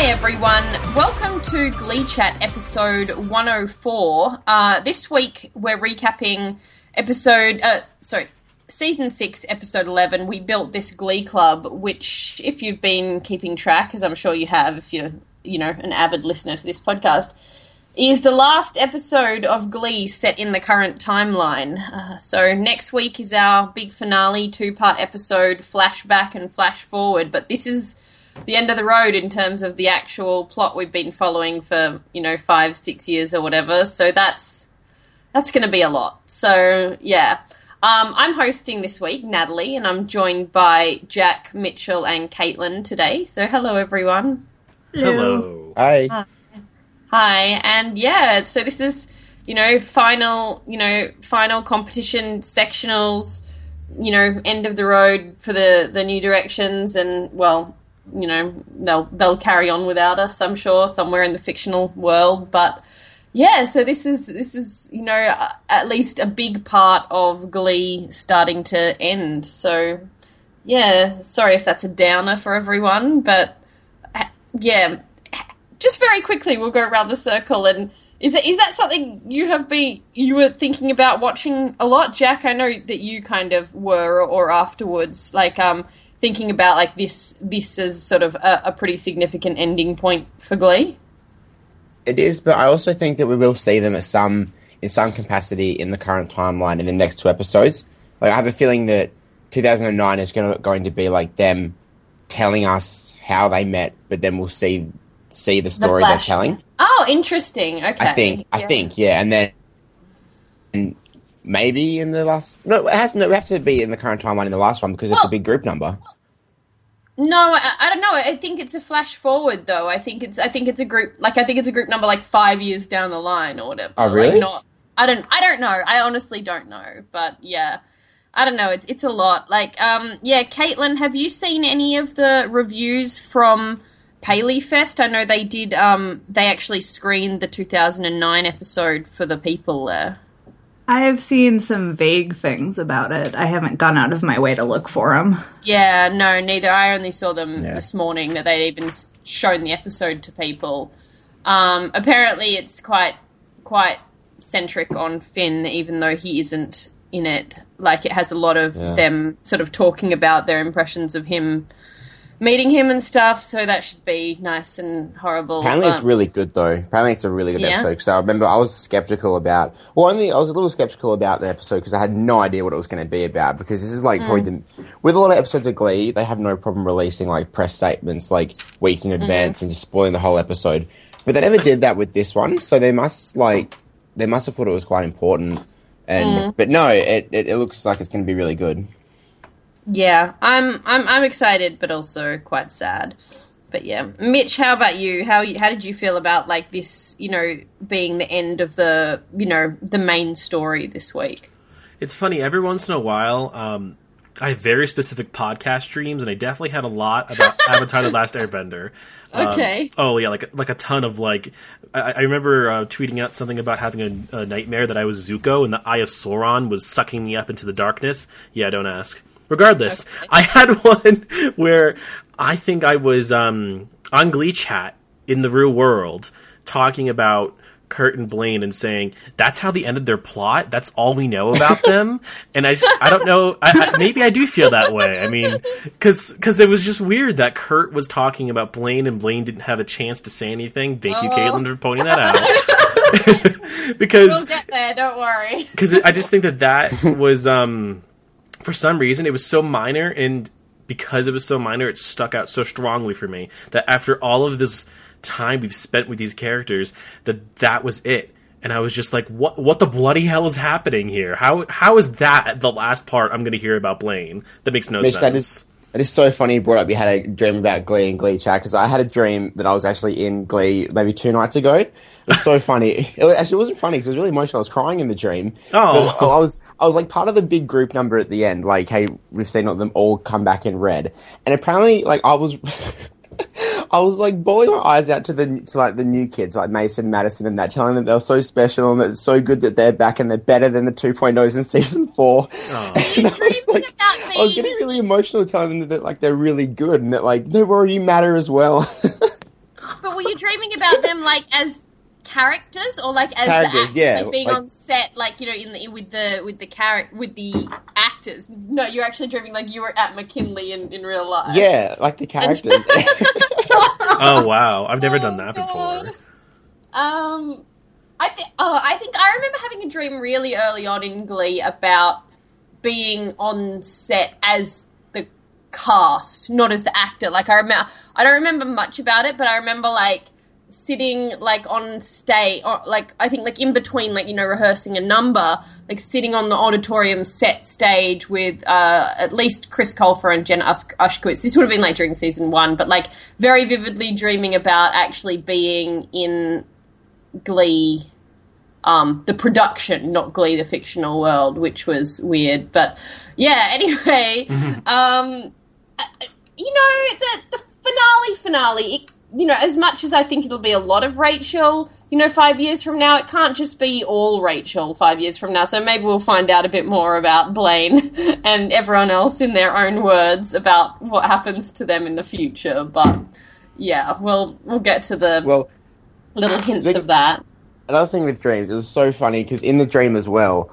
everyone. Welcome to Glee Chat episode 104. This week we're recapping season 6, episode 11. We built this Glee club, which, if you've been keeping track, as I'm sure you have, if you're, an avid listener to this podcast, is the last episode of Glee set in the current timeline. So next week is our big finale, 2-part episode, flashback and flash forward. But this is the end of the road in terms of the actual plot we've been following for, 5-6 years or whatever. So that's going to be a lot. So, yeah. I'm hosting this week, Natalie, and I'm joined by Jack, Mitchell, and Caitlin today. So hello, everyone. Hello. Hi. Hi, and yeah, so this is, final competition sectionals, end of the road for the new directions, and, well, they'll carry on without us, I'm sure, somewhere in the fictional world, but yeah, so this is at least a big part of Glee starting to end, so yeah, sorry if that's a downer for everyone, but yeah, just very quickly we'll go around the circle, and is that something you were thinking about watching a lot, Jack? I know that you kind of were, or afterwards, thinking about this as sort of a pretty significant ending point for Glee. It is, but I also think that we will see them in some capacity in the current timeline in the next 2 episodes. I have a feeling that 2009 is going to be like them telling us how they met, but then we'll see the story they're telling. Oh, interesting. Okay. I think, yeah, and then maybe in the last... No, it have to be in the current timeline in the last one because of the big group number. No, I don't know. I think it's a flash forward, though. I think it's a group... I think it's a group number 5 years down the line or whatever. Oh, really? I don't know. I honestly don't know. But, yeah. I don't know. It's a lot. Caitlin, have you seen any of the reviews from Paley Fest? I know they did... they actually screened the 2009 episode for the people there. I have seen some vague things about it. I haven't gone out of my way to look for them. Yeah, no, neither. I only saw them this morning, that they'd even shown the episode to people. Apparently it's quite centric on Finn, even though he isn't in it. It has a lot of them sort of talking about their impressions of him, meeting him and stuff, so that should be nice and horrible. Apparently it's really good, though. Apparently it's a really good episode, because I remember I was skeptical about... Well, I was a little skeptical about the episode because I had no idea what it was going to be about, because this is probably with a lot of episodes of Glee, they have no problem releasing press statements weeks in advance and just spoiling the whole episode. But they never did that with this one, so they must have thought it was quite important. But no, it looks like it's going to be really good. Yeah, I'm excited, but also quite sad. But yeah, Mitch, how about you? How did you feel about this? Being the end of the the main story this week. It's funny. Every once in a while, I have very specific podcast dreams, and I definitely had a lot about Avatar: The Last Airbender. Okay. Oh yeah, like a ton of I remember tweeting out something about having a nightmare that I was Zuko and the Eye of Sauron was sucking me up into the darkness. Yeah, don't ask. Regardless, okay. I had one where I think I was on Glee Chat in the real world talking about Kurt and Blaine and saying, that's how they ended their plot? That's all we know about them? And I don't know, maybe I do feel that way. I mean, because it was just weird that Kurt was talking about Blaine and Blaine didn't have a chance to say anything. Thank you, Caitlin, for pointing that out. Because we'll get there, don't worry. Because I just think that was... for some reason, it was so minor, and because it was so minor, it stuck out so strongly for me that after all of this time we've spent with these characters, that was it. And I was just like, what the bloody hell is happening here? How is that the last part I'm going to hear about Blaine? That makes no sense. It is so funny you brought up you had a dream about Glee and Glee Chat, because I had a dream that I was actually in Glee maybe 2 nights ago. It was so funny. It wasn't funny because it was really emotional. I was crying in the dream. Oh. But I was part of the big group number at the end, hey, we've seen them all come back in red. And apparently, I was... I was bawling my eyes out to the new kids, Mason, Madison and that, telling them they're so special and that it's so good that they're back and they're better than the 2.0s in season 4. Oh. And I was getting really emotional telling them that they're really good and that no worry, you matter as well. were you dreaming about them like as characters or like as Characters, the actors, yeah, like being like- on set, like with the actors? No, you're actually dreaming like you were at McKinley in real life. Yeah, like the characters. Oh wow, I've never done that God. before. I think I remember having a dream really early on in Glee about being on set as the cast, not as the actor. Like I don't remember much about it, but I remember like sitting like on stage, or like I think like in between, like, you know, rehearsing a number, like sitting on the auditorium set stage with at least Chris Colfer and Jen Ushkowitz. This would have been like during season 1, but like very vividly dreaming about actually being in Glee, the production, not Glee, the fictional world, which was weird. But yeah, anyway, you know, the finale, it, you know, as much as I think it'll be a lot of Rachel, you know, 5 years from now, it can't just be all Rachel 5 years from now. So maybe we'll find out a bit more about Blaine and everyone else in their own words about what happens to them in the future. But yeah, we'll get to the little hints of that. Another thing with dreams, it was so funny because in the dream as well,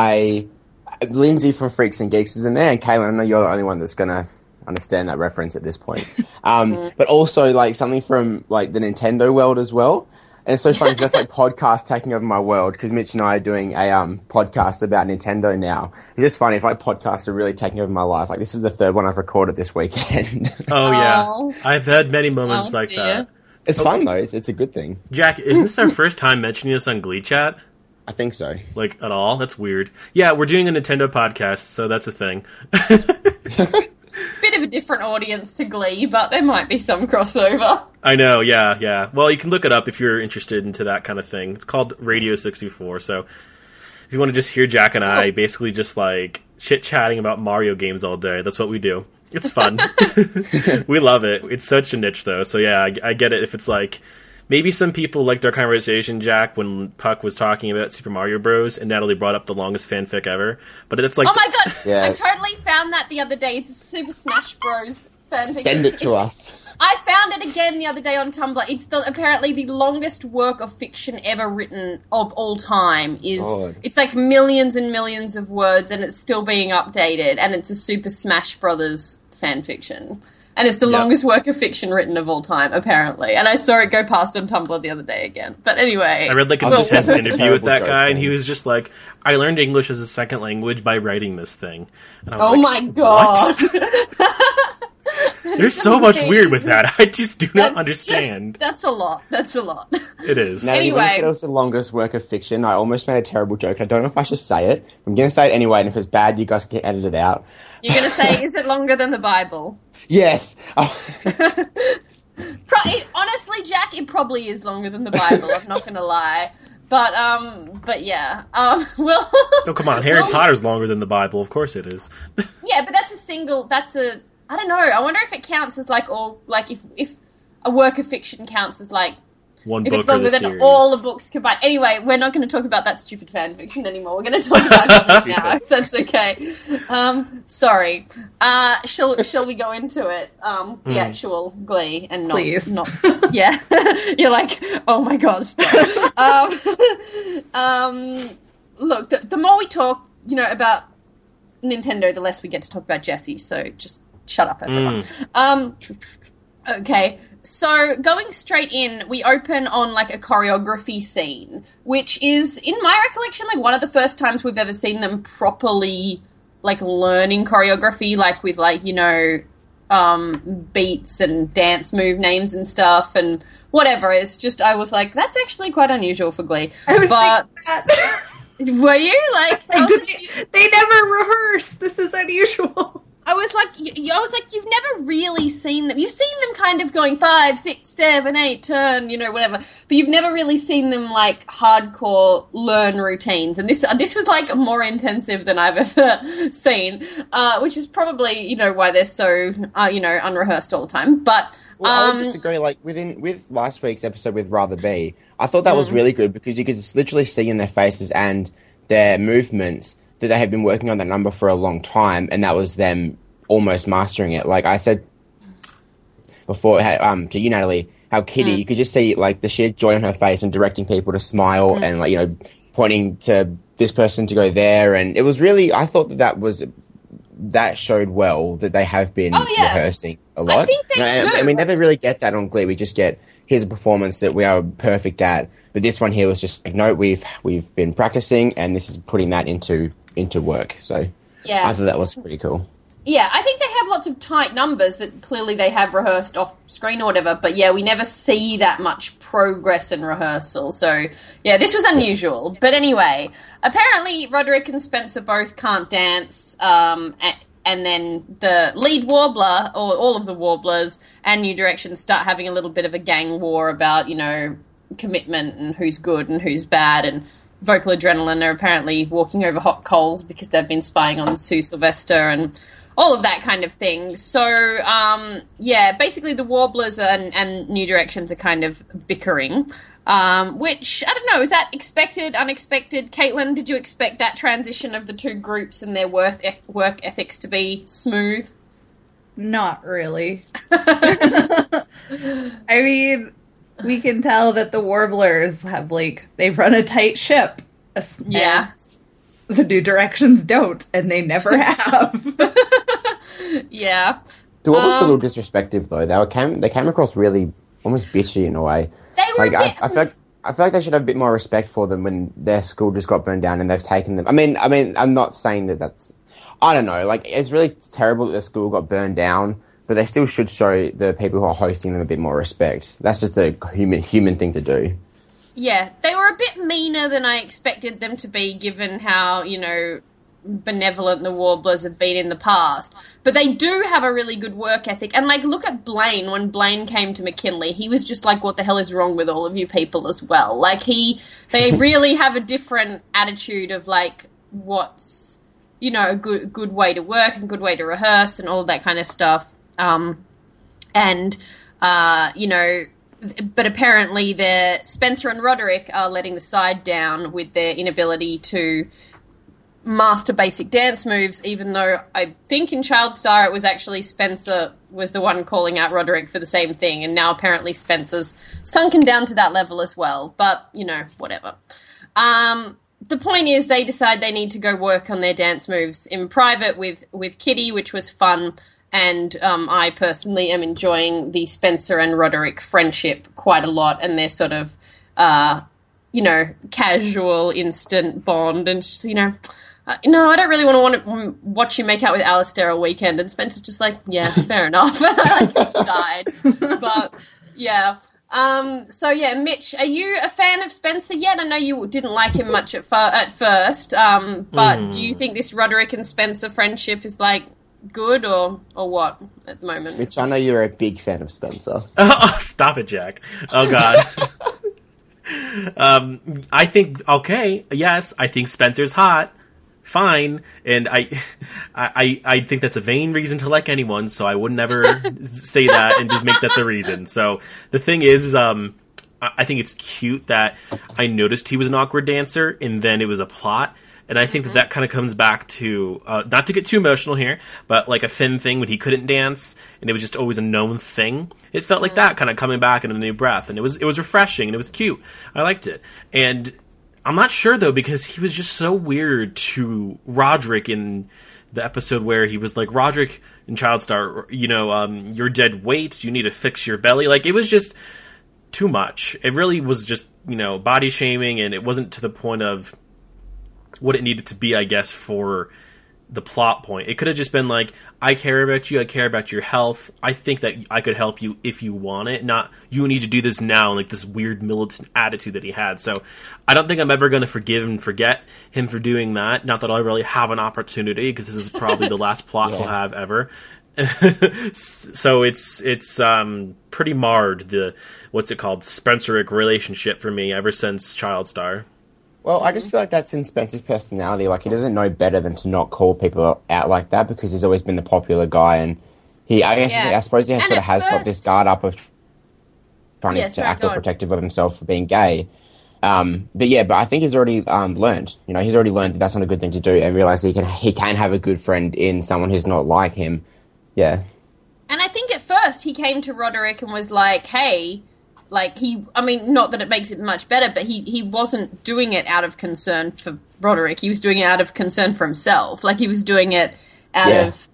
Lindsay from Freaks and Geeks was in there, and Caitlin, I know you're the only one that's gonna understand that reference at this point. But also like something from like the Nintendo world as well. And it's so funny, just like podcasts taking over my world, because Mitch and I are doing a podcast about Nintendo now. It's just funny if like podcasts are really taking over my life. Like this is the third one I've recorded this weekend. Oh yeah, I've had many moments like dear. that. It's fun though. It's a good thing. Jack, isn't this our first time mentioning this on Glee Chat? I think so. Like, at all? That's weird. Yeah, we're doing a Nintendo podcast, so that's a thing. Bit of a different audience to Glee, but there might be some crossover. I know, yeah. Well, you can look it up if you're interested into that kind of thing. It's called Radio 64, so if you want to just hear Jack and I basically just, like, chit-chatting about Mario games all day, that's what we do. It's fun. We love it. It's such a niche, though, so yeah, I get it if it's like... Maybe some people liked our conversation, Jack, when Puck was talking about Super Mario Bros. And Natalie brought up the longest fanfic ever. But it's like... Oh my god! Yeah. I totally found that the other day. It's a Super Smash Bros. Fanfic. Send it to us. I found it again the other day on Tumblr. It's apparently the longest work of fiction ever written of all time. It's like millions and millions of words, and it's still being updated. And it's a Super Smash Brothers fanfiction. And it's the longest work of fiction written of all time, apparently. And I saw it go past on Tumblr the other day again. But anyway... I read like an intense interview with that guy, and he was just like, I learned English as a second language by writing this thing. And I was like, my god! There's so much weird with that. I just do not understand. That's a lot. It is. Natalie, when you Anyway. said it was the longest work of fiction, I almost made a terrible joke. I don't know if I should say it. I'm going to say it anyway, and if it's bad, you guys can edit it out. You're going to say, is it longer than the Bible? Yes. Oh. Honestly, Jack, it probably is longer than the Bible. I'm not going to lie. But yeah. Well... No, come on. Harry Potter's longer than the Bible. Of course it is. Yeah, but I don't know. I wonder if it counts as like all, like if a work of fiction counts as like, One if book it's longer or the than series. all the books combined. Anyway, we're not going to talk about that stupid fan fiction anymore. We're going to talk about this now, if that's okay. Sorry. Shall we go into it? The actual Glee and not... Please. Not, yeah. You're like, oh my god, stop. Look, the more we talk, you know, about Nintendo, the less we get to talk about Jessie, so just shut up, everyone. Okay, so going straight in, we open on, like, a choreography scene, which is, in my recollection, like, one of the first times we've ever seen them properly, like, learning choreography, like, with, like, you know, beats and dance move names and stuff, and whatever. It's just, I was like, that's actually quite unusual for Glee. I was thinking that. Were you? Like, They never rehearse. This is unusual. I was like, you've never really seen them. You've seen them kind of going 5, 6, 7, 8, turn, you know, whatever. But you've never really seen them like hardcore learn routines. And this was like more intensive than I've ever seen, which is probably, you know, why they're so, you know, unrehearsed all the time. But Well, I would disagree. Like with last week's episode with Rather Be, I thought that was really good because you could just literally see in their faces and their movements that they had been working on that number for a long time, and that was them almost mastering it. Like I said before, to you, Natalie, how Kitty, you could just see like the sheer joy on her face and directing people to smile and like, you know, pointing to this person to go there. And it was really, I thought that showed well that they have been rehearsing a lot. I think they do. And we never really get that on Glee. We just get, here's a performance that we are perfect at. But this one here was just like, no, we've been practicing, and this is putting that into work. So I thought that was pretty cool. Yeah, I think they have lots of tight numbers that clearly they have rehearsed off screen or whatever, but yeah, we never see that much progress in rehearsal. So yeah, this was unusual. But anyway, apparently Roderick and Spencer both can't dance, and then the lead warbler, or all of the warblers, and New Direction start having a little bit of a gang war about, you know, commitment and who's good and who's bad, and Vocal Adrenaline are apparently walking over hot coals because they've been spying on Sue Sylvester and all of that kind of thing. So, basically the Warblers and New Directions are kind of bickering, which, I don't know, is that expected, unexpected? Caitlin, did you expect that transition of the two groups and their work ethics to be smooth? Not really. I mean, we can tell that the Warblers have, like, they run a tight ship. Yeah. The New Directions don't, and they never have. Yeah. The Warblers were a little disrespectful, though. They came across really almost bitchy in a way. They were I feel like they should have a bit more respect for them when their school just got burned down and they've taken them. I mean, I'm not saying that's... I don't know. Like, it's really terrible that their school got burned down, but they still should show the people who are hosting them a bit more respect. That's just a human thing to do. Yeah, they were a bit meaner than I expected them to be, given how, you know, benevolent the Warblers have been in the past. But they do have a really good work ethic. And, like, look at Blaine. When Blaine came to McKinley, he was just like, what the hell is wrong with all of you people as well? Like, they really have a different attitude of, like, what's, you know, a good way to work and good way to rehearse and all that kind of stuff. You know... But apparently Spencer and Roderick are letting the side down with their inability to master basic dance moves, even though I think in Child Star it was actually Spencer was the one calling out Roderick for the same thing, and now apparently Spencer's sunken down to that level as well. But, you know, whatever. The point is they decide they need to go work on their dance moves in private with Kitty, which was fun. And I personally am enjoying the Spencer and Roderick friendship quite a lot, and their sort of, you know, casual, instant bond. And just, you know, no, I don't really want to watch you make out with Alistair all weekend. And Spencer's just like, yeah, fair enough. Died. But, yeah. So, yeah, Mitch, are you a fan of Spencer yet? I know you didn't like him much at first, but do you think this Roderick and Spencer friendship is, like, good or what at the moment? Mitch, I know you're a big fan of Spencer. Oh, stop it, Jack. Oh, God. I think, okay, yes, I think Spencer's hot. Fine. And I think that's a vain reason to like anyone, so I would never say that and just make that the reason. So the thing is, I think it's cute that I noticed he was an awkward dancer, and then it was a plot. And I think that kind of comes back to, not to get too emotional here, but like a Finn thing when he couldn't dance, and it was just always a known thing. It felt like that kind of coming back in a new breath, and it was refreshing, and it was cute. I liked it. And I'm not sure, though, because he was just so weird to Roderick in the episode where he was like, Roderick in Child Star, you know, you're dead weight, you need to fix your belly. Like, it was just too much. It really was just, you know, body shaming, and it wasn't to the point of what it needed to be, I guess, for the plot point. It could have just been like, I care about you, I care about your health, I think that I could help you if you want it, not, you need to do this now, like this weird militant attitude that he had. So I don't think I'm ever going to forgive and forget him for doing that. Not that I'll really have an opportunity, because this is probably the last plot he'll have ever. So it's pretty marred, the, what's it called, Spenceric relationship for me ever since Child Star. Well, I just feel like that's in Spencer's personality. Like, he doesn't know better than to not call people out like that, because he's always been the popular guy, and I suppose he sort of has got this guard up of trying to act all protective of himself for being gay. But I think he's already learned. You know, he's already learned that that's not a good thing to do, and realised he can have a good friend in someone who's not like him. Yeah. And I think at first he came to Roderick and was like, hey, like I mean, not that it makes it much better, but he wasn't doing it out of concern for Roderick. He was doing it out of concern for himself. Like, he was doing it out of,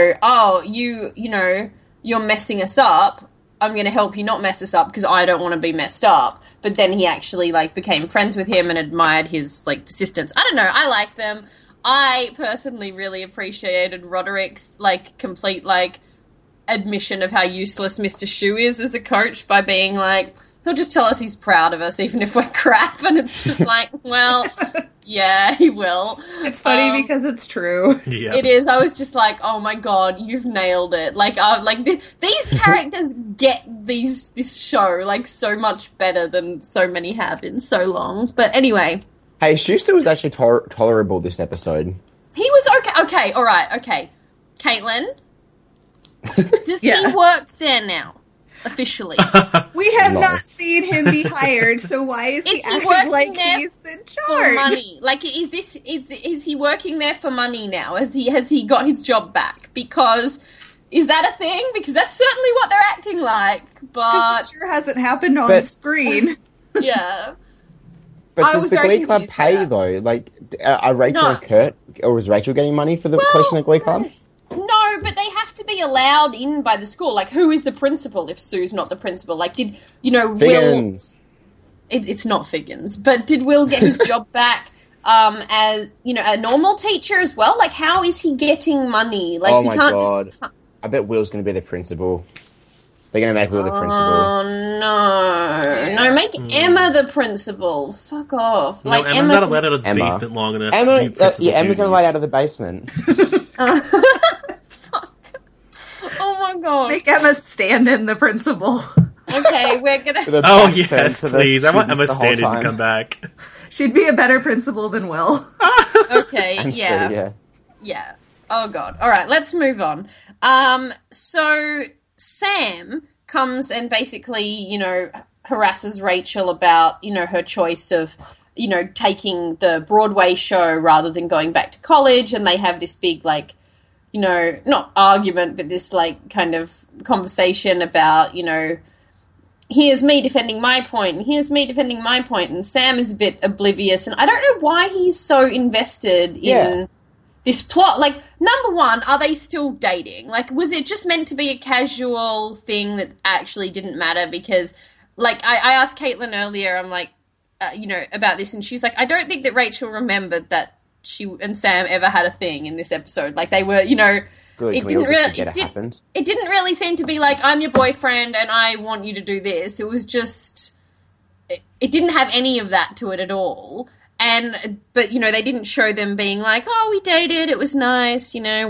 you're messing us up. I'm going to help you not mess us up because I don't want to be messed up. But then he actually, like, became friends with him and admired his, like, persistence. I don't know. I like them. I personally really appreciated Roderick's, like, complete, like, admission of how useless Mr. Shu is as a coach by being like, he'll just tell us he's proud of us even if we're crap. And it's just like, well, yeah, he will. It's funny because it's true. Yeah. It is. I was just like, oh my god, you've nailed it. Like, these characters get this show, like, so much better than so many have in so long. But anyway. Hey, Schuster was actually tolerable this episode. He was okay. Okay, all right, okay. Caitlin, does he work there now? Officially. We have not seen him be hired, so why is he acting like he's in charge? For money. Like, is he working there for money now? Has he got his job back? Because is that a thing? Because that's certainly what they're acting like. But it sure hasn't happened on screen. Yeah. But does the Glee Club pay though? Like, are Rachel and Kurt, or was Rachel getting money for the question of Glee Club? No, but they have to be allowed in by the school. Like, who is the principal if Sue's not the principal? Like, did, Figgins. Will... It's not Figgins. But did Will get his job back as, a normal teacher as well? Like, how is he getting money? Like, he can't God. I bet Will's going to be the principal. They're going to make Will the principal. Oh, no. No, make Emma the principal. Fuck off. No, like, Emma's not allowed out of the basement long enough to do principal Emma's not allowed out of the basement. Oh my god. Make Emma stand in the principal. Okay, we're gonna... Oh, yes, please. I want Emma Stand-In to come back. She'd be a better principal than Will. Okay, yeah. Oh god. Alright, let's move on. So Sam comes and basically, harasses Rachel about, her choice of, taking the Broadway show rather than going back to college, and they have this big, like, not argument, but this, like, kind of conversation about, here's me defending my point, and here's me defending my point, and Sam is a bit oblivious, and I don't know why he's so invested in this plot. Like, number one, are they still dating? Like, was it just meant to be a casual thing that actually didn't matter? Because, like, I asked Caitlin earlier, I'm like, about this, and she's like, I don't think that Rachel remembered that she and Sam ever had a thing in this episode. Like, they were, it didn't really seem to be like, I'm your boyfriend and I want you to do this. It was just, it didn't have any of that to it at all. But they didn't show them being like, oh, we dated, it was nice,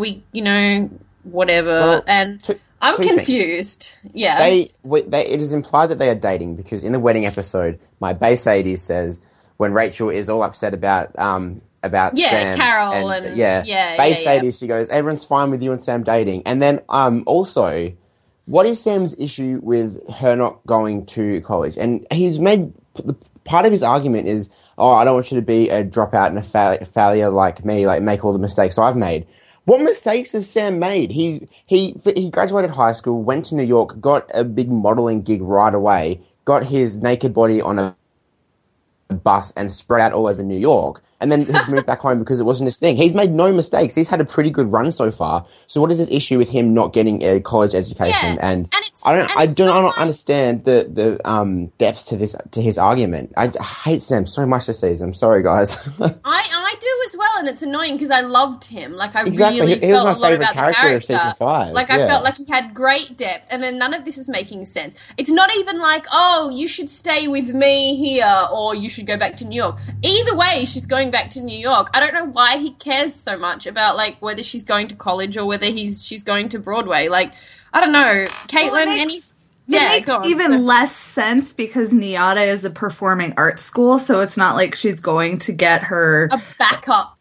whatever. Well, and I'm confused. Things. Yeah. It is implied that they are dating because in the wedding episode, my base 80 says when Rachel is all upset about Sam. Carol and base 80, she goes, everyone's fine with you and Sam dating. And then also, what is Sam's issue with her not going to college? And he's made, part of his argument is, oh, I don't want you to be a dropout and a failure like me, like make all the mistakes I've made. What mistakes has Sam made? He graduated high school, went to New York, got a big modeling gig right away, got his naked body on a bus and spread out all over New York, and then he's moved back home because it wasn't his thing. He's made no mistakes. He's had a pretty good run so far. So what is his issue with him not getting a college education? Yeah, and I don't understand the depths to his argument. I hate Sam so much this season. I'm sorry, guys. I do as well, and it's annoying because I loved him. Like, I really felt a lot about the character of season 5. Like, I felt like he had great depth, and then none of this is making sense. It's not even like, oh, you should stay with me here, or you should go back to New York. Either way, she's going back to New York. I don't know why he cares so much about, like, whether she's going to college or whether she's going to Broadway. Like, I don't know. Caitlin, it makes even less sense because NYADA is a performing arts school, so it's not like she's going to get her a backup.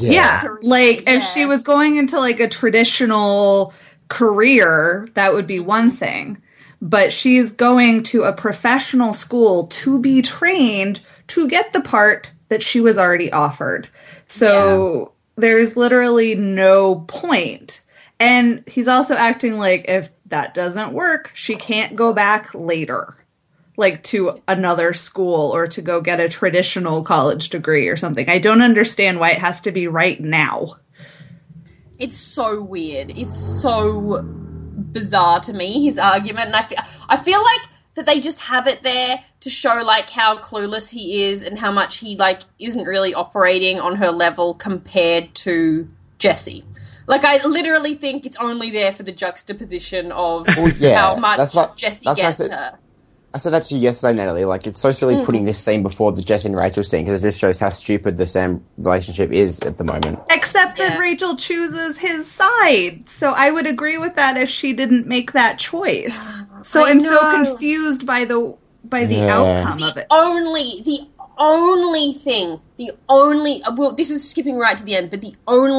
If she was going into like a traditional career, that would be one thing. But she's going to a professional school to be trained to get the part that she was already offered. So there's literally no point. And he's also acting like if that doesn't work, she can't go back later. like to another school or to go get a traditional college degree or something. I don't understand why it has to be right now. It's so weird. It's so bizarre to me, his argument. And I feel like that they just have it there to show, like, how clueless he is and how much he, like, isn't really operating on her level compared to Jessie. Like, I literally think it's only there for the juxtaposition of how much Jessie gets her. I said that to you yesterday, Natalie. Like, it's so silly putting this scene before the Jess and Rachel scene because it just shows how stupid the Sam relationship is at the moment. Except that Rachel chooses his side. So I would agree with that if she didn't make that choice. So I'm so confused by the outcome of it. The only thing, well, this is skipping right to the end, but the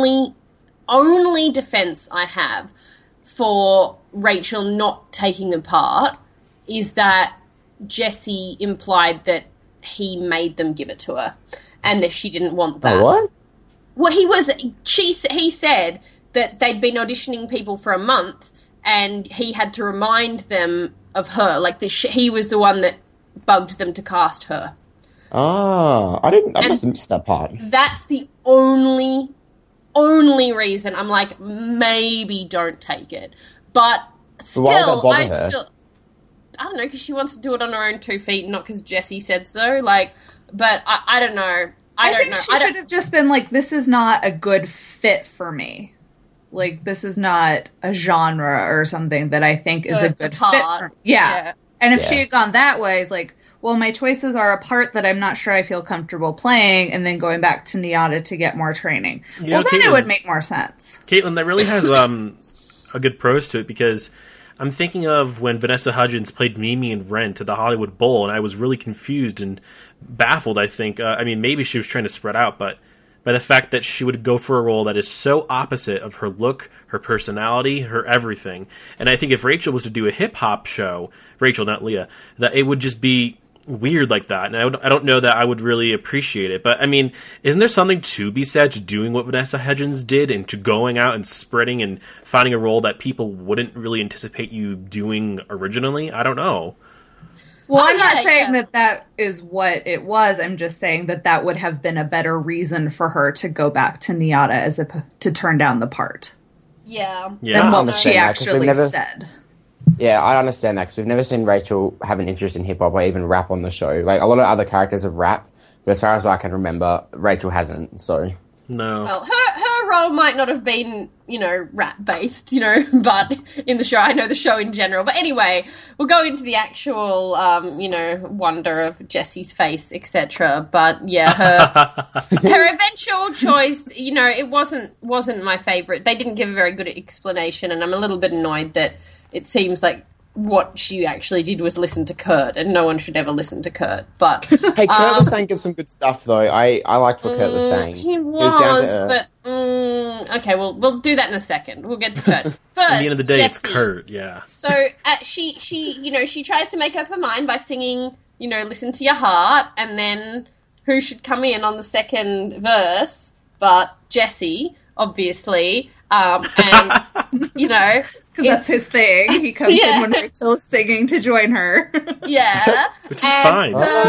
only defense I have for Rachel not taking the part is that Jessie implied that he made them give it to her and that she didn't want that. Oh, what? Well, he said that they'd been auditioning people for a month and he had to remind them of her. Like, he was the one that bugged them to cast her. Oh, I must have missed that part. That's the only reason I'm like, maybe don't take it. But still, I don't know, because she wants to do it on her own 2 feet, not because Jessie said so. Like, but I don't know. I don't know. She should have just been like, this is not a good fit for me. Like, this is not a genre or something that I think is a good fit for me. Yeah. And if she had gone that way, it's like, well, my choices are a part that I'm not sure I feel comfortable playing, and then going back to NYADA to get more training. Then it would make more sense. Caitlin, that really has a good pros to it, because I'm thinking of when Vanessa Hudgens played Mimi in Rent at the Hollywood Bowl, and I was really confused and baffled, I think. Maybe she was trying to spread out, but by the fact that she would go for a role that is so opposite of her look, her personality, her everything. And I think if Rachel was to do a hip-hop show, Rachel, not Leah, that it would just be weird like that. And I don't know that I would really appreciate it. But, I mean, isn't there something to be said to doing what Vanessa Hudgens did and to going out and spreading and finding a role that people wouldn't really anticipate you doing originally? I don't know. Well, I'm not saying that is what it was. I'm just saying that would have been a better reason for her to go back to NYADA to turn down the part. Yeah. Than what she actually said. Yeah, I understand that because we've never seen Rachel have an interest in hip-hop or even rap on the show. Like, a lot of other characters have rap, but as far as I can remember, Rachel hasn't, so... No. Well, her role might not have been, rap-based, but in the show, I know the show in general. But anyway, we'll go into the actual, wonder of Jessie's face, etc. But, yeah, her eventual choice, it wasn't my favourite. They didn't give a very good explanation, and I'm a little bit annoyed that it seems like what she actually did was listen to Kurt, and no one should ever listen to Kurt. But hey, Kurt was saying some good stuff, though. I liked what Kurt was saying. He was but okay, well, we'll do that in a second. We'll get to Kurt first. At the end of the day, Jessie. It's Kurt. Yeah. So she she tries to make up her mind by singing, "Listen to Your Heart," and then who should come in on the second verse but Jessie, obviously, and because that's his thing. He comes in when Rachel is singing to join her. Yeah. Which is fine.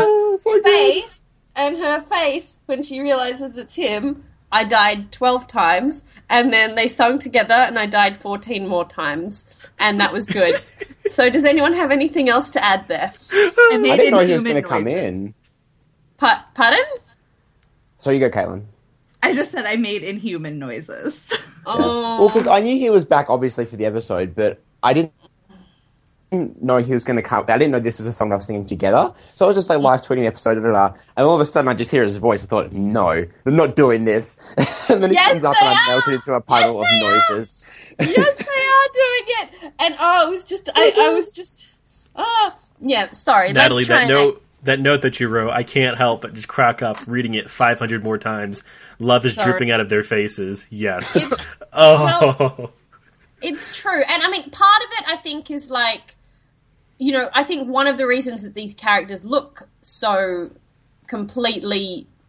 Her face, when she realizes it's him, I died 12 times, and then they sung together, and I died 14 more times, and that was good. So does anyone have anything else to add there? I didn't know he was going to come in. Pardon? So you go, Caitlin. I just said I made inhuman noises. Yeah. Well, because I knew he was back, obviously, for the episode, but I didn't know he was going to come. I didn't know this was a song they were singing together. So I was just like live tweeting the episode, and all of a sudden I just hear his voice. I thought, no, they're not doing this. And then he comes up and I melted into a puddle of noises. Yes, they are doing it. And it was just, yeah, sorry. Natalie, that note that you wrote, I can't help but just crack up reading it 500 more times. Love is dripping out of their faces. Yes. Well, it's true. And I mean, part of it, I think, is like, I think one of the reasons that these characters look so completely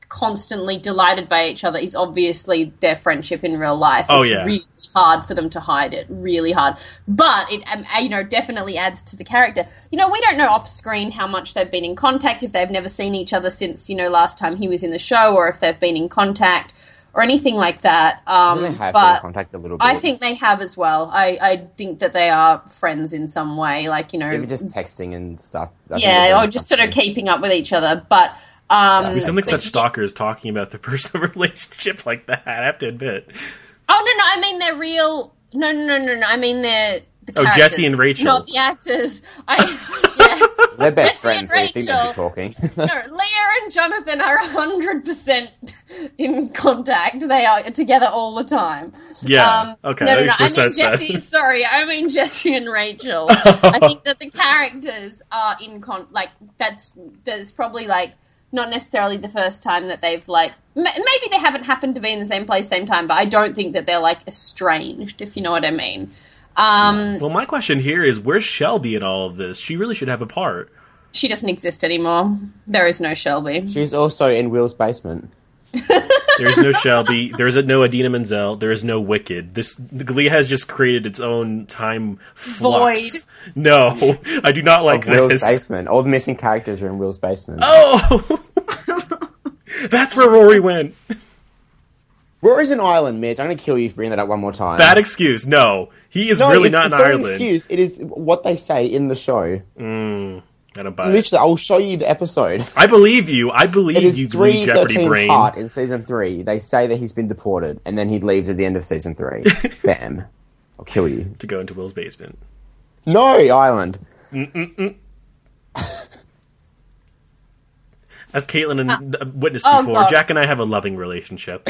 constantly delighted by each other is obviously their friendship in real life. It's really hard for them to hide it, really hard. But it, definitely adds to the character. We don't know off screen how much they've been in contact, if they've never seen each other since, last time he was in the show, or if they've been in contact or anything like that. They have been in contact a little bit. I think they have as well. I think that they are friends in some way, Even just texting and stuff. Or just sort of keeping up with each other, but... we sound like such stalkers talking about their personal relationship like that, I have to admit. Oh, no, I mean they're real... No, I mean they're the characters. Jesse and Rachel. Not the actors. They're best Jesse friends, so you think they'd be talking. No, Leah and Jonathan are 100% in contact. They are together all the time. Yeah, okay. No, I mean Jesse, sorry, I mean Jesse and Rachel. I think that the characters are in that's probably not necessarily the first time that they've maybe they haven't happened to be in the same place, same time, but I don't think that they're estranged, if you know what I mean. Well, my question here is, where's Shelby in all of this? She really should have a part. She doesn't exist anymore. There is no Shelby. She's also in Will's basement. There's no Shelby. There's no Adina Menzel. There is no Wicked. Glee has just created its own time flux. Void. No, I do not like Will's this. basement. All the missing characters are in Will's basement. Oh! That's where Rory went. Rory's an island, Mitch. I'm going to kill you for bringing that up one more time. Bad excuse. No. He is really not in Ireland. It's not an excuse. It is what they say in the show. I don't buy Literally, I will show you the episode. I believe you. I believe you, Glee Jeopardy brain. Part in season 3. They say that he's been deported, and then he leaves at the end of season 3. Bam. I'll kill you. To go into Will's basement. No, Island. As Caitlin witnessed before, God. Jack and I have a loving relationship.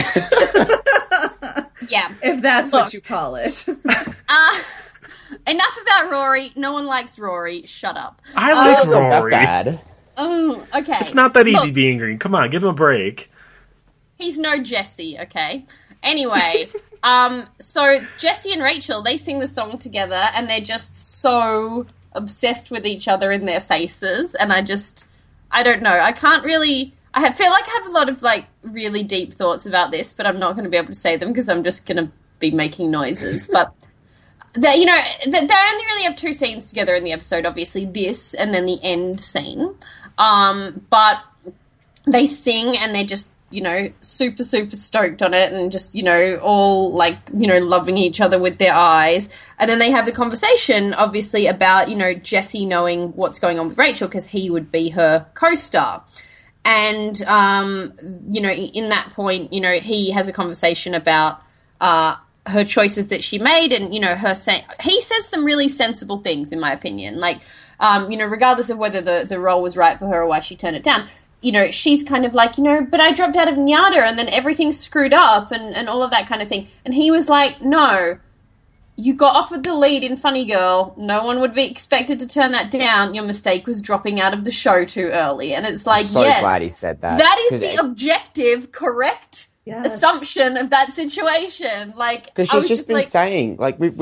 Yeah. If that's what you call it. Enough about Rory. No one likes Rory. Shut up. I like Rory. Not that bad. Oh, okay. It's not that easy being green. Come on, give him a break. He's no Jesse, okay? Anyway, so Jesse and Rachel, they sing the song together, and they're just so obsessed with each other in their faces, and I don't know. I can't really... I feel like I have a lot of, really deep thoughts about this, but I'm not going to be able to say them because I'm just going to be making noises. But, they only really have 2 scenes together in the episode, obviously this and then the end scene. But they sing and they're just, super, super stoked on it and just, all, loving each other with their eyes. And then they have the conversation, obviously, about, Jesse knowing what's going on with Rachel because he would be her co-star. And, in that point, he has a conversation about her choices that she made and, her saying... He says some really sensible things, in my opinion. Regardless of whether the role was right for her or why she turned it down, she's kind of but I dropped out of NYADA and then everything's screwed up and all of that kind of thing. And he was like, no... You got offered the lead in Funny Girl. No one would be expected to turn that down. Your mistake was dropping out of the show too early. And it's I'm so glad he said that. That is the objective, correct assumption of that situation. Because she's just been saying,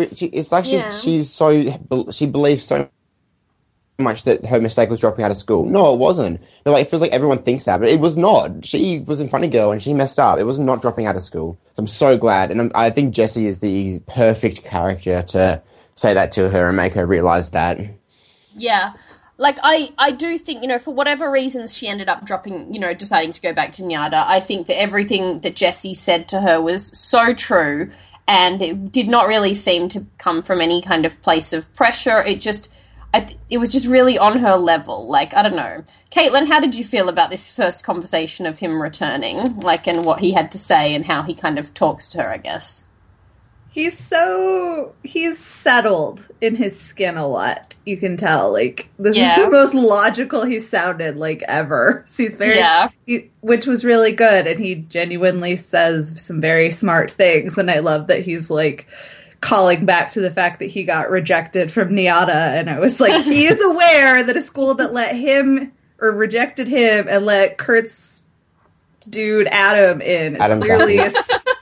she believes so much that her mistake was dropping out of school. No, it wasn't. It feels like everyone thinks that, but it was not. She was in Funny Girl and she messed up. It was not dropping out of school. I'm so glad, and I think Jessie is the perfect character to say that to her and make her realise that. Yeah. I do think, for whatever reasons she ended up dropping, deciding to go back to NYADA, I think that everything that Jessie said to her was so true, and it did not really seem to come from any kind of place of pressure. It just... it was just really on her level. I don't know. Caitlin, how did you feel about this first conversation of him returning? And what he had to say and how he kind of talks to her, I guess. He's settled in his skin a lot. You can tell. This is the most logical he's sounded, ever. So he's very... which was really good. And he genuinely says some very smart things. And I love that he's, calling back to the fact that he got rejected from NYADA, and I was like, he is aware that a school that let him or rejected him and let Kurt's dude Adam in is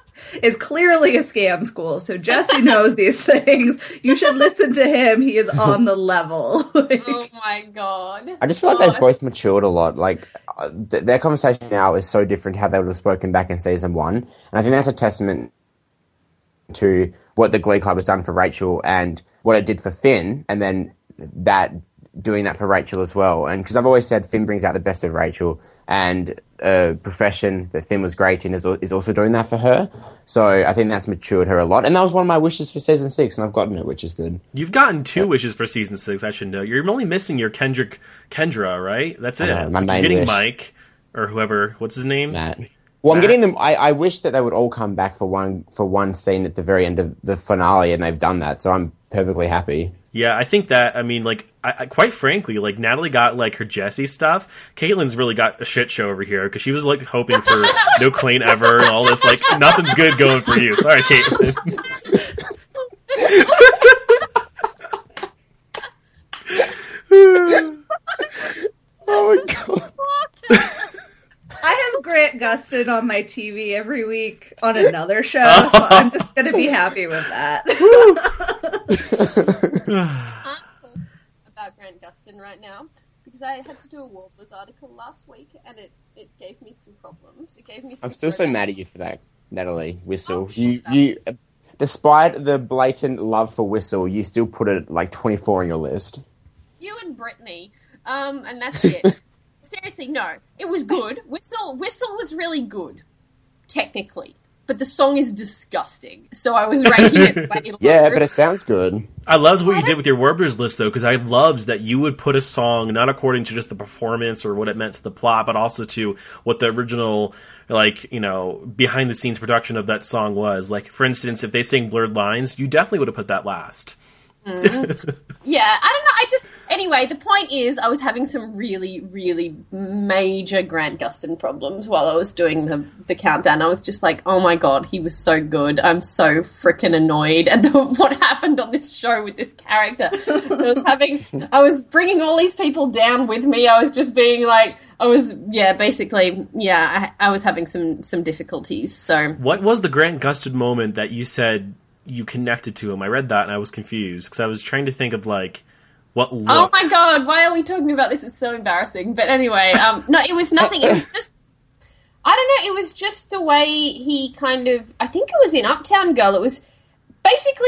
is clearly a scam school. So Jesse knows these things. You should listen to him. He is on the level. Oh my god. I just feel like they've both matured a lot. Like, their conversation now is so different to how they would have spoken back in season 1. And I think that's a testament to what the Glee Club has done for Rachel and what it did for Finn, and then doing that for Rachel as well. And because I've always said Finn brings out the best of Rachel, and a profession that Finn was great in is also doing that for her. So I think that's matured her a lot. And that was one of my wishes for season 6, and I've gotten it, which is good. You've gotten 2 wishes for season 6, I should know. You're only missing your Kendra, right? That's it. My main You're getting wish. Mike, or whoever, what's his name? Matt. Well, I'm getting them. I wish that they would all come back for one scene at the very end of the finale, and they've done that, so I'm perfectly happy. Yeah, I think that, I mean, like, I quite frankly, like, Natalie got, like, her Jessie stuff. Caitlin's really got a shit show over here, because she was, like, hoping for no Klaine ever and all this, like, nothing's good going for you. Sorry, Caitlin. Oh my god. I have Grant Gustin on my TV every week on another show, so I'm just going to be happy with that. About Grant Gustin right now, because I had to do a Warblers article last week, and it gave me some problems. It gave me some. I'm still so mad at you for that, Natalie Whistle. You, despite the blatant love for Whistle, you still put it like 24 on your list. You and Brittany, and that's it. Seriously, no. It was good. Whistle was really good, technically. But the song is disgusting. So I was ranking it way lower. Yeah, but it sounds good. I loved what you did with your Warblers list, though, because I loved that you would put a song not according to just the performance or what it meant to the plot, but also to what the original, like, you know, behind-the-scenes production of that song was. Like, for instance, if they sang Blurred Lines, you definitely would have put that last. Yeah, I don't know. Anyway, the point is I was having some really, really major Grant Gustin problems while I was doing the countdown. I was just like, oh my god, he was so good. I'm so freaking annoyed at what happened on this show with this character. I was bringing all these people down with me. I was just being like, I was having some difficulties. So what was the Grant Gustin moment that you said you connected to him? I read that and I was confused because I was trying to think of like what look. Oh my god, why are we talking about this? It's so embarrassing. But anyway, no, it was nothing. It was just, I don't know, it was just the way he kind of, I think it was in Uptown Girl. It was basically,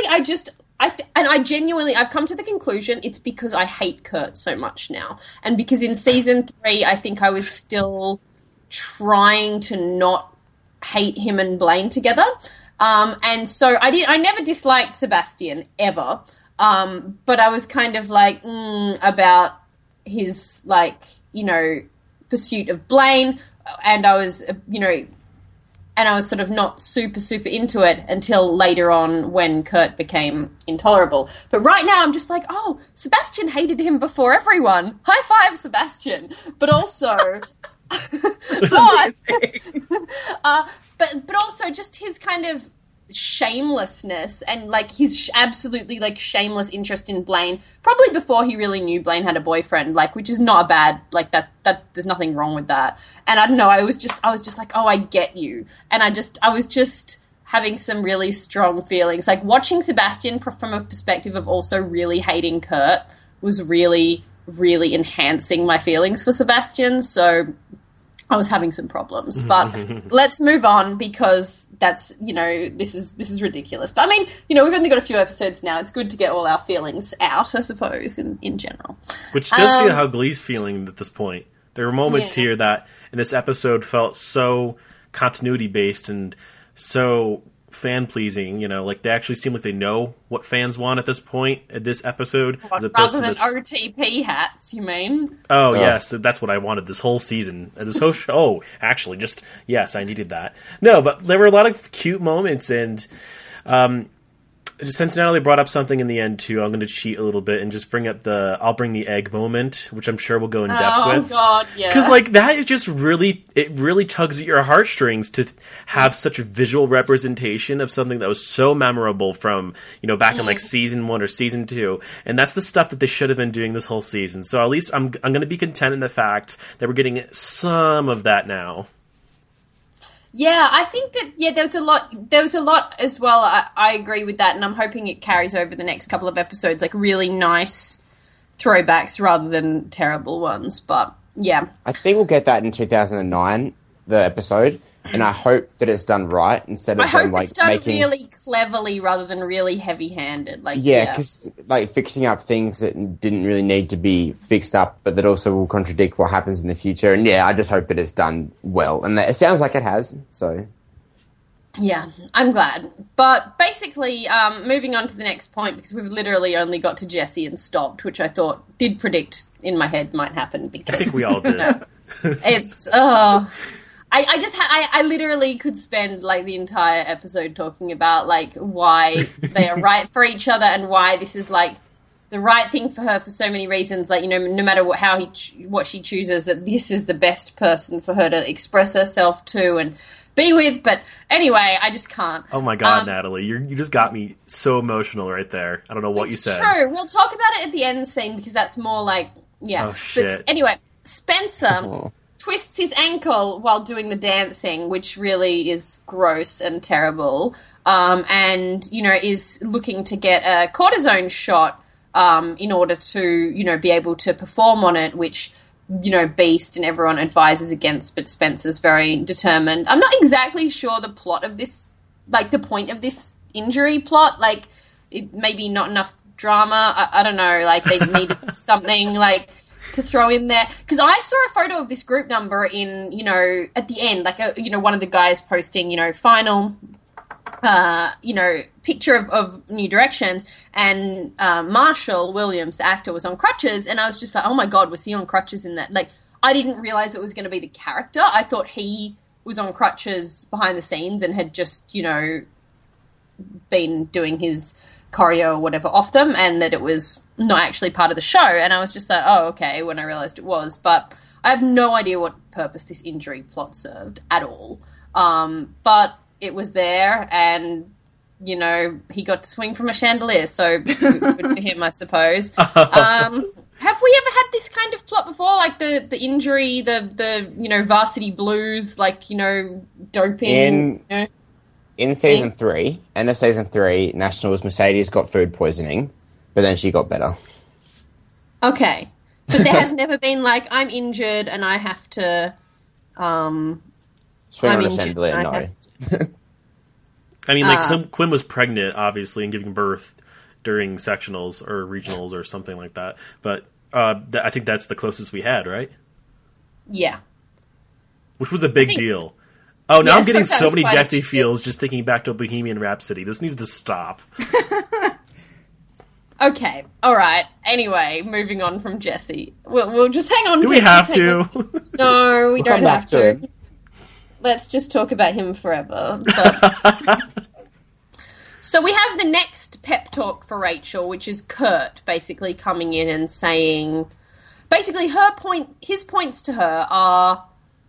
I've come to the conclusion it's because I hate Kurt so much now. And because in season 3, I think I was still trying to not hate him and Blaine together. And so I never disliked Sebastian ever. But I was kind of like, about his, like, you know, pursuit of Blaine. And I was, you know, and I was sort of not super, super into it until later on when Kurt became intolerable. But right now I'm just like, oh, Sebastian hated him before everyone. High five, Sebastian. But also, but also just his kind of shamelessness and like his absolutely like shameless interest in Blaine, probably before he really knew Blaine had a boyfriend, like, which is not a bad, like, that there's nothing wrong with that. And I don't know, I was just like, oh, I get you. And I was just having some really strong feelings, like watching Sebastian from a perspective of also really hating Kurt was really, really enhancing my feelings for Sebastian. So I was having some problems, but let's move on because that's, you know, this is ridiculous. But I mean, you know, we've only got a few episodes now. It's good to get all our feelings out, I suppose, in general. Which does feel how Glee's feeling at this point. There were moments here that in this episode felt so continuity based and so fan pleasing, you know, like they actually seem like they know what fans want at this point at this episode, as opposed rather than to OTP hats, you mean? Oh yes, that's what I wanted this whole season, this whole show. Actually, just yes, I needed that. No, but there were a lot of cute moments, and since Natalie brought up something in the end too, I'm going to cheat a little bit and just bring up I'll bring the egg moment, which I'm sure we'll go in depth with. Oh god, yeah. Because like that is just really tugs at your heartstrings to have such a visual representation of something that was so memorable from, you know, back in like season 1 or season 2, and that's the stuff that they should have been doing this whole season. So at least I'm going to be content in the fact that we're getting some of that now. Yeah, I think that there was a lot as well. I agree with that, and I'm hoping it carries over the next couple of episodes, like really nice throwbacks rather than terrible ones. But yeah, I think we'll get that in 2009, the episode, and I hope that it's done right instead of it's done really cleverly rather than really heavy-handed. Like because like fixing up things that didn't really need to be fixed up, but that also will contradict what happens in the future. And I just hope that it's done well, and it sounds like it has. So yeah, I'm glad. But basically, moving on to the next point, because we've literally only got to Jesse and stopped, which I thought did predict in my head might happen. Because I think we all did. It's I literally could spend like the entire episode talking about like why they are right for each other and why this is like the right thing for her for so many reasons. Like, no matter what she chooses, that this is the best person for her to express herself to and be with. But anyway, I just can't. Oh my God, Natalie, you just got me so emotional right there. I don't know what you said. True. We'll talk about it at the end scene because that's more like Oh shit. But anyway, Spencer twists his ankle while doing the dancing, which really is gross and terrible, and, is looking to get a cortisone shot in order to, be able to perform on it, which, Beast and everyone advises against, but Spencer's very determined. I'm not exactly sure the plot of this, like the point of this injury plot, like it maybe not enough drama, I don't know, like they needed something like to throw in there, because I saw a photo of this group number in, at the end, like, one of the guys posting, final, picture of New Directions, and Marshall Williams, the actor, was on crutches, and I was just like, oh my God, was he on crutches in that? Like, I didn't realize it was going to be the character. I thought he was on crutches behind the scenes and had just, been doing his choreo or whatever off them, and that it was not actually part of the show. And I was just like, oh, okay, when I realized it was. But I have no idea what purpose this injury plot served at all. But it was there, and, he got to swing from a chandelier, so good for him, I suppose. Have we ever had this kind of plot before? Like the injury, the Varsity Blues, like, doping? In season 3, end of season 3, Nationals Mercedes got food poisoning, but then she got better. Okay. But there has never been like, I'm injured and I have to swing on a chandelier, no. I mean, like, Quinn was pregnant, obviously, and giving birth during sectionals or regionals or something like that. But I think that's the closest we had, right? Yeah. Which was a big deal. Oh, now I'm getting so many Jesse feels just thinking back to Bohemian Rhapsody. This needs to stop. Okay, all right. Anyway, moving on from Jesse. We'll just hang on. Do we have to? No, we don't have to. Let's just talk about him forever. So we have the next pep talk for Rachel, which is Kurt basically coming in and saying, basically his points to her are,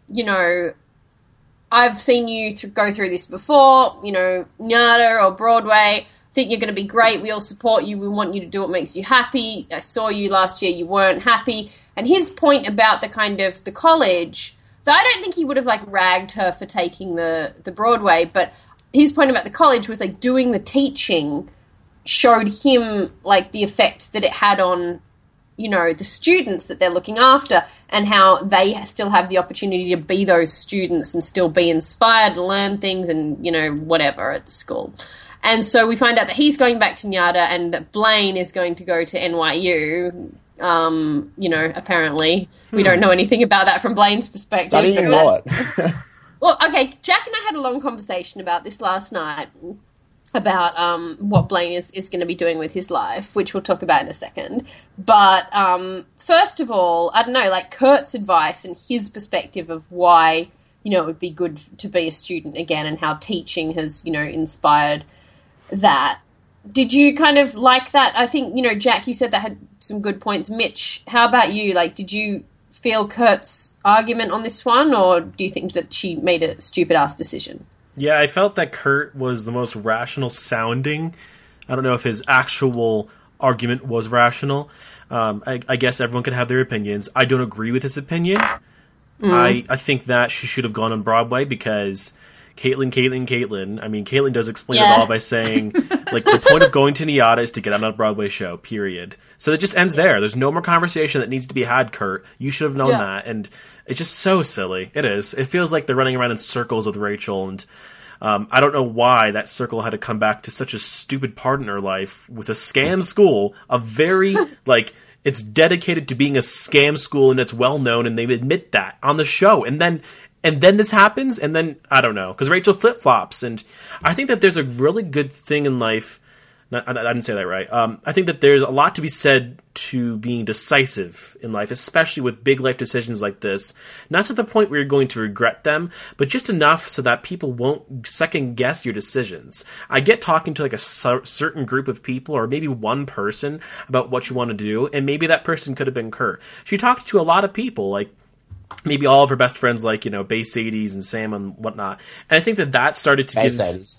I've seen you go through this before, NYADA or Broadway. Think you're going to be great. We all support you. We want you to do what makes you happy. I saw you last year. You weren't happy. And his point about the kind of the college, though I don't think he would have like ragged her for taking the Broadway, but his point about the college was like doing the teaching showed him like the effect that it had on, the students that they're looking after, and how they still have the opportunity to be those students and still be inspired to learn things and, whatever at school. And so we find out that he's going back to NYADA and that Blaine is going to go to NYU. Apparently. We don't know anything about that from Blaine's perspective. Studying what? Well, okay, Jack and I had a long conversation about this last night, about what Blaine is going to be doing with his life, which we'll talk about in a second. But first of all, I don't know, like Kurt's advice and his perspective of why, it would be good to be a student again, and how teaching has, inspired that. Did you kind of like that? I think, Jack, you said that had some good points. Mitch, how about you? Like, did you feel Kurt's argument on this one, or do you think that she made a stupid-ass decision? Yeah, I felt that Kurt was the most rational sounding. I don't know if his actual argument was rational. I guess everyone can have their opinions. I don't agree with his opinion. I think that she should have gone on Broadway because Caitlin. I mean, Caitlin does explain it all by saying, like, the point of going to NYADA is to get on a Broadway show, period. So it just ends there. There's no more conversation that needs to be had, Kurt. You should have known that. And it's just so silly. It is. It feels like they're running around in circles with Rachel, and I don't know why that circle had to come back to such a stupid part in her life with a scam school, a very, like... It's dedicated to being a scam school, and it's well known, and they admit that on the show. And then this happens, and then I don't know, because Rachel flip flops, and I think that there's a really good thing in life. I didn't say that right. I think that there's a lot to be said to being decisive in life, especially with big life decisions like this. Not to the point where you're going to regret them, but just enough so that people won't second guess your decisions. I get talking to like a certain group of people, or maybe one person, about what you want to do, and maybe that person could have been Kurt. She talked to a lot of people, like maybe all of her best friends, like, you know, Bay Sadie's and Sam and whatnot. And I think that started to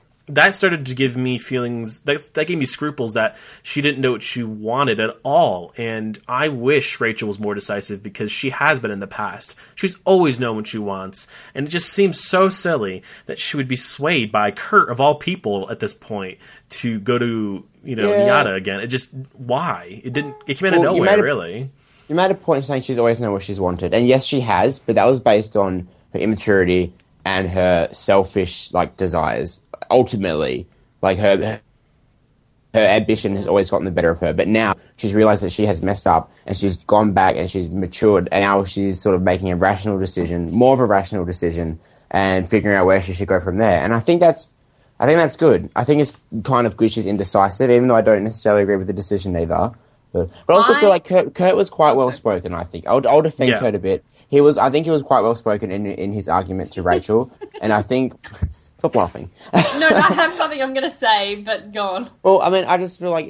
give me feelings, that gave me scruples that she didn't know what she wanted at all. And I wish Rachel was more decisive, because she has been in the past. She's always known what she wants. And it just seems so silly that she would be swayed by Kurt, of all people at this point, to go to, you know, NYADA again. It just, why? It came out of nowhere, really. You made a point saying she's always known what she's wanted. And yes, she has, but that was based on her immaturity and her selfish, like, desires. Ultimately, like, her ambition has always gotten the better of her, but now she's realized that she has messed up, and she's gone back and she's matured, and now she's sort of making a rational decision, more of a rational decision, and figuring out where she should go from there. And I think that's good. I think it's kind of good she's indecisive, even though I don't necessarily agree with the decision either. But I also feel like Kurt was quite well spoken. I think I'll defend Kurt a bit. I think he was quite well spoken in his argument to Rachel, and I think. Stop laughing. No, I have something I'm going to say, but go on. Well, I mean, I just feel like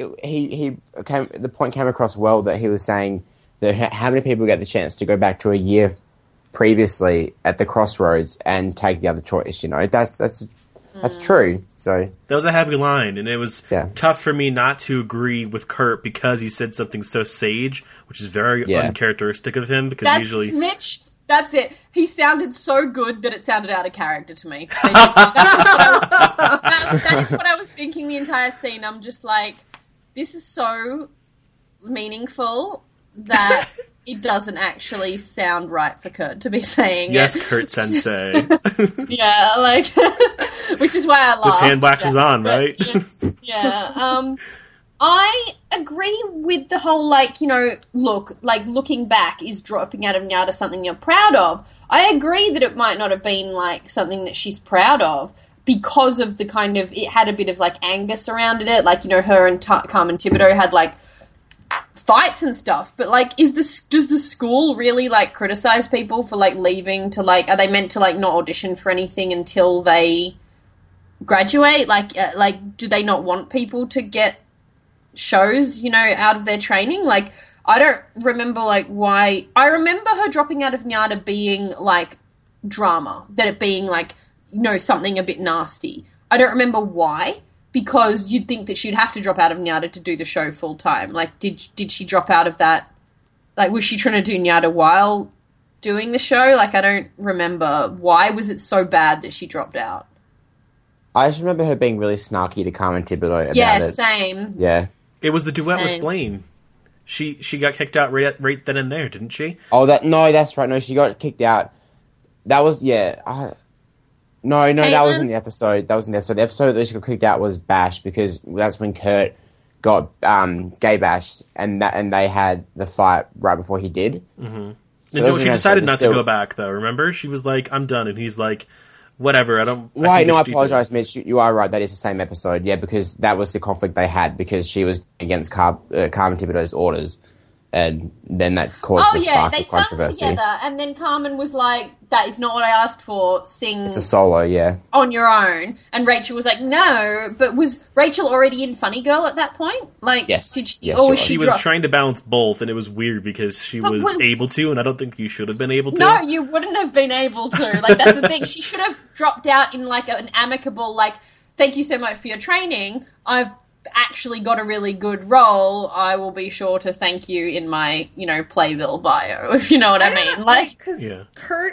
the point came across well, that he was saying that how many people get the chance to go back to a year previously at the crossroads and take the other choice, you know? That's true. So that was a heavy line, and it was tough for me not to agree with Kurt, because he said something so sage, which is very uncharacteristic of him, because usually... Mitch... That's it. He sounded so good that it sounded out of character to me. That is what I was thinking the entire scene. I'm just like, this is so meaningful that it doesn't actually sound right for Kurt to be saying yes, it. Yes, Kurt Sensei. Yeah, like, which is why I laughed. His hand wax is on, right? Yeah. I agree with the whole, like, you know, looking back, is dropping out of NYADA something you're proud of? I agree that it might not have been, like, something that she's proud of, because of the kind of, it had a bit of, like, anger surrounded it. Like, you know, her and Carmen Thibodeau had, like, fights and stuff. But, like, does the school really, like, criticize people for, like, leaving to, like, are they meant to, like, not audition for anything until they graduate? Like, do they not want people to get shows, you know, out of their training? Like, I don't remember, like, why. I remember her dropping out of NYADA being, like, drama, that it being, like, you know, something a bit nasty. I don't remember why, because you'd think that she'd have to drop out of NYADA to do the show full time. Like, did she drop out of that? Like, was she trying to do NYADA while doing the show? Like, I don't remember. Why was it so bad that she dropped out? I just remember her being really snarky to Carmen Thibodeau about it. Yeah, same. Yeah. It was the duet with Blaine. She got kicked out right then and there, didn't she? Oh, that's right. No, she got kicked out. That was that was in the episode. The episode that she got kicked out was Bash, because that's when Kurt got gay bashed, and they had the fight right before he did. Mm-hmm. So she decided not to go back, though. Remember, she was like, "I'm done," and he's like, whatever, I don't... Right, no, I apologise, Mitch. You are right, that is the same episode. Yeah, because that was the conflict they had, because she was against Carmen Thibodeau's orders, and then that caused the spark of controversy. Oh, yeah, they sung together, and then Carmen was like, that is not what I asked for, sing... It's a solo, yeah. ...on your own, and Rachel was like, no, but was Rachel already in Funny Girl at that point? Like, yes, did she, yes, she was trying to balance both, and it was weird, because she was able to, and I don't think you should have been able to. No, you wouldn't have been able to. Like, that's the thing. She should have dropped out in, like, an amicable, like, thank you so much for your training. I've actually got a really good role. I will be sure to thank you in my, you know, Playbill bio, if you know what I mean. Like, because Kurt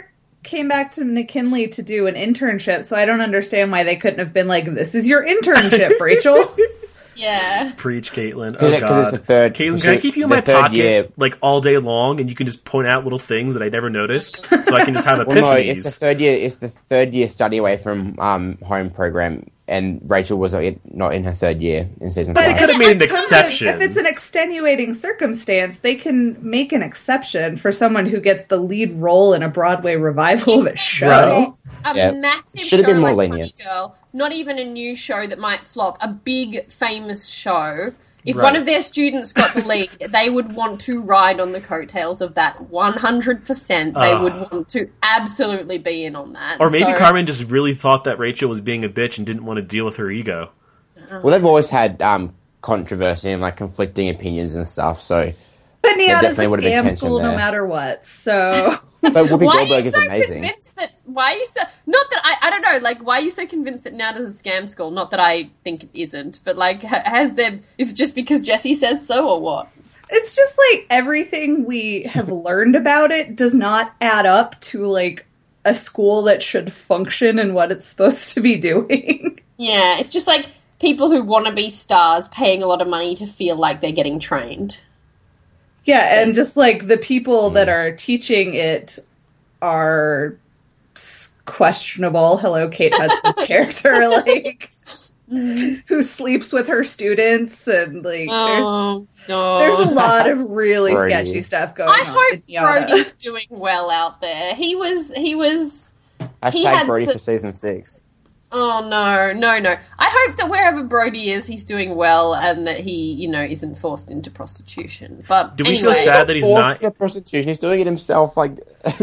came back to McKinley to do an internship, so I don't understand why they couldn't have been like, this is your internship, Rachel. Yeah. Preach, Caitlin. Oh, God. It's the third, Caitlin, can I keep you in my pocket like all day long, and you can just point out little things that I never noticed, so I can just have epiphanies? Well, no, it's the third year study away from home program, and Rachel was not in her third year in season 5. But it could have made an exception. If it's an extenuating circumstance, they can make an exception for someone who gets the lead role in a Broadway revival of a show. Right. A massive should have been more like lenient. Funny Girl, not even a new show that might flop, a big famous show. If one of their students got the lead, they would want to ride on the coattails of that 100%. They would want to absolutely be in on that. Or maybe Carmen just really thought that Rachel was being a bitch and didn't want to deal with her ego. Well, they've always had controversy and like conflicting opinions and stuff, so... But NYADA's a scam school no matter what, so... But Whoopi Goldberg is amazing. Why are you so... Not that I don't know, like, why are you so convinced that NYADA's a scam school? Not that I think it isn't, but, like, is it just because Jessie says so, or what? It's just, like, everything we have learned about it does not add up to, like, a school that should function and what it's supposed to be doing. Yeah, it's just, like, people who want to be stars paying a lot of money to feel like they're getting trained. Yeah, and just, like, the people that are teaching it are questionable. Hello, Kate Hudson's character, like, who sleeps with her students, and, like, there's a lot of really sketchy stuff going on. I hope Brody's doing well out there. He was... Hashtag Brody for season 6. Oh, no. I hope that wherever Brody is, he's doing well and that he, isn't forced into prostitution. But do we feel sad that he's not into prostitution? He's doing it himself, like,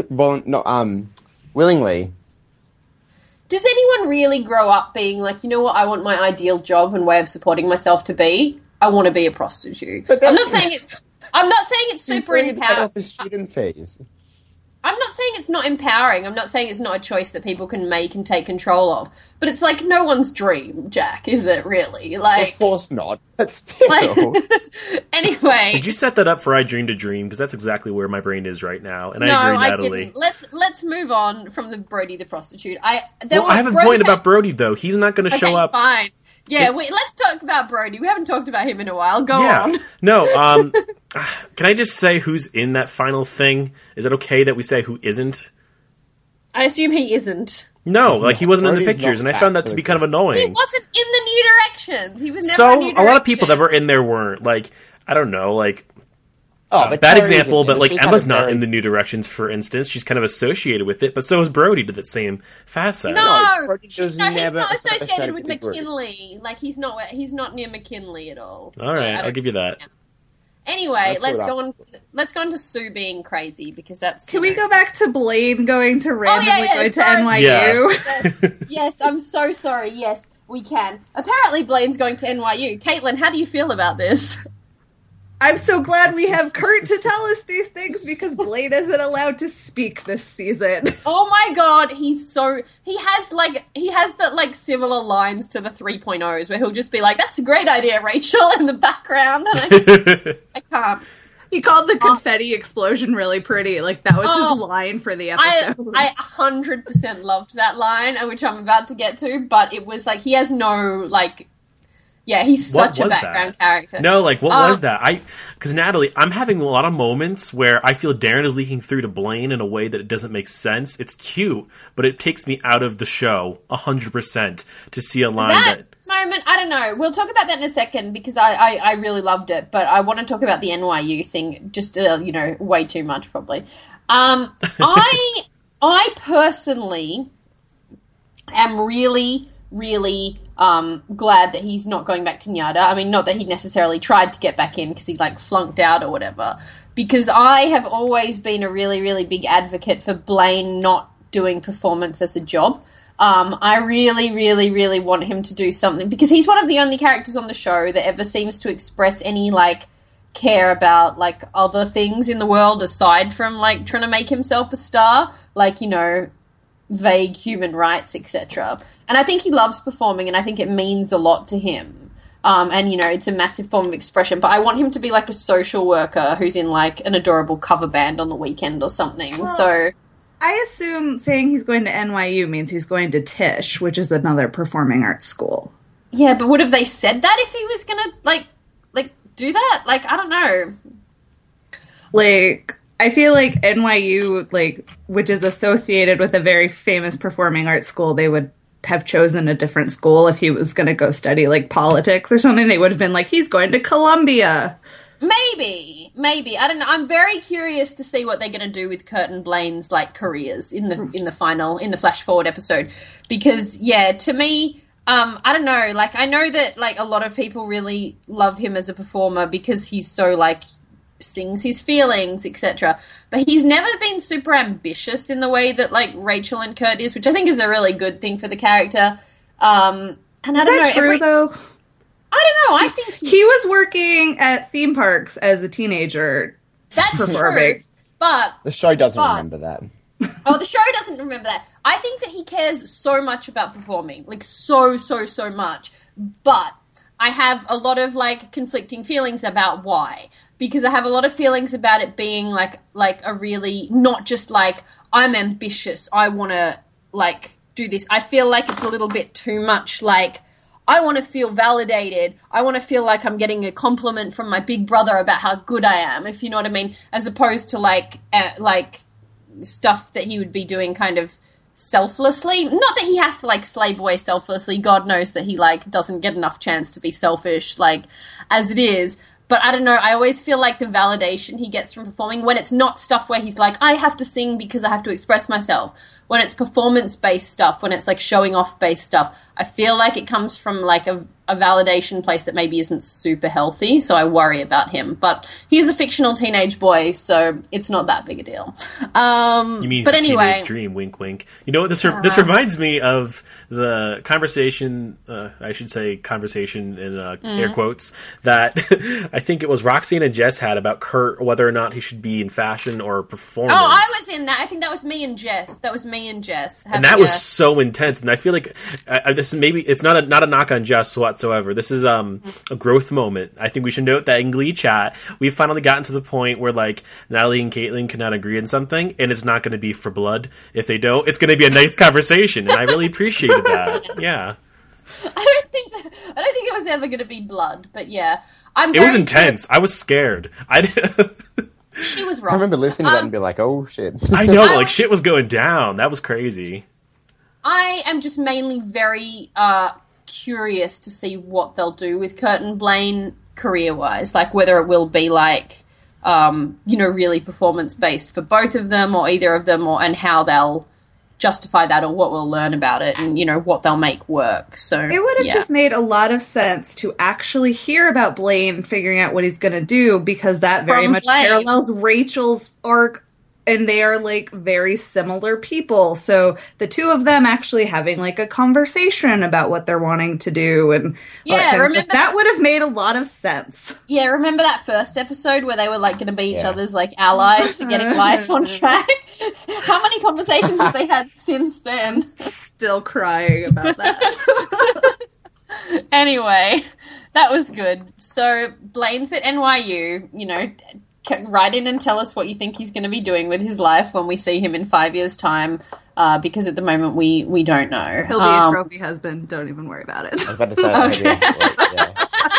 willingly. Does anyone really grow up being like, you know what, I want my ideal job and way of supporting myself to be? I want to be a prostitute. I'm not saying it's super empowering. Off his student fees. I'm not saying it's not empowering. I'm not saying it's not a choice that people can make and take control of. But it's like no one's dream, Jack, is it really? Like, of course not. But still. Anyway. Did you set that up for I Dreamed a Dream? Because that's exactly where my brain is right now. And no, I agree, Natalie. Didn't. Let's move on from the Brody the prostitute. I have a point about Brody, though. He's not going to show up. Fine. Yeah, let's talk about Brody. We haven't talked about him in a while. Go on. No, can I just say who's in that final thing? Is it okay that we say who isn't? I assume he isn't. No, he wasn't in the pictures, and I found that to be kind of annoying. He wasn't in the New Directions. He was never in New Directions. So, a lot of people that were in there weren't. Like, I don't know, like... but bad example, but, like, Emma's not in the New Directions, for instance. She's kind of associated with it, but so is Brody to that same facet. No, he's not associated with McKinley. Like, he's not near McKinley at all. All right, I'll give you that. Anyway, let's go on to Sue being crazy, because that's... Can we go back to Blaine going to randomly go to NYU? Yeah. Yes, I'm so sorry. Yes, we can. Apparently Blaine's going to NYU. Caitlin, how do you feel about this? I'm so glad we have Kurt to tell us these things, because Blaine isn't allowed to speak this season. Oh my god, he has the similar lines to the 3.0s where he'll just be like, "That's a great idea, Rachel," in the background, and I can't. He called the confetti explosion really pretty. Like, that was his line for the episode. I 100% loved that line, which I'm about to get to, but it was like, he has no, like... Yeah, he's such a background character. No, like, what was that? Because, Natalie, I'm having a lot of moments where I feel Darren is leaking through to Blaine in a way that it doesn't make sense. It's cute, but it takes me out of the show 100% to see a line that moment, I don't know. We'll talk about that in a second, because I really loved it, but I want to talk about the NYU thing just, way too much, probably. I personally am really glad that he's not going back to NYADA. I mean, not that he necessarily tried to get back in because he, flunked out or whatever. Because I have always been a really, really big advocate for Blaine not doing performance as a job. I really, really, really want him to do something, because he's one of the only characters on the show that ever seems to express any, care about, other things in the world aside from, trying to make himself a star. Vague human rights, etc. And I think he loves performing, and I think it means a lot to him. And, it's a massive form of expression. But I want him to be a social worker who's in, an adorable cover band on the weekend or something. Well, so I assume saying he's going to NYU means he's going to Tisch, which is another performing arts school. Yeah, but would have they said that if he was gonna like do that? Like, I don't know. Like, I feel like NYU, like, which is associated with a very famous performing arts school, they would have chosen a different school if he was going to go study, like, politics or something. They would have been like, he's going to Columbia. Maybe. I don't know. I'm very curious to see what they're going to do with Kurt and Blaine's, like, careers in the flash forward episode. Because, yeah, to me, I don't know, like, I know that, like, a lot of people really love him as a performer because he's so, like, sings his feelings, etc. But he's never been super ambitious in the way that, like, Rachel and Kurt is, which I think is a really good thing for the character. And I don't know. Is that true, though? I don't know. I think he was working at theme parks as a teenager. That's performing. True, but the show doesn't remember that. Oh, the show doesn't remember that. I think that he cares so much about performing, like so much. But I have a lot of, like, conflicting feelings about why. Because I have a lot of feelings about it being like a really, not just like, I'm ambitious, I want to, like, do this. I feel like it's a little bit too much like, I want to feel validated. I want to feel like I'm getting a compliment from my big brother about how good I am, if you know what I mean, as opposed to like stuff that he would be doing kind of selflessly. Not that he has to, like, slave away selflessly. God knows that he, like, doesn't get enough chance to be selfish, like, as it is. But I don't know, I always feel like the validation he gets from performing, when it's not stuff where he's like, I have to sing because I have to express myself, when it's performance-based stuff, when it's, like, showing-off-based stuff, I feel like it comes from, like, a validation place that maybe isn't super healthy, so I worry about him. But he's a fictional teenage boy, so it's not that big a deal. You mean but anyway, teenage dream, wink, wink. You know what, this reminds me of the conversation, I should say conversation in air quotes, that I think it was Roxanne and Jess had about Kurt, whether or not he should be in fashion or performance. Oh, I was in that. I think that was me and Jess. And that was so intense, and I feel like this is maybe, it's not a knock on Jess whatsoever. This is a growth moment. I think we should note that in Glee chat, we've finally gotten to the point where, like, Natalie and Caitlin cannot agree on something, and it's not going to be for blood. If they don't, it's going to be a nice conversation, and I really appreciated that. Yeah. I don't think it was ever going to be blood, but yeah. It was intense. I was scared. She was wrong. I remember listening to that and be like, oh, shit. I know, like, shit was going down. That was crazy. I am just mainly very curious to see what they'll do with Kurt and Blaine career-wise. Like, whether it will be, like, really performance-based for both of them or either of them, and how they'll justify that, or what we'll learn about it, and, what they'll make work. So it would have just made a lot of sense to actually hear about Blaine figuring out what he's going to do, because that very much parallels Rachel's arc, and they are, like, very similar people. So the two of them actually having, like, a conversation about what they're wanting to do, and that would have made a lot of sense. Yeah, remember that first episode where they were, like, going to be each other's, like, allies for getting life on track? How many conversations have they had since then? Still crying about that. Anyway, that was good. So Blaine's at NYU, write in and tell us what you think he's going to be doing with his life when we see him in 5 years' time, because at the moment we don't know. He'll be a trophy husband. Don't even worry about it. I was about to say that.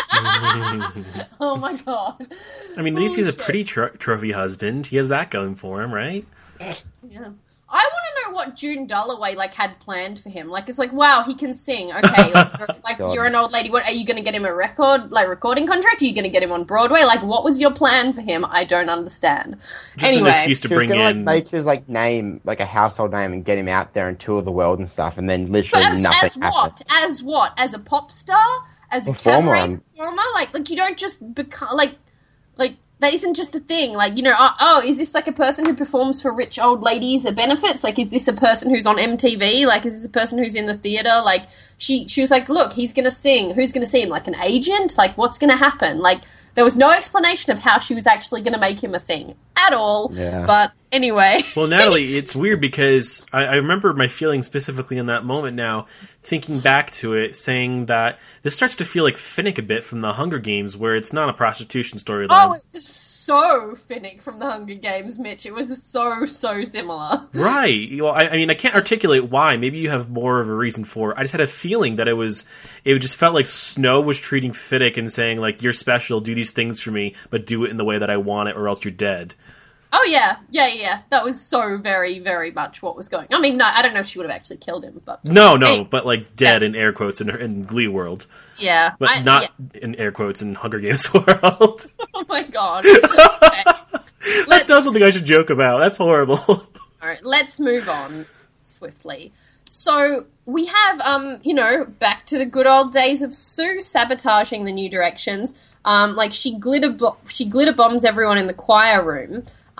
Oh my god. I mean, at least he's a pretty trophy husband. He has that going for him, right? Yeah. I want to know what June Dalloway, like, had planned for him. Like, it's like, wow, he can sing. Okay, like you're an old lady. What are you going to get him a recording contract? Are you going to get him on Broadway? Like, what was your plan for him? I don't understand. Just anyway, an excuse to bring in, like, make his, like, name, like, a household name, and get him out there and tour the world and stuff, and then literally nothing happened. As what? As a pop star? As a cabaret performer? Like you don't just become like that isn't just a thing. Like, is this like a person who performs for rich old ladies at benefits? Like, is this a person who's on MTV? Like, is this a person who's in the theater? Like, she was like, look, he's going to sing. Who's going to see him? Like, an agent? Like, what's going to happen? Like, there was no explanation of how she was actually going to make him a thing at all. Yeah. But Anyway. Well, Natalie, it's weird because I remember my feeling specifically in that moment now, thinking back to it, saying that this starts to feel like Finnick a bit from the Hunger Games, where it's not a prostitution storyline. Oh, it was so Finnick from the Hunger Games, Mitch. It was so similar. Right. Well, I mean, I can't articulate why. Maybe you have more of a reason for it. I just had a feeling that it just felt like Snow was treating Finnick and saying, like, you're special, do these things for me, but do it in the way that I want it or else you're dead. Oh, yeah. That was so very, very much what was going on. I mean, no, I don't know if she would have actually killed him, but... No, but, like, dead in air quotes in Glee World. Yeah. But not in air quotes in Hunger Games World. Oh, my God. Okay. That's not something I should joke about. That's horrible. All right, let's move on swiftly. So, we have, back to the good old days of Sue sabotaging the New Directions. She glitter bombs everyone in the choir room.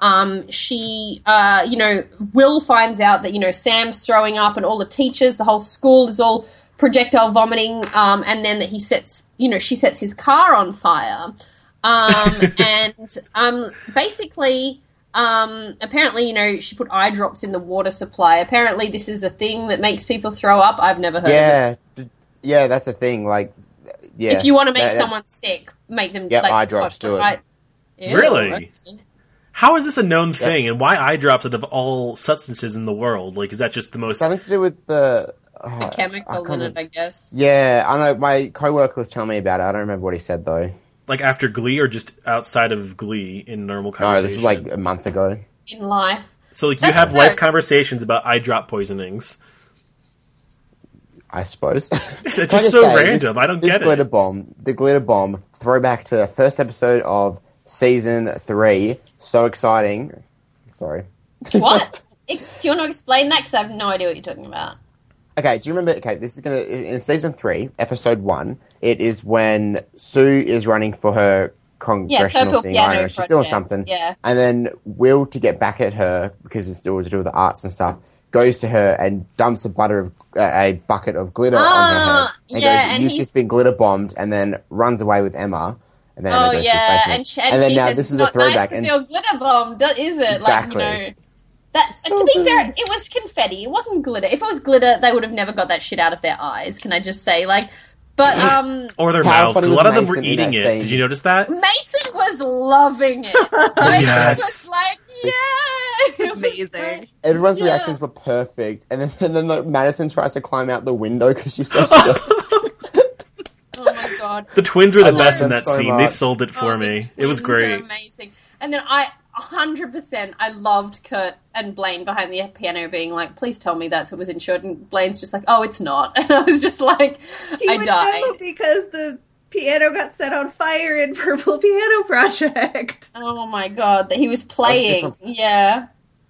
Will finds out that, Sam's throwing up and all the teachers, the whole school is all projectile vomiting, and then that she sets his car on fire. Apparently, she put eye drops in the water supply. Apparently this is a thing that makes people throw up. I've never heard of it. Yeah, that's a thing, like... Yeah, if you want to make someone sick, make them eye drops do it. Really? Okay. How is this a known thing, and why eye drops out of all substances in the world? Like, is that just the most... Something to do with the chemical in it, I guess. Yeah, I know. My coworker was telling me about it. I don't remember what he said, though. Like after Glee, or just outside of Glee in normal conversation? No, this was like a month ago. In life. So, like, you have life conversations about eye drop poisonings. I suppose. It's just so random. I don't get it. The glitter bomb, throwback to the first episode of season 3. So exciting. Sorry. What? Do you want to explain that? Because I have no idea what you're talking about. Okay, do you remember? Okay, this is in season 3, episode 1. It is when Sue is running for her congressional thing. I don't know, she's doing something. Yeah. And then Will, to get back at her, because it's all to do with the arts and stuff, goes to her and dumps a bucket of glitter on her head. And goes, you've just been glitter bombed, and then runs away with Emma. And then Emma goes to his basement. And then now this is a throwback. Nice to feel glitter bombed, is it? Exactly. To be fair, it was confetti. It wasn't glitter. If it was glitter, they would have never got that shit out of their eyes. Can I just say, or their mouths? Because a lot of them were eating it. Did you notice that? Mason was loving it. Yes. He was like, yeah, amazing. Everyone's reactions were perfect, and then Madison tries to climb out the window because she's so scared. Oh my god! The twins were the best in that scene. Much. They sold it for me. It was great. Amazing. And then 100%, I loved Kurt and Blaine behind the piano being like, please tell me that's what was insured. And Blaine's just like, oh, it's not. And I was just like, I died. Know because the piano got set on fire in Purple Piano Project. Oh my god, that he was playing. Yeah.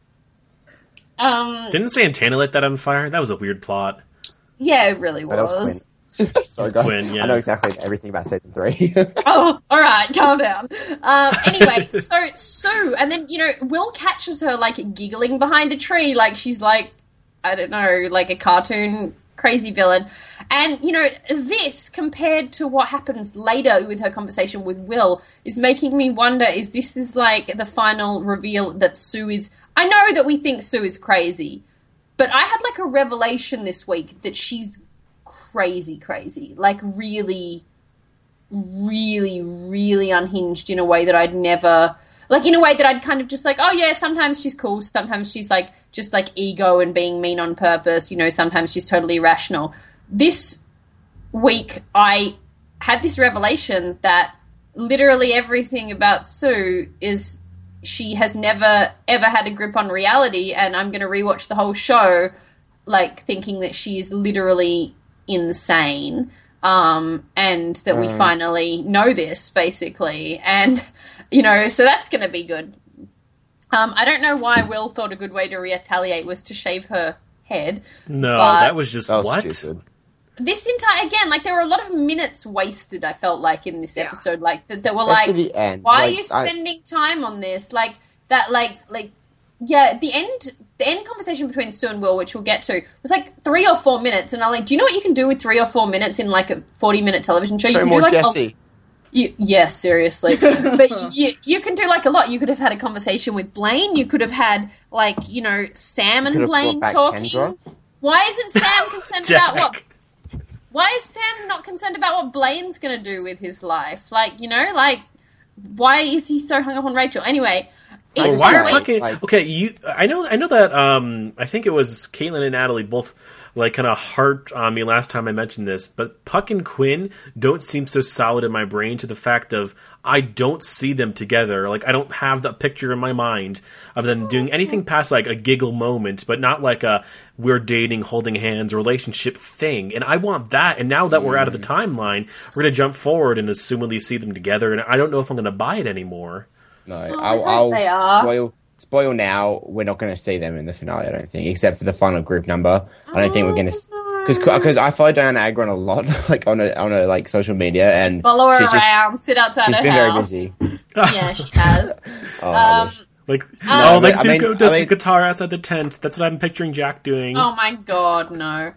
Didn't Santana light that on fire? That was a weird plot. Yeah, it really was. That was Sorry, guys. Quinn, yeah. I know exactly everything about season 3. Oh, all right, calm down. Anyway, so Sue, and then, Will catches her, giggling behind a tree, like she's, I don't know, like a cartoon crazy villain. And, this, compared to what happens later with her conversation with Will, is making me wonder, is the final reveal that Sue is... I know that we think Sue is crazy, but I had, a revelation this week that she's crazy, really, really, really unhinged in a way that I'd never, in a way that I'd kind of just oh yeah, sometimes she's cool, sometimes she's just ego and being mean on purpose, sometimes she's totally irrational. This week I had this revelation that literally everything about Sue is she has never ever had a grip on reality, and I'm going to rewatch the whole show thinking that she's literally insane, and that we finally know this, basically. And, so that's going to be good. I don't know why Will thought a good way to retaliate was to shave her head. No, that was just what? Stupid. This entire, again, there were a lot of minutes wasted, I felt in this episode, that were especially the end. Why are you spending time on this? The end conversation between Sue and Will, which we'll get to, was 3 or 4 minutes, and I'm do you know what you can do with 3 or 4 minutes in a 40-minute television show? Show you can more do Jessie. Yeah, seriously. But you can do like a lot. You could have had a conversation with Blaine. You could have had like, Sam and Blaine talking. Kendra. Why isn't Sam concerned about what? Why is Sam not concerned about what Blaine's going to do with his life? Like, why is he so hung up on Rachel? Anyway. I know that. I think it was Caitlin and Natalie both like kind of heart on me last time I mentioned this, but Puck and Quinn don't seem so solid in my brain to the fact of I don't see them together. Like I don't have that picture in my mind of them doing anything past like a giggle moment, but not like a we're dating, holding hands relationship thing. And I want that. And now that we're out of the timeline, we're going to jump forward and assumedly see them together. And I don't know if I'm going to buy it anymore. No, I'll spoil now. We're not going to see them in the finale, I don't think, except for the final group number. I don't think we're going to, because I follow Diana Agron a lot, like on a like social media, and follow her around, sit outside her house. She's been very busy. Yeah, she has. Zuko does the guitar outside the tent. That's what I'm picturing Jack doing. Oh my god, no.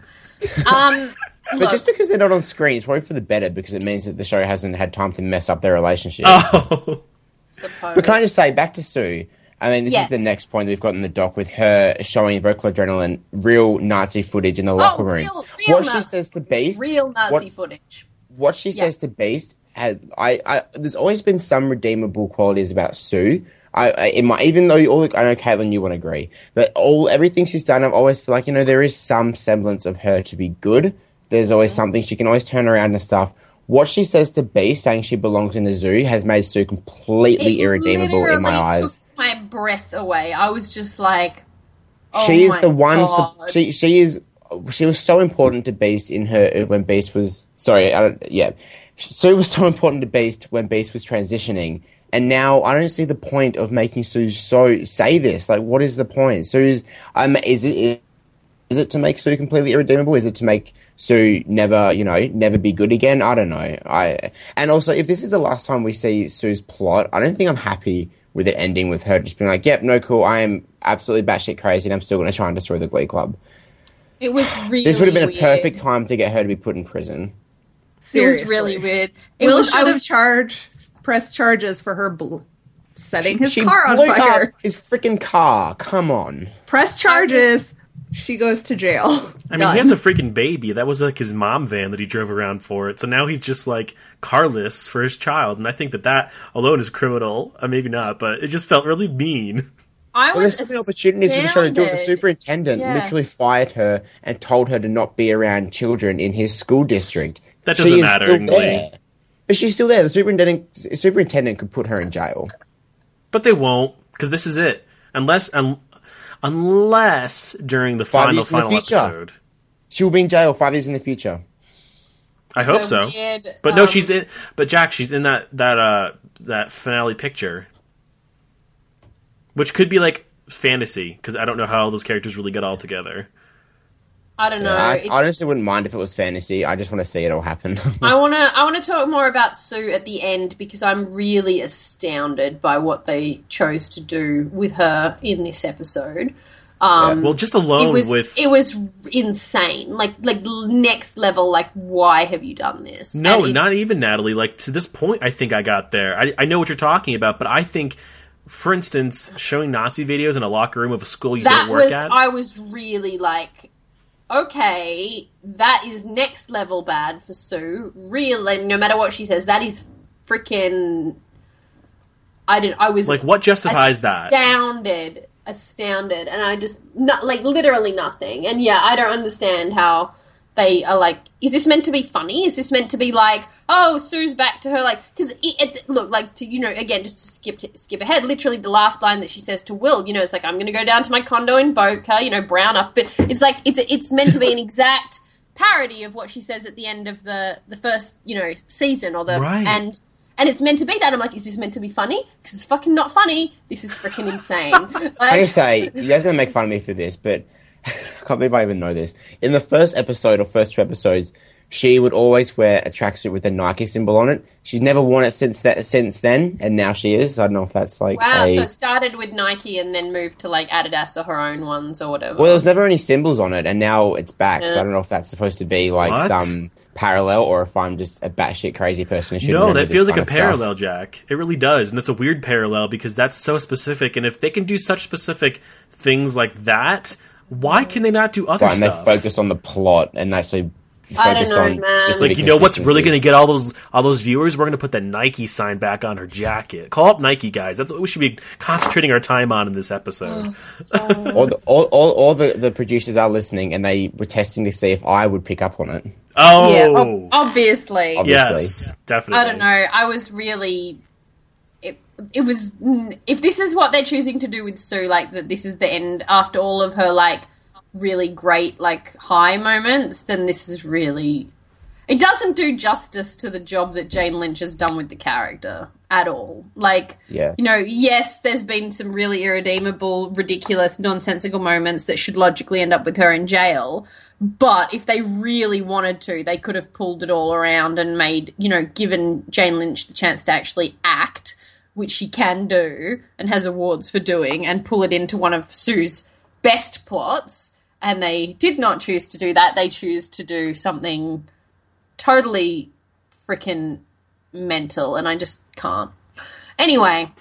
But just because they're not on screen, it's probably for the better, because it means that the show hasn't had time to mess up their relationship. Oh. But can I just say, back to Sue, I mean, this is the next point that we've got in the doc with her showing Vocal Adrenaline real Nazi footage in the locker room. What she says to Beast... Real Nazi footage. What she says to Beast... there's always been some redeemable qualities about Sue. Even though I know Caitlin, you won't agree, but everything she's done, I've always feel like, there is some semblance of her to be good. There's always something. She can always turn around and stuff. What she says to Beast, saying she belongs in the zoo, has made Sue completely irredeemable in my eyes. Took my breath away. I was just like, she is the one. She was so important to Beast in her when Beast was Sue was so important to Beast when Beast was transitioning, and now I don't see the point of making Sue say this. Like, what is the point? Sue's is it to make Sue completely irredeemable? Is it to make Sue never be good again? I don't know. And also, if this is the last time we see Sue's plot, I don't think I'm happy with it ending with her just being like, yep, no, cool, I am absolutely batshit crazy and I'm still going to try and destroy the Glee Club. It was really This would have been weird. A perfect time to get her to be put in prison. Seriously. It was really weird. Will should have pressed charges for her setting his car on fire. His freaking car. Come on. Press charges. She goes to jail. I mean, he has a freaking baby. That was like his mom van that he drove around for it. So now he's just like carless for his child. And I think that alone is criminal. Maybe not, but it just felt really mean. There's so many opportunities for the show to do it. The superintendent literally fired her and told her to not be around children in his school district. That doesn't matter in Glee. But she's still there. The superintendent could put her in jail. But they won't, because this is it. Unless during the final episode. She will be in jail 5 years in the future. I hope so. But no, she's in. But Jack, she's in that finale picture, which could be like fantasy, because I don't know how all those characters really get all together. I don't know. I honestly wouldn't mind if it was fantasy. I just want to see it all happen. I want to talk more about Sue at the end, because I'm really astounded by what they chose to do with her in this episode. Well, just alone it was insane. Like next level. Like, why have you done this? No, not even Natalie. Like, to this point, I think I got there. I know what you're talking about, but I think, for instance, showing Nazi videos in a locker room of a school you don't work at. I was really like, okay, that is next level bad for Sue. Really, no matter what she says, that is freaking. I was like, what justifies that? Astounded, and I just literally nothing. And yeah, I don't understand how they are like. Is this meant to be funny? Is this meant to be like, oh, Sue's back to her, like, because look, like, to, again, just to skip ahead, literally the last line that she says to Will, it's like, I'm going to go down to my condo in Boca, brown up, but it's like, it's meant to be an exact parody of what she says at the end of the first, season, or the, right. And it's meant to be that. I'm like, is this meant to be funny? Because it's fucking not funny. This is freaking insane. I just say, you guys are going to make fun of me for this, but I can't believe I even know this. In the first episode or first 2 episodes, she would always wear a tracksuit with the Nike symbol on it. She's never worn it since then, and now she is. I don't know if that's like wow, so it started with Nike and then moved to like Adidas or her own ones or whatever. Well, there was never any symbols on it, and now it's back, so I don't know if that's supposed to be like some parallel or if I'm just a batshit crazy person who shouldn't No, remember that feels this like a kind of parallel, stuff. Jack. It really does, and it's a weird parallel because that's so specific. And if they can do such specific things like that, why can they not do other Right, and stuff? they focus on the plot and actually I don't focus know, on man. specific Like, you know what's really going to consistencies. get all those viewers? We're going to put the Nike sign back on her jacket. Call up Nike, guys. That's what we should be concentrating our time on in this episode. All the producers are listening, and they were testing to see if I would pick up on it. Oh, Yeah, obviously. yes, definitely. I don't know. I was really. It was. If this is what they're choosing to do with Sue, like that, this is the end after all of her like really great like high moments. Then this is really. It doesn't do justice to the job that Jane Lynch has done with the character at all. Like, Yeah. you know, yes, there's been some really irredeemable, ridiculous, nonsensical moments that should logically end up with her in jail. But if they really wanted to, they could have pulled it all around and made, you know, given Jane Lynch the chance to actually act, which she can do and has awards for doing, and pull it into one of Sue's best plots. And they did not choose to do that. They choose to do something totally freaking mental, and I just can't. Anyway,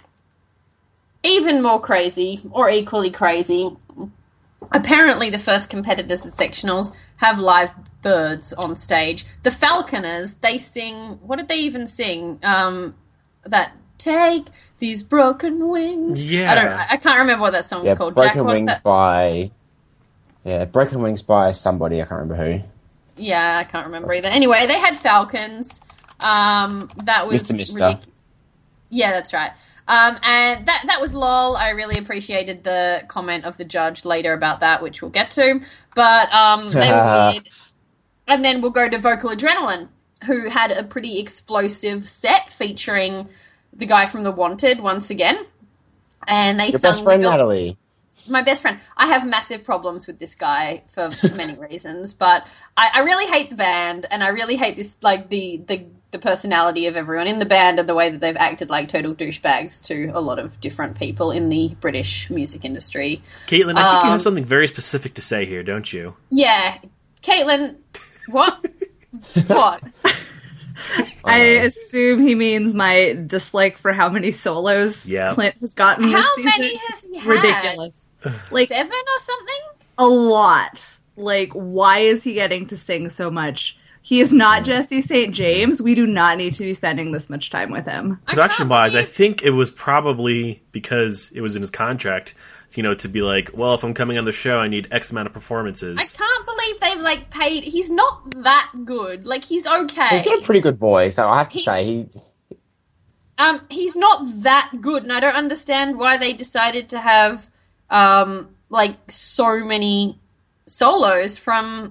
even more crazy, or equally crazy, apparently the first competitors at sectionals have live birds on stage. The Falconers, they sing, what did they even sing? That Take These Broken Wings. Yeah. I can't remember what that song's Yeah, called. Broken Jack, what's Wings that? by... Yeah, Broken Wings by somebody, I can't remember who. Yeah, I can't remember either. Anyway, they had falcons. That was Mr. Yeah, that's right. And that was lol. I really appreciated the comment of the judge later about that, which we'll get to. But they were weird. And then we'll go to Vocal Adrenaline, who had a pretty explosive set featuring the guy from The Wanted once again. And they Your sung best friend, the- Natalie. My best friend. I have massive problems with this guy for many reasons, but I really hate the band, and I really hate this, like, the personality of everyone in the band and the way that they've acted like total douchebags to a lot of different people in the British music industry. Caitlin, I think you have something very specific to say here, don't you? Yeah. Caitlin, what? What? I assume he means my dislike for how many solos Yeah. Clint has gotten this How season. many has he had? Ridiculous. Like, 7 or something? a lot. Like, why is he getting to sing so much? He is not Jesse St. James. We do not need to be spending this much time with him. Production-wise, I believe- think it was probably because it was in his contract, you know, to be like, well, if I'm coming on the show, I need X amount of performances. I can't believe they've, like, paid... He's not that good. Like, he's okay. He's got a pretty good voice, I have to He's- say. He He's not that good, and I don't understand why they decided to have, like, so many solos from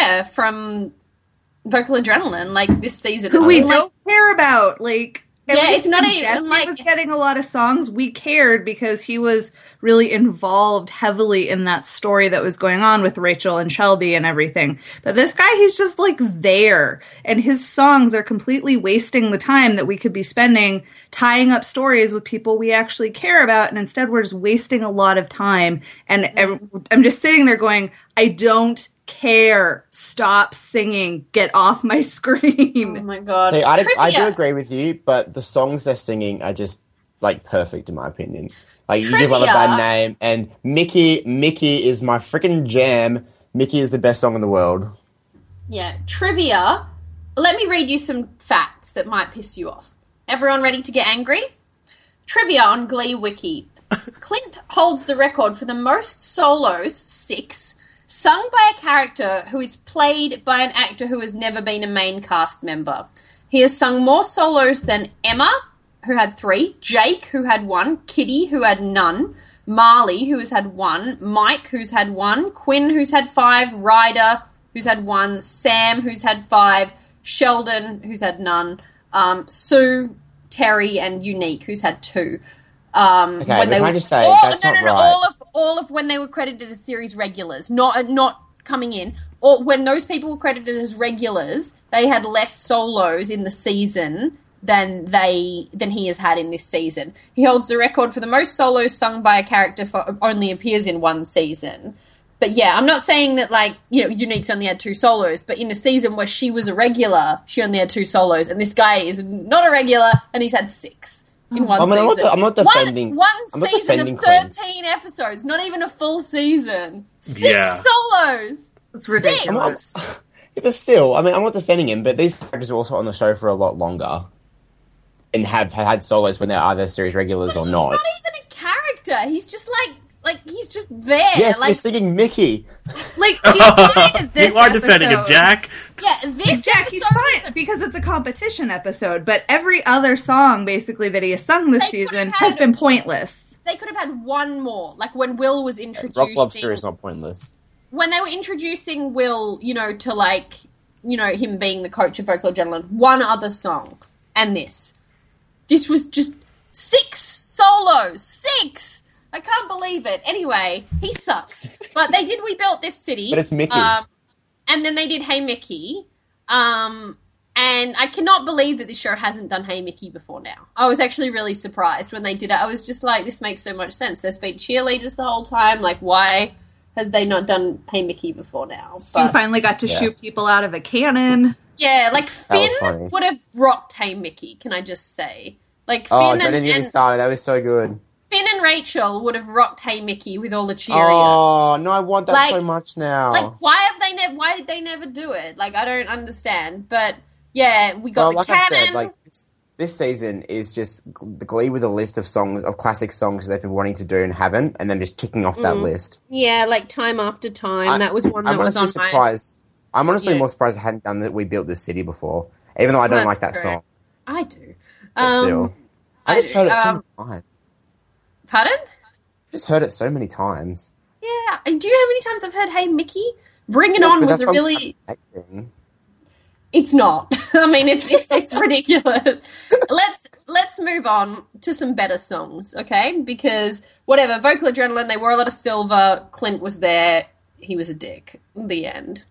Vocal Adrenaline, like, this season. Who we Like, don't care about. Like, at Yeah, least it's not when even, Jesse like- was getting a lot of songs. We cared because he was really involved heavily in that story that was going on with Rachel and Shelby and everything. But this guy, he's just like there, and his songs are completely wasting the time that we could be spending tying up stories with people we actually care about, and instead we're just wasting a lot of time. And I'm just sitting there going, I don't care. Stop singing. Get off my screen. oh my god. See, I do Trivia. agree with you, but the songs they're singing are just, like, perfect in my opinion. Like, you give one a Trivia. bad name, and Mickey is my freaking jam. Mickey is the best song in the world. Yeah, trivia. Let me read you some facts that might piss you off. Everyone ready to get angry? Trivia on Glee Wiki. Clint holds the record for the most solos, 6, sung by a character who is played by an actor who has never been a main cast member. He has sung more solos than Emma, who had 3, Jake, who had 1, Kitty, who had none, Marley, who's had 1, Mike, who's had 1, Quinn, who's had 5, Ryder, who's had 1, Sam, who's had 5, Sheldon, who's had none, Sue, Terry, and Unique, who's had 2. Okay, but can I just say, that's not right. All of when they were credited as series regulars, not coming in. Or when those people were credited as regulars, they had less solos in the season than he has had in this season. He holds the record for the most solos sung by a character for only appears in one season. But yeah, I'm not saying that, like, you know, Unique's only had 2 solos, but in a season where she was a regular, she only had 2 solos, and this guy is not a regular, and he's had 6 in one season. I'm not defending. One season of 13 episodes, not even a full season. 6 solos. It's ridiculous. Yeah, but still, I mean, I'm not defending him, but these characters are also on the show for a lot longer and have had solos when they're either series regulars or not. He's not even a character. He's just like he's just there. Yes, like, you're singing Mickey. Like, he's fine in this You are defending him, Jack. Yeah, this Jack, he's fine because it's a competition episode, but every other song, basically, that he has sung this season has been pointless. They could have had one more, like when Will was introducing... Rock Lobster is not pointless. When they were introducing Will, you know, to, like, you know, him being the coach of Vocal Adrenaline, one other song, and this. This was just 6 solos! 6! I can't believe it. Anyway, he sucks. But they did We Built This City. But it's Mickey. And then they did Hey Mickey. And I cannot believe that this show hasn't done Hey Mickey before now. I was actually really surprised when they did it. I was just like, this makes so much sense. There's been cheerleaders the whole time. Like, why have they not done Hey Mickey before now? Sue finally got to shoot people out of a cannon. Yeah, like Finn would have rocked Hey Mickey, can I just say? Like Finn don't even get me started. That was so good. Finn and Rachel would have rocked Hey Mickey with all the Cheerios. Oh no, I want that so much now. Like, why did they never do it? Like, I don't understand. But yeah, we got the cannon. I said, like this season is just the Glee with a list of songs, of classic songs they've been wanting to do and haven't, and then just ticking off that list. Yeah, like Time After Time. That was one that was on surprised. I'm honestly more surprised I hadn't done that. We Built This City before, even though I don't like that song. I do. But still, I just heard it so many times. Pardon? I've just heard it so many times. Yeah. Do you know how many times I've heard Hey Mickey? Bring It On was a really... It's not. I mean, it's ridiculous. Let's move on to some better songs, okay? Because, whatever, Vocal Adrenaline, they wore a lot of silver. Clint was there. He was a dick. The end.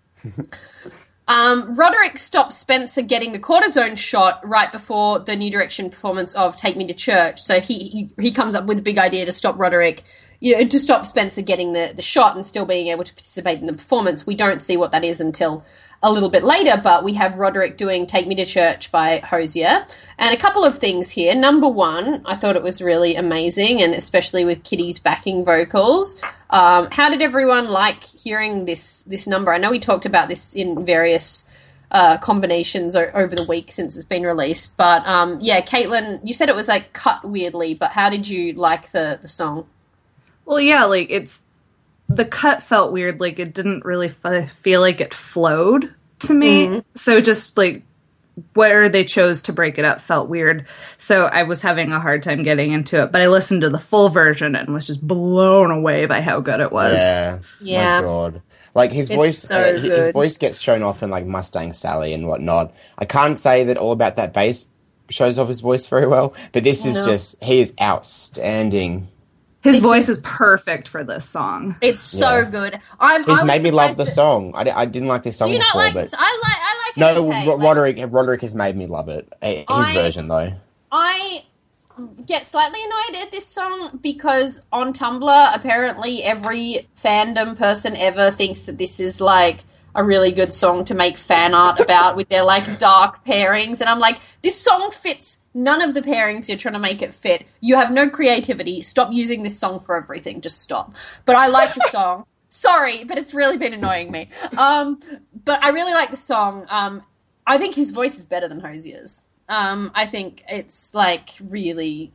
Roderick stopped Spencer getting the cortisone shot right before the New Direction performance of Take Me to Church. So he comes up with a big idea to stop Roderick, you know, to stop Spencer getting the shot and still being able to participate in the performance. We don't see what that is until a little bit later, but we have Roderick doing Take Me to Church by Hosier. And a couple of things here. Number one, I thought it was really amazing, and especially with Kitty's backing vocals. How did everyone like hearing this number? I know we talked about this in various combinations over the week since it's been released, but yeah, Caitlin, you said it was like cut weirdly, but how did you like the song? Well, yeah, like the cut felt weird, like it didn't really feel like it flowed to me. Mm-hmm. So just like where they chose to break it up felt weird. So I was having a hard time getting into it, but I listened to the full version and was just blown away by how good it was. Yeah. My God. Like his voice, his voice gets shown off in like Mustang Sally and whatnot. I can't say that All About That Bass shows off his voice very well, but this is just, he is outstanding. His voice is perfect for this song. It's so good. He's made me love the song. I didn't like this song before. Do you not like this? I like it. No, Roderick has made me love it. His version, though. I get slightly annoyed at this song because on Tumblr, apparently every fandom person ever thinks that this is like a really good song to make fan art about with their like dark pairings. And I'm like, this song fits none of the pairings you're trying to make it fit. You have no creativity. Stop using this song for everything. Just stop. But I like the song. Sorry, but it's really been annoying me. But I really like the song. I think his voice is better than Hosier's. I think it's really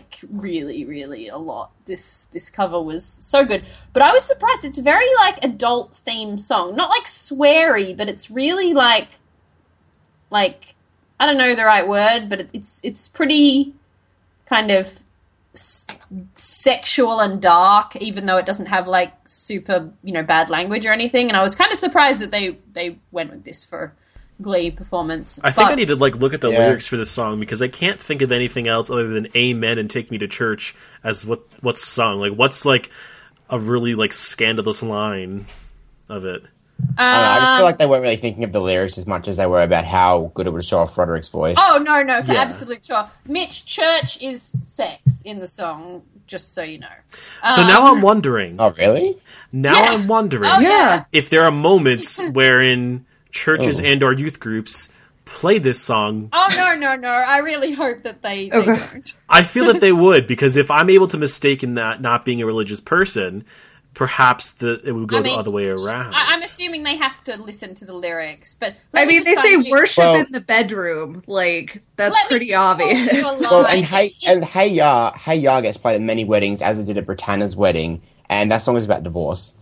a lot. This cover was so good. But I was surprised. It's very like adult themed song. Not like sweary, but it's really like I don't know the right word, but it's pretty kind of sexual and dark, even though it doesn't have like super, bad language or anything. And I was kind of surprised that they went with this for Glee performance. I think I need to look at the lyrics for this song because I can't think of anything else other than Amen and Take Me to Church as what's sung. Like what's like a really scandalous line of it. I just feel like they weren't really thinking of the lyrics as much as they were about how good it would show off Roderick's voice. Oh, no, for absolute sure. Mitch, church is sex in the song. just so you know. So now I'm wondering. Oh, really? Now I'm wondering if there are moments wherein churches and or youth groups play this song. Oh, no. I really hope that they don't. I feel that they would, because if I'm able to mistake in that not being a religious person, perhaps it would go the other way around. I'm assuming they have to listen to the lyrics, but they say worship in the bedroom. Like, that's pretty obvious. Well, and Hey Ya gets played at many weddings, as it did at Britannia's wedding, and that song is about divorce.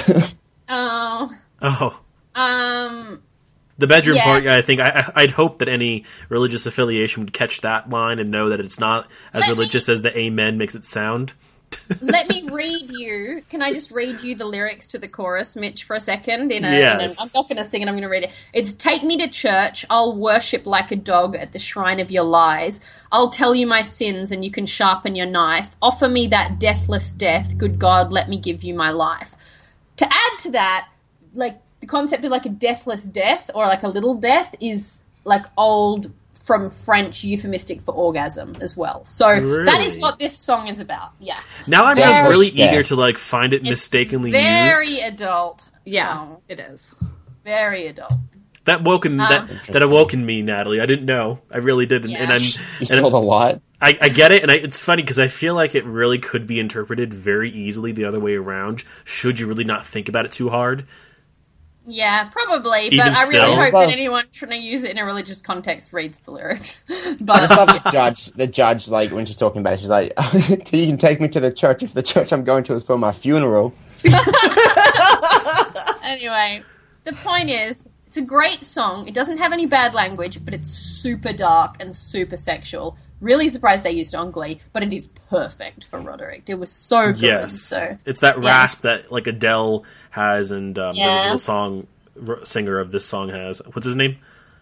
The bedroom part, I think I'd hope that any religious affiliation would catch that line and know that it's not as religious as the amen makes it sound. Let me read you. Can I just read you the lyrics to the chorus, Mitch, for a second? I'm not going to sing it, I'm going to read it. It's, take me to church, I'll worship like a dog at the shrine of your lies. I'll tell you my sins and you can sharpen your knife. Offer me that deathless death, good God, let me give you my life. To add to that, like, the concept of like a deathless death or like a little death is like old from French euphemistic for orgasm as well. So that is what this song is about. Yeah. Now I'm really eager to like find it mistakenly used. Very adult. Yeah, it is. Very adult. That awoken me, Natalie. I didn't know. I really didn't. Yeah. You sold a lot. I get it, and it's funny because I feel like it really could be interpreted very easily the other way around. Should you really not think about it too hard? Yeah, probably, but I really hope that anyone trying to use it in a religious context reads the lyrics. But I just love the judge, like, when she's talking about it, she's like, you can take me to the church if the church I'm going to is for my funeral. Anyway, the point is, it's a great song. It doesn't have any bad language, but it's super dark and super sexual. Really surprised they used it on Glee, but it is perfect for Roderick. It was so good. Yes. So, it's that rasp that, like, Adele has, and the original singer of this song has. What's his name?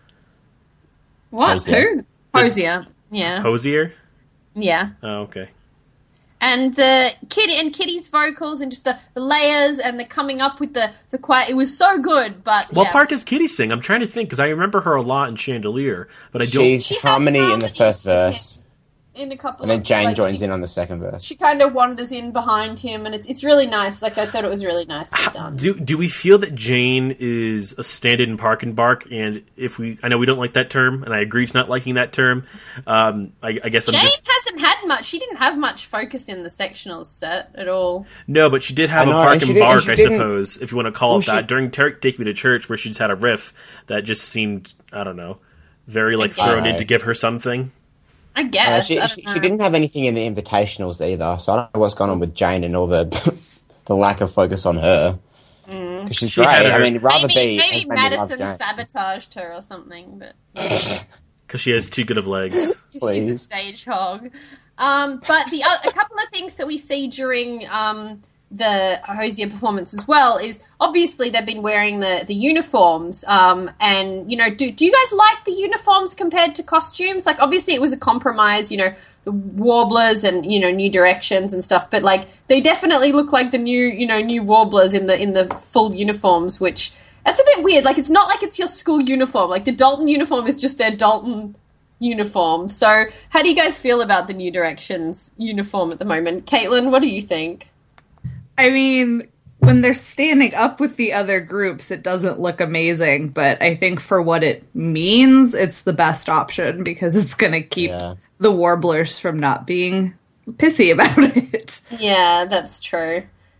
What? Hosier. Who? Hosier. Yeah. Hosier? Yeah. Oh, okay. And Kitty's vocals and just the layers and the coming up with the quiet. It was so good, but what part does Kitty sing? I'm trying to think because I remember her a lot in Chandelier, but I don't. She's harmony in the first verse. In a couple, and then Jane joins in on the second verse. She kind of wanders in behind him, and it's really nice. Like, I thought it was really nicely done. Do we feel that Jane is a stand-in Park and Bark? And I know we don't like that term, and I agree to not liking that term. I guess Jane hasn't had much. She didn't have much focus in the sectionals set at all. No, but she did have a Park and Bark, I suppose, if you want to call it that, during Take Me to Church, where she just had a riff that just seemed, I don't know, very like thrown in to give her something. I guess. She didn't have anything in the invitationals either, so I don't know what's going on with Jane and all the lack of focus on her. Because she's great. I mean, maybe Madison sabotaged her or something, but because she has too good of legs. She's a stage hog. But a couple of things that we see during the Hosier performance as well is obviously they've been wearing the uniforms, and do you guys like the uniforms compared to costumes? Like, obviously it was a compromise, the Warblers and New Directions and stuff, but like they definitely look like the new Warblers in the full uniforms, which that's a bit weird. Like, it's not like it's your school uniform. Like, the Dalton uniform is just their Dalton uniform. So how do you guys feel about the New Directions uniform at the moment? Caitlin, what do you think? I mean, when they're standing up with the other groups, it doesn't look amazing, but I think for what it means, it's the best option because it's going to keep the Warblers from not being pissy about it. Yeah, that's true.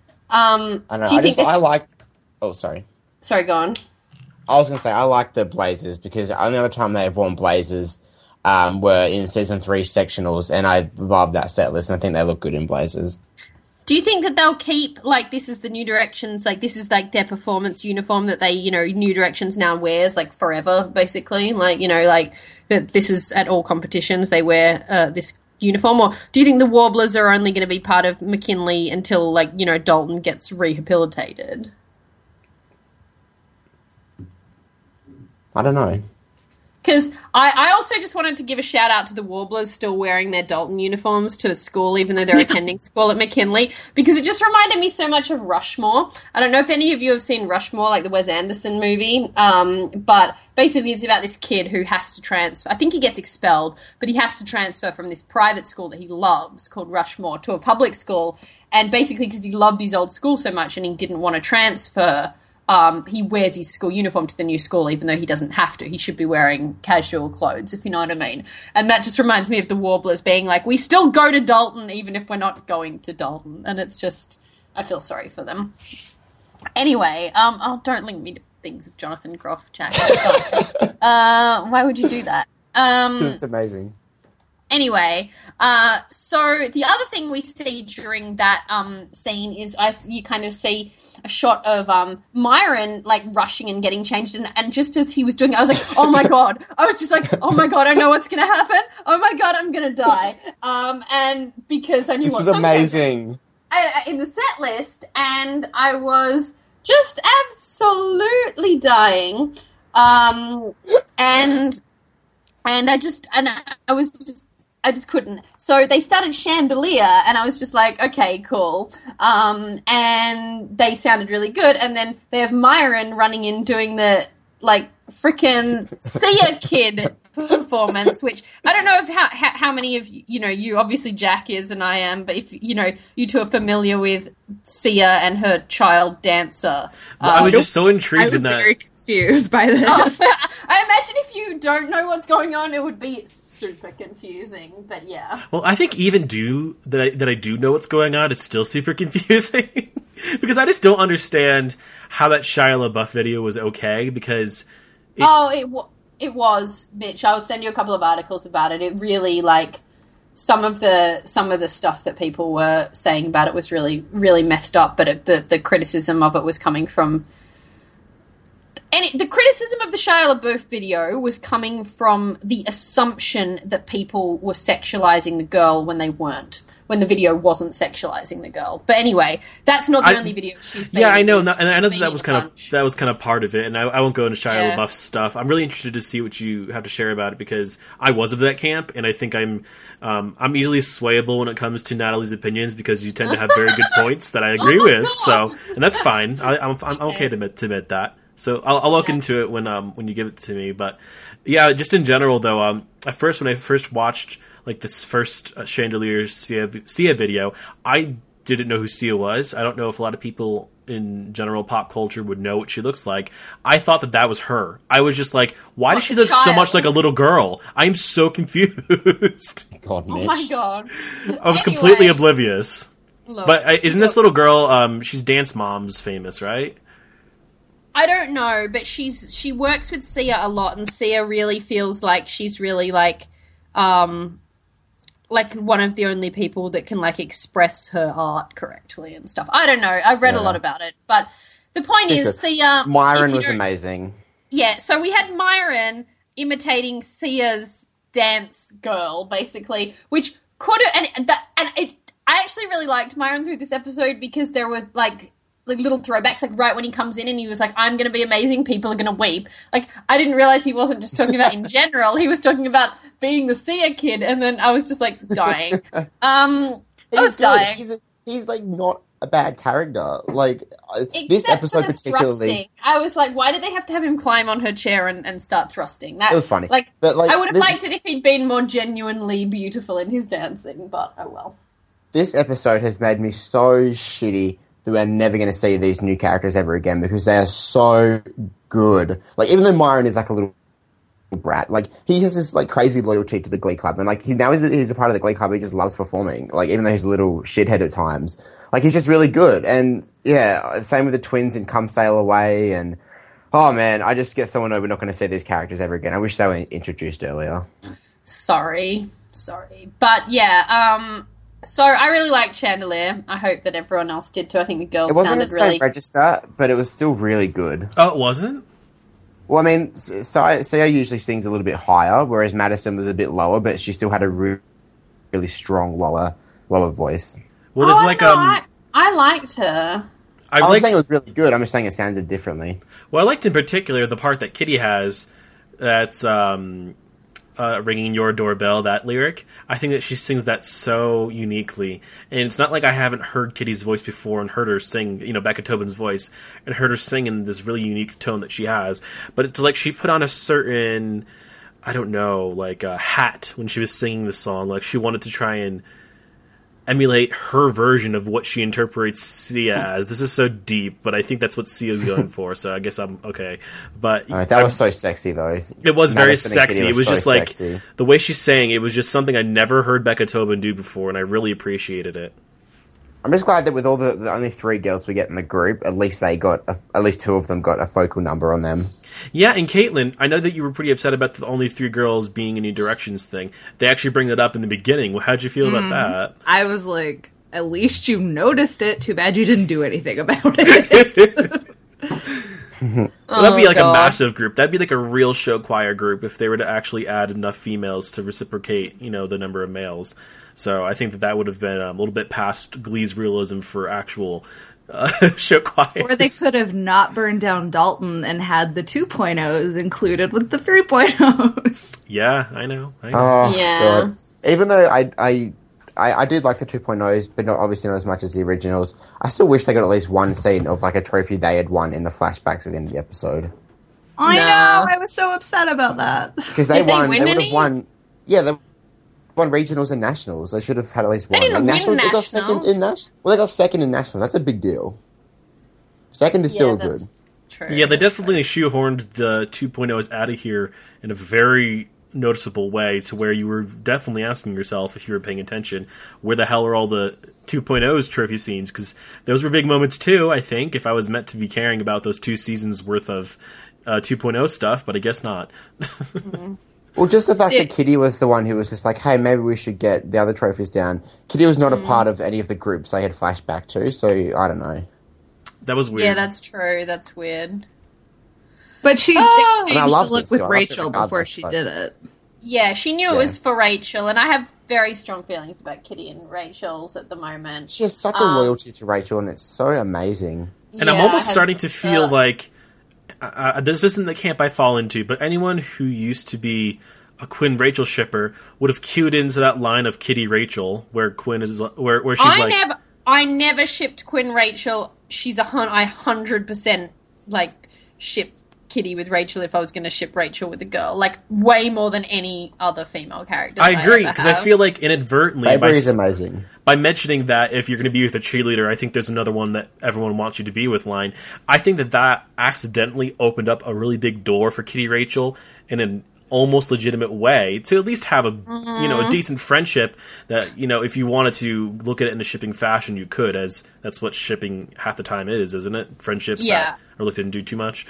I don't know. Oh, sorry. Sorry, go on. I was going to say, I like the blazers because the only other time they have worn blazers were in Season 3 sectionals, and I love that set list, and I think they look good in blazers. Do you think that they'll keep, like, this is the New Directions, like, this is, like, their performance uniform that they, New Directions now wears, like, forever, basically? Like, like, that this is at all competitions, they wear this uniform? Or do you think the Warblers are only going to be part of McKinley until, like, Dalton gets rehabilitated? I don't know. Because I also just wanted to give a shout out to the Warblers still wearing their Dalton uniforms to school, even though they're attending school at McKinley, because it just reminded me so much of Rushmore. I don't know if any of you have seen Rushmore, like the Wes Anderson movie, but basically it's about this kid who has to transfer. I think he gets expelled, but he has to transfer from this private school that he loves called Rushmore to a public school, and basically because he loved his old school so much and he didn't want to transfer, he wears his school uniform to the new school, even though he doesn't have to. He should be wearing casual clothes, if you know what I mean. And that just reminds me of the Warblers being like, we still go to Dalton, even if we're not going to Dalton. And it's just, I feel sorry for them. Anyway, don't link me to things of Jonathan Groff, Jack. Why would you do that? It's amazing. Anyway, so the other thing we see during that scene is you kind of see a shot of Myron like rushing and getting changed, and just as he was doing it, I was like, oh my god! I was just like, oh my god, I know what's gonna happen. Oh my god, I'm gonna die. And because I knew this what was amazing in the set list, and I was just absolutely dying. And I just couldn't. So they started Chandelier, and I was just like, okay, cool. And they sounded really good. And then they have Myron running in doing the, like, frickin' Sia Kid performance, which I don't know if how many of you obviously Jack is and I am, but if, you two are familiar with Sia and her child dancer. I was just so intrigued in that. I was very confused by this. I imagine if you don't know what's going on, it would be super confusing, but yeah. Well, I think even that I do know what's going on, it's still super confusing. Because I just don't understand how that Shia LaBeouf video was okay, because... It was, Mitch. I will send you a couple of articles about it. It really, like, some of the stuff that people were saying about it was really, really messed up, but the criticism of it was coming from... And the criticism of the Shia LaBeouf video was coming from the assumption that people were sexualizing the girl when they weren't, when the video wasn't sexualizing the girl. But anyway, that's not the only video she's been in. Yeah, I know, and I know that was kind of part of it, and I won't go into Shia LaBeouf's stuff. I'm really interested to see what you have to share about it, because I was of that camp, and I think I'm easily swayable when it comes to Natalie's opinions, because you tend to have very good points that I agree with. So, and that's fine. I'm okay to admit that. So I'll look into it when you give it to me. But yeah, just in general though, when I first watched like this first Chandelier Sia video, I didn't know who Sia was. I don't know if a lot of people in general pop culture would know what she looks like. I thought that was her. I was just like, why does she look so much like a little girl? I'm so confused. God, Mitch. Oh my god. I was completely oblivious. But isn't this little girl, she's Dance Moms famous, right? I don't know, but she works with Sia a lot, and Sia really feels like she's really like one of the only people that can like express her art correctly and stuff. I don't know. I've read a lot about it, but the point is, Sia. Myron was amazing. Yeah, so we had Myron imitating Sia's dance girl, basically, which could have I actually really liked Myron through this episode, because there were like little throwbacks, like right when he comes in and he was like, I'm going to be amazing, people are going to weep. Like, I didn't realize he wasn't just talking about in general, he was talking about being the Sia Kid, and then I was just like dying. I was dying. He's like not a bad character. Like, this episode particularly. Thrusting. I was like, why did they have to have him climb on her chair and start thrusting? That it was funny. Like, but like, I would have liked it if he'd been more genuinely beautiful in his dancing, but oh well. This episode has made me so shitty that we're never going to see these new characters ever again, because they are so good. Like, even though Myron is like a little brat, like, he has this like crazy loyalty to the Glee Club, and like he's a part of the Glee Club. He just loves performing. Like, even though he's a little shithead at times, like, he's just really good. And yeah, same with the twins in Come Sail Away. And oh man, I just get so annoyed we're not going to see these characters ever again. I wish they were introduced earlier. Sorry, but yeah. So I really liked Chandelier. I hope that everyone else did too. I think the girls sounded really... It wasn't the same register, but it was still really good. Oh, it wasn't? Well, I mean, Sia usually sings a little bit higher, whereas Madison was a bit lower, but she still had a really strong lower voice. Well, there's I liked her. I'm saying it was really good. I'm just saying it sounded differently. Well, I liked in particular the part that Kitty has, that's ringing your doorbell, that lyric. I think that she sings that so uniquely. And it's not like I haven't heard Kitty's voice before and heard her sing, Becca Tobin's voice, and heard her sing in this really unique tone that she has. But it's like she put on a certain, I don't know, like a hat when she was singing the song. Like she wanted to try and emulate her version of what she interprets Sia as. This is so deep, but I think that's what Sia's going for, so I guess I'm okay. But that was so sexy, though. It was very sexy. It was so just like, sexy. The way she sang, it was just something I never heard Becca Tobin do before, and I really appreciated it. I'm just glad that with all the only 3 girls we get in the group, at least at least 2 of them got a focal number on them. Yeah, and Caitlin, I know that you were pretty upset about the only 3 girls being a New Directions thing. They actually bring that up in the beginning. Well, how'd you feel about that? I was like, at least you noticed it. Too bad you didn't do anything about it. That'd be like a massive group. That'd be like a real show choir group if they were to actually add enough females to reciprocate, the number of males. So I think that would have been a little bit past Glee's realism for actual show choir. Or they could have not burned down Dalton and had the 2.0s included with the 3.0s. Yeah, I know. Oh, yeah. God. Even though I did like the 2.0s, but obviously not as much as the originals, I still wish they got at least one scene of like a trophy they had won in the flashbacks at the end of the episode. I know, I was so upset about that. Because they would have won. Yeah, they won regionals and nationals. They should have had at least one. They didn't win nationals. They got second in nationals. Well, they got second in nationals. That's a big deal. Second is still good. True. Yeah, they definitely shoehorned the 2.0s out of here in a very noticeable way, to where you were definitely asking yourself, if you were paying attention, where the hell are all the 2.0s trophy scenes? Because those were big moments too, I think, if I was meant to be caring about those 2 seasons worth of 2.0 stuff, but I guess not. Mm-hmm. Well, just the fact that Kitty was the one who was just like, hey, maybe we should get the other trophies down. Kitty was not a part of any of the groups they had flashback to, so I don't know. That was weird. Yeah, that's true. That's weird. But she exchanged a look with girl. Rachel before she did it. Yeah, she knew it was for Rachel, and I have very strong feelings about Kitty and Rachel's at the moment. She has such a loyalty to Rachel, and it's so amazing. And I'm almost starting to feel like this isn't the camp I fall into, but anyone who used to be a Quinn Rachel shipper would have cued into that line of Kitty Rachel, where Quinn is where she's I never shipped Quinn Rachel. She's I 100% like ship Kitty with Rachel if I was going to ship Rachel with a girl, like way more than any other female character. I agree, because I feel like inadvertently Fabry's amazing. By mentioning that if you're going to be with a cheerleader, I think there's another one that everyone wants you to be with line. I think that accidentally opened up a really big door for Kitty Rachel in an almost legitimate way to at least have a a decent friendship that, if you wanted to look at it in a shipping fashion, you could, as that's what shipping half the time is, isn't it? Friendships that are looked into too much.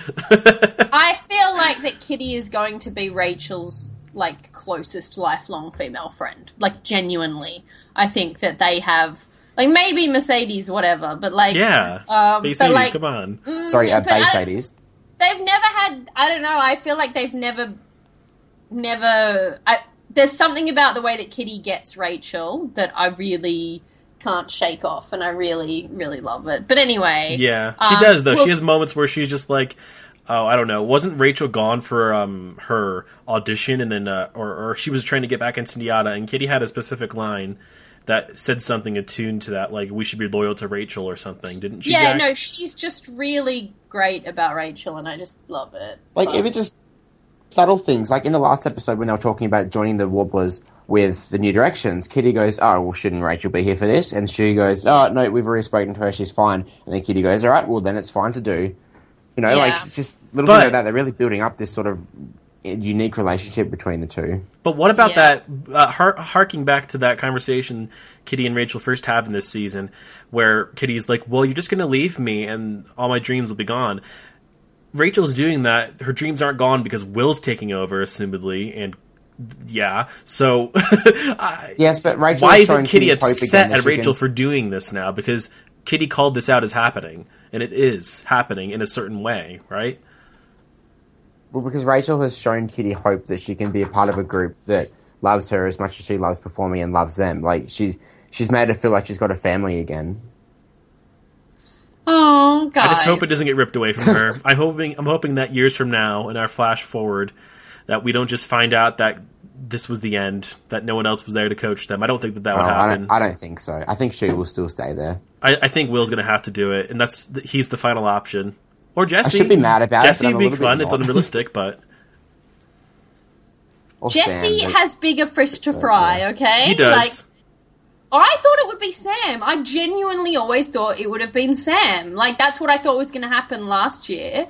I feel like that Kitty is going to be Rachel's like closest lifelong female friend, like genuinely. I think that they have, like, maybe Mercedes, whatever, but like Mercedes, but like, come on. Sorry, Mercedes. They've never had. I don't know. I feel like they've never. There's something about the way that Kitty gets Rachel that I really can't shake off, and I really, really love it. But anyway, yeah, she does though. She has moments where she's just like, oh, I don't know. Wasn't Rachel gone for her audition, and then or she was trying to get back into Nyada, and Kitty had a specific line that said something attuned to that, like we should be loyal to Rachel or something, didn't she? Yeah, Jack? no, she's just really great about Rachel, and I just love it. Like, even just subtle things, like in the last episode when they were talking about joining the Warblers with the New Directions, Kitty goes, oh, well, shouldn't Rachel be here for this? And she goes, oh, no, we've already spoken to her, she's fine. And then Kitty goes, all right, well, then it's fine to do. Like, it's just little things like that. They're really building up this sort of unique relationship between the two. But what about that, harking back to that conversation Kitty and Rachel first have in this season, where Kitty's like, well, you're just going to leave me and all my dreams will be gone. Rachel's doing that. Her dreams aren't gone because Will's taking over, assumedly, and so yes, but Rachel, why isn't Kitty upset at Rachel for doing this now? Because Kitty called this out as happening, and it is happening in a certain way, right? Well, because Rachel has shown Kitty hope that she can be a part of a group that loves her as much as she loves performing and loves them. Like, she's made her feel like she's got a family again. Oh, guys. I just hope it doesn't get ripped away from her. I'm hoping that years from now, in our flash forward, that we don't just find out that this was the end, that no one else was there to coach them. I don't think that would happen. I don't think so. I think she will still stay there. I think Will's going to have to do it, and he's the final option. Or Jesse. I should be mad about Jesse it. Jesse being fun. It's unrealistic, but... Jesse has bigger fish to fry, okay? He does. I thought it would be Sam. I genuinely always thought it would have been Sam. That's what I thought was going to happen last year.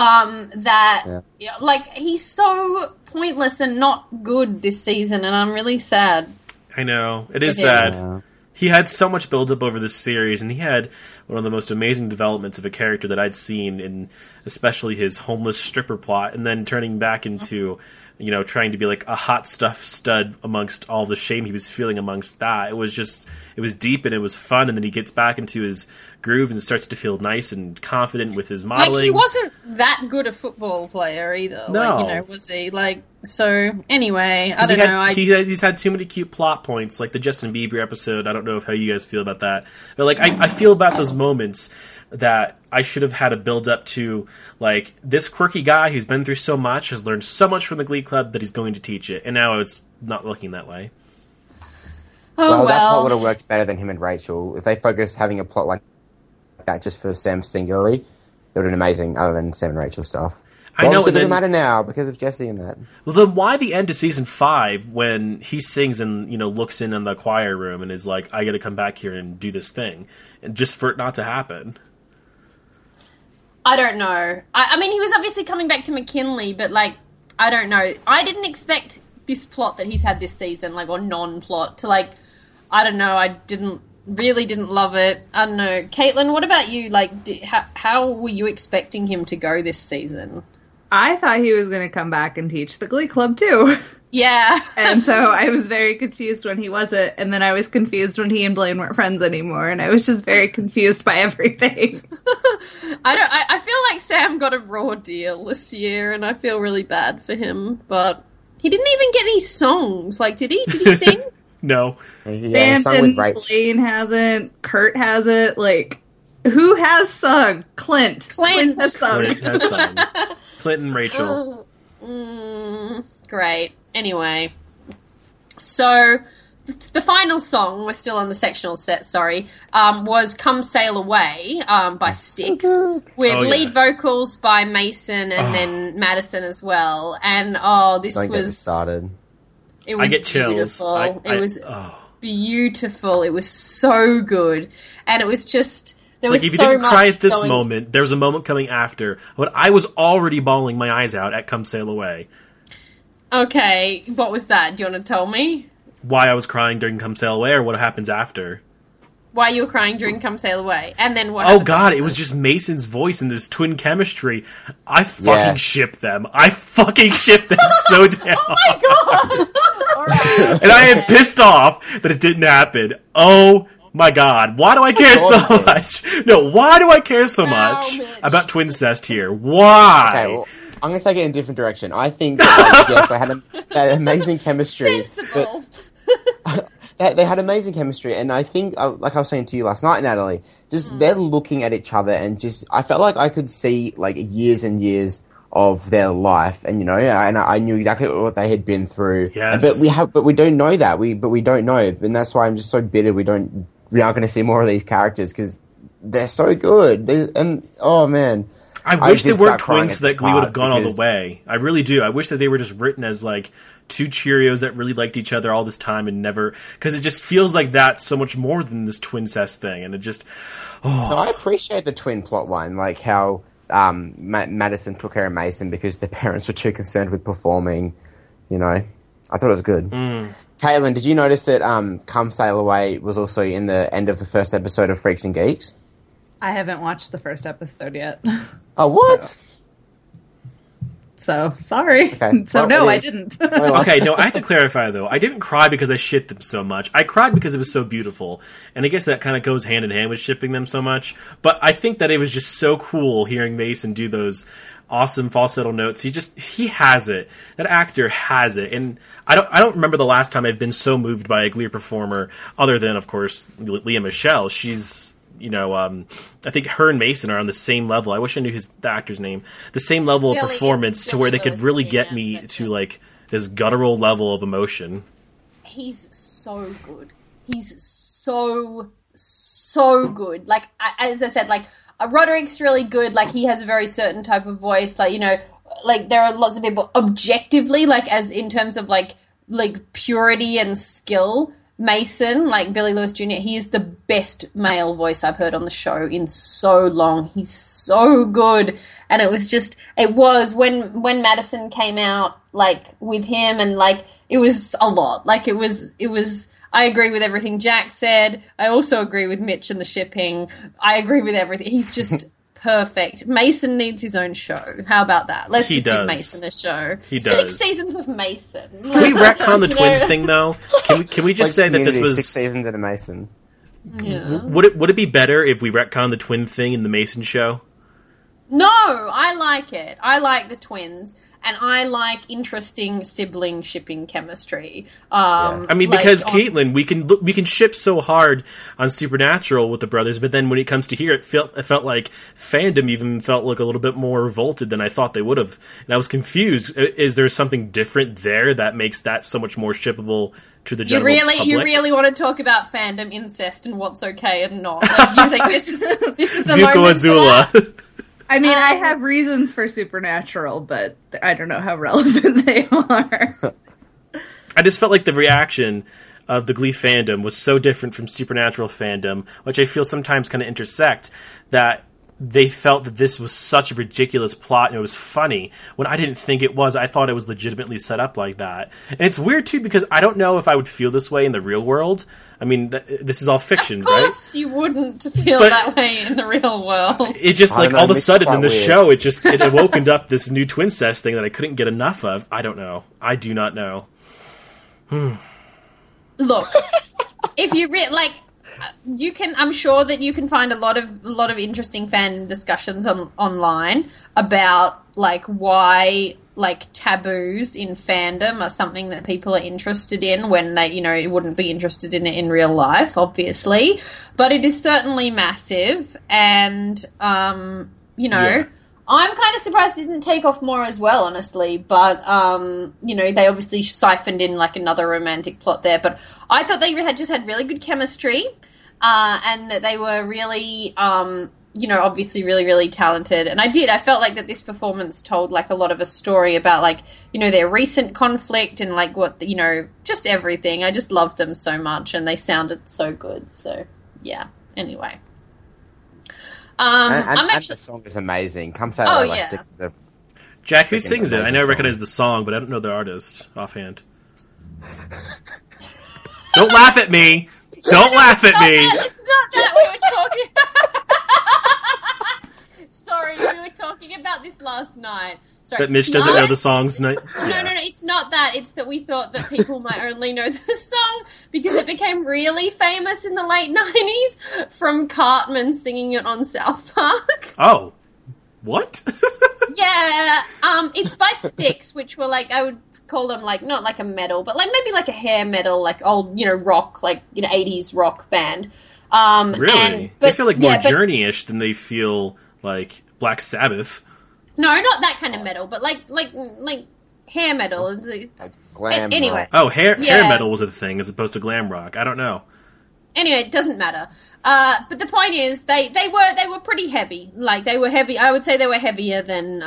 He's so pointless and not good this season, and I'm really sad. I know. It is sad. Yeah. He had so much build-up over this series, and he had one of the most amazing developments of a character that I'd seen, in especially his homeless stripper plot, and then turning back into... trying to be like a hot stuff stud amongst all the shame he was feeling amongst that. It was deep and it was fun, and then he gets back into his groove and starts to feel nice and confident with his modeling. He wasn't that good a football player either. No. Was he? So anyway, I don't know. He's had too many cute plot points, like the Justin Bieber episode. I don't know how you guys feel about that. But I feel about those moments that I should have had a build up to, this quirky guy who's been through so much, has learned so much from the Glee Club that he's going to teach it, and now it's not looking that way. That plot would have worked better than him and Rachel. If they focus having a plot like that just for Sam singularly, it would have been amazing, other than Sam and Rachel stuff. But I know it doesn't matter now because of Jesse and that. Well, then why the end of season 5 when he sings and looks in the choir room and is like, I got to come back here and do this thing, and just for it not to happen? I don't know. I mean, he was obviously coming back to McKinley, but, I don't know. I didn't expect this plot that he's had this season, or non-plot, to, I don't know, I really didn't love it. I don't know. Caitlin, what about you? How were you expecting him to go this season? I thought he was going to come back and teach the Glee Club, too. Yeah. And so I was very confused when he wasn't, and then I was confused when he and Blaine weren't friends anymore, and I was just very confused by everything. I feel like Sam got a raw deal this year, and I feel really bad for him, but he didn't even get any songs. Did he? Did he sing? No. Sam didn't, Blaine hasn't, Kurt hasn't, who has sung? Clint has sung. Clint has sung. Clint and Rachel. Great. Anyway, so the final song, we're still on the sectional set, was Come Sail Away by Styx, with lead vocals by Mason and then Madison as well. And, this was... started. It was I get beautiful. It was beautiful. It was so good. And it was just... There was if you so didn't much cry at this moment, there was a moment coming after when I was already bawling my eyes out at Come Sail Away. Okay, what was that? Do you want to tell me? Why I was crying during Come Sail Away, or what happens after? Why you were crying during Come Sail Away, and then what? Oh God, it was just Mason's voice and this twin chemistry. I fucking ship them. I fucking ship them so down. Oh my God! All right. And I am pissed off that it didn't happen. Oh my God, why do I care so much? No, why do I care so much about Twincest here? Why? Okay, well, I'm going to take it in a different direction. I think that, yes, they had that amazing chemistry. Sensible. They had amazing chemistry, and I think, like I was saying to you last night, Natalie, just they're looking at each other, and just I felt like I could see years and years of their life, and and I knew exactly what they had been through. Yes. But we don't know that. We don't know, and that's why I'm just so bitter. We aren't going to see more of these characters because they're so good. Oh man. I wish they weren't twins so that Glee would have gone all the way. I really do. I wish that they were just written as two Cheerios that really liked each other all this time and never... Because it just feels like that so much more than this twincest thing. And it just... No, I appreciate the twin plotline, how Madison took care of Mason because their parents were too concerned with performing. I thought it was good. Caitlin, did you notice that Come Sail Away was also in the end of the first episode of Freaks and Geeks? I haven't watched the first episode yet. Oh, what? So sorry. Okay. So no, I didn't. Okay, no, I have to clarify, though. I didn't cry because I shit them so much. I cried because it was so beautiful. And I guess that kind of goes hand in hand with shipping them so much. But I think that it was just so cool hearing Mason do those awesome falsetto notes. He has it. That actor has it. And I don't remember the last time I've been so moved by a Glee performer, other than, of course, Leah Michele. She's I think her and Mason are on the same level. I wish I knew the actor's name. The same level of performance to where they could really get me to like this guttural level of emotion. He's so good. He's so good. Like, as I said, like, Roderick's really good. Like, he has a very certain type of voice. Like, like, there are lots of people objectively, like, as in terms of, like purity and skill. Mason, like Billy Lewis Jr., he is the best male voice I've heard on the show in so long. He's so good. And it was when Madison came out, like, with him, and, like, it was a lot. Like, it was, I agree with everything Jack said. I also agree with Mitch and the shipping. I agree with everything. He's just perfect. Mason needs his own show. How about that? Let's give Mason a show. He does. 6 seasons of Mason. Can we retcon the twin thing, though? Can we just say that this was 6 seasons of Mason? Yeah. Would it be better if we retcon the twin thing in the Mason show? No, I like it. I like the twins, and I like interesting sibling shipping chemistry. I mean, because Caitlin, we can ship so hard on Supernatural with the brothers, but then when it comes to here, it felt like fandom even felt like a little bit more revolted than I thought they would have, and I was confused. Is there something different there that makes that so much more shippable to the general public? You really want to talk about fandom, incest, and what's okay and not? Like, you think this is the Zuko moment Azula. for that? I mean, I have reasons for Supernatural, but I don't know how relevant they are. I just felt like the reaction of the Glee fandom was so different from Supernatural fandom, which I feel sometimes kind of intersect, that they felt that this was such a ridiculous plot and it was funny, when I didn't think it was. I thought it was legitimately set up like that. And it's weird, too, because I don't know if I would feel this way in the real world. I mean, this is all fiction, right? Of course you wouldn't feel that way in the real world. It just, like, all of a sudden in the show, it opened up this new twincest thing that I couldn't get enough of. I don't know. I do not know. Look, if you you can. I'm sure that you can find a lot of interesting fan discussions online about, like, why, like, taboos in fandom are something that people are interested in when they, wouldn't be interested in it in real life, obviously. But it is certainly massive, and I'm kind of surprised it didn't take off more as well, honestly. But, they obviously siphoned in, like, another romantic plot there. But I thought they had really good chemistry, and that they were really, obviously really, really talented. And I felt like that this performance told, like, a lot of a story about, like, their recent conflict and, like, what, just everything. I just loved them so much, and they sounded so good. So, yeah. Anyway. And the song is amazing. Comes out like sticks of... Jack, who sings it? I know I recognize the song, but I don't know the artist offhand. Don't laugh at me! Don't laugh at me! It's not that we were talking... Sorry, we were talking about this last night. Sorry. But Mitch doesn't know the songs. No, it's not that. It's that we thought that people might only know the song because it became really famous in the late 90s from Cartman singing it on South Park. Oh. What? Yeah. It's by Styx, which were, like, I would call them, like, not like a metal, but, like, maybe like a hair metal, like old, rock, like, 80s rock band. Really? They feel like more Journey-ish than they feel like Black Sabbath. No, not that kind of metal, but like hair metal. Glam anyway. rock. Oh, hair metal was a thing as opposed to glam rock. I don't know. Anyway, it doesn't matter. But the point is, they were pretty heavy. Like, they were heavy. I would say they were heavier than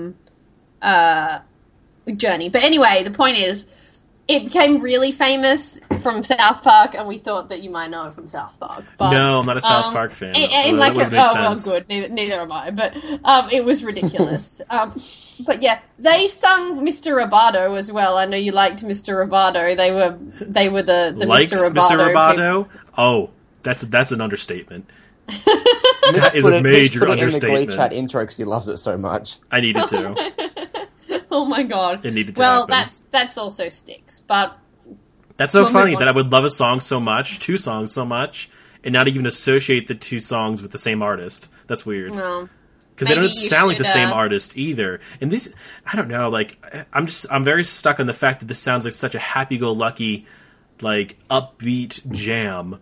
Journey. But anyway, the point is, it became really famous from South Park, and we thought that you might know it from South Park. But, no, I'm not a South Park fan. Well, good. Neither am I. But it was ridiculous. But yeah, they sung Mr. Roboto as well. I know you liked Mr. Roboto. They were the Mr. Roboto. Mr. Roboto? Oh, that's an understatement. That is a major understatement. In the Glee chat intro because he loves it so much. I needed to. Oh my god! It needed to happen. That's also Styx, but that's so funny that I would love a song so much, 2 songs so much, and not even associate the 2 songs with the same artist. That's weird. Well, because they don't sound like the same artist either. And this, I don't know. Like, I'm very stuck on the fact that this sounds like such a happy-go-lucky, like, upbeat jam.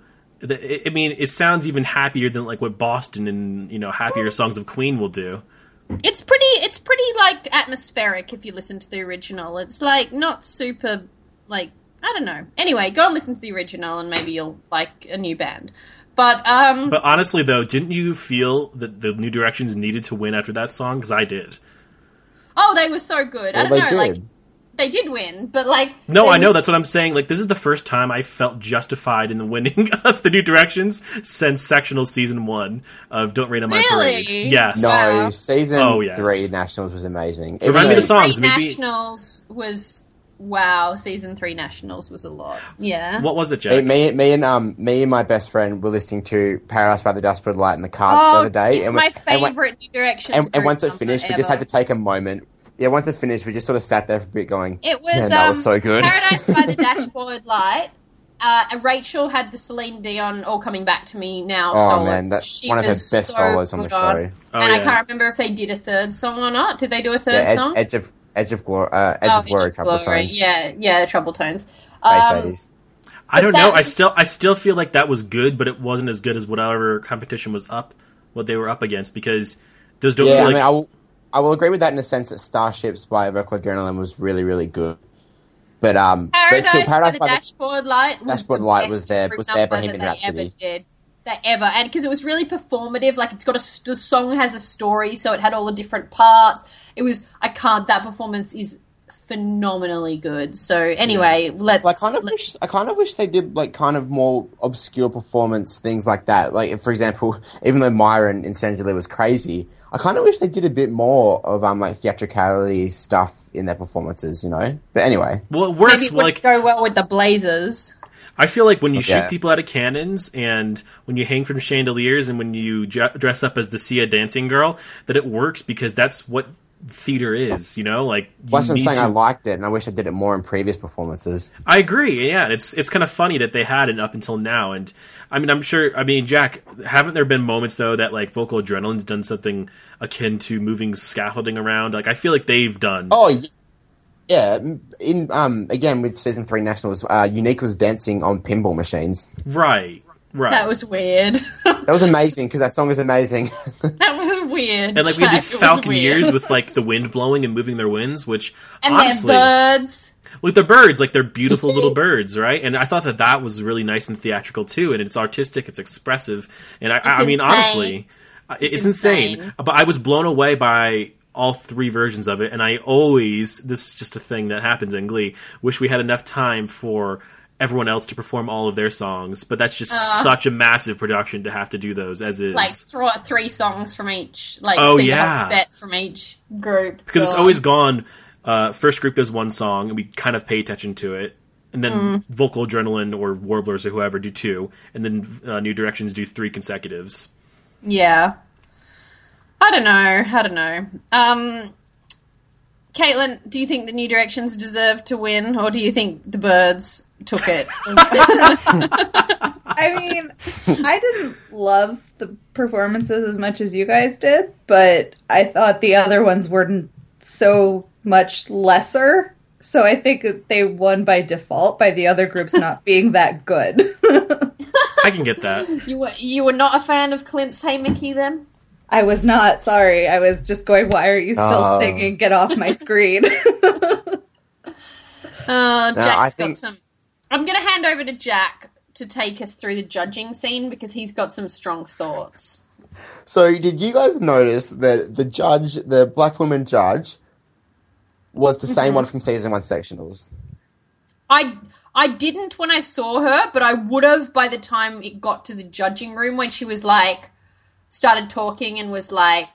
I mean, it sounds even happier than like what Boston and happier songs of Queen will do. It's pretty like atmospheric if you listen to the original. It's like not super like, I don't know. Anyway, go and listen to the original and maybe you'll like a new band. But honestly though, didn't you feel that the New Directions needed to win after that song? Because I did. Oh, they were so good. Well, I don't know, did. like they did win, but like no, I know that's what I'm saying. Like this is the first time I felt justified in the winning of the New Directions since Sectional Season 1 of Don't Rain on My Parade. Yes. No, Wow. Season 3 Nationals was amazing. Remind me the songs. Maybe Nationals was Season 3 Nationals was a lot. Yeah. What was it, Jack? Me and my best friend were listening to Paradise by the Dashboard Light in the car the other day. It's my favourite New Directions. And once it finished, we just had to take a moment. Yeah, once it finished, we just sort of sat there for a bit going, it was, man, that was so good. Paradise by the Dashboard Light. Rachel had the Celine Dion All Coming Back to Me Now Oh, solo. man, that's one of her best solos on the show. I can't remember if they did a third song or not. Did they do a third song? Edge of Glory, Trouble Tones. Yeah, Trouble Tones. Bass 80s. I don't know. I still feel like that was good, but it wasn't as good as whatever competition was up, what they were up against, because those don't feel like... I will agree with that in the sense that Starships by Vocal Adrenaline was really, really good. But Paradise by the Dashboard Light was their Bohemian Rhapsody. And because it was really performative, like the song has a story, so it had all the different parts. That performance is phenomenally good. So anyway, I kind of wish they did like kind of more obscure performance things like that. Like for example, even though Myron in Sangeli was crazy, I kind of wish they did a bit more of like theatricality stuff in their performances, But anyway, well, it works. Maybe it would go well with the Blazers. I feel like when you shoot people out of cannons and when you hang from chandeliers and when you dress up as the Sia dancing girl, that it works because that's what theater is, Like that's what I'm saying. I liked it, and I wish I did it more in previous performances. I agree. Yeah, it's kind of funny that they had it up until now, and I mean, I'm sure. I mean, Jack, haven't there been moments though that like Vocal Adrenaline's done something akin to moving scaffolding around? Like I feel like they've done. Oh. Yeah, in again with Season 3 Nationals, Unique was dancing on pinball machines. Right. That was weird. That was amazing because that song is amazing. That was weird. And like we had these falconeers with like the wind blowing and moving their wings, which and honestly, their birds. With the birds, like they're beautiful little birds, right? And I thought that was really nice and theatrical too. And it's artistic, it's expressive, and I mean honestly, it's insane. But I was blown away by all three versions of it, and I always, this is just a thing that happens in Glee, wish we had enough time for everyone else to perform all of their songs, but that's just such a massive production to have to do those as is. Like throw out 3 songs from each, like the whole set from each group. Because it's always gone, first group does one song, and we kind of pay attention to it, and then Vocal Adrenaline or Warblers or whoever do 2, and then New Directions do 3 consecutives. Yeah. I don't know. Caitlin, do you think the New Directions deserve to win, or do you think the Birds took it? I mean, I didn't love the performances as much as you guys did, but I thought the other ones were so much lesser, so I think that they won by default by the other groups not being that good. I can get that. You were not a fan of Clint's Hey Mickey then? I was not, sorry. I was just going, why are you still singing? Get off my screen. Jack's got some... I'm going to hand over to Jack to take us through the judging scene because he's got some strong thoughts. So, did you guys notice that the black woman judge, was the same one from Season 1 Sectionals? I didn't when I saw her, but I would have by the time it got to the judging room when she was like... started talking and was like,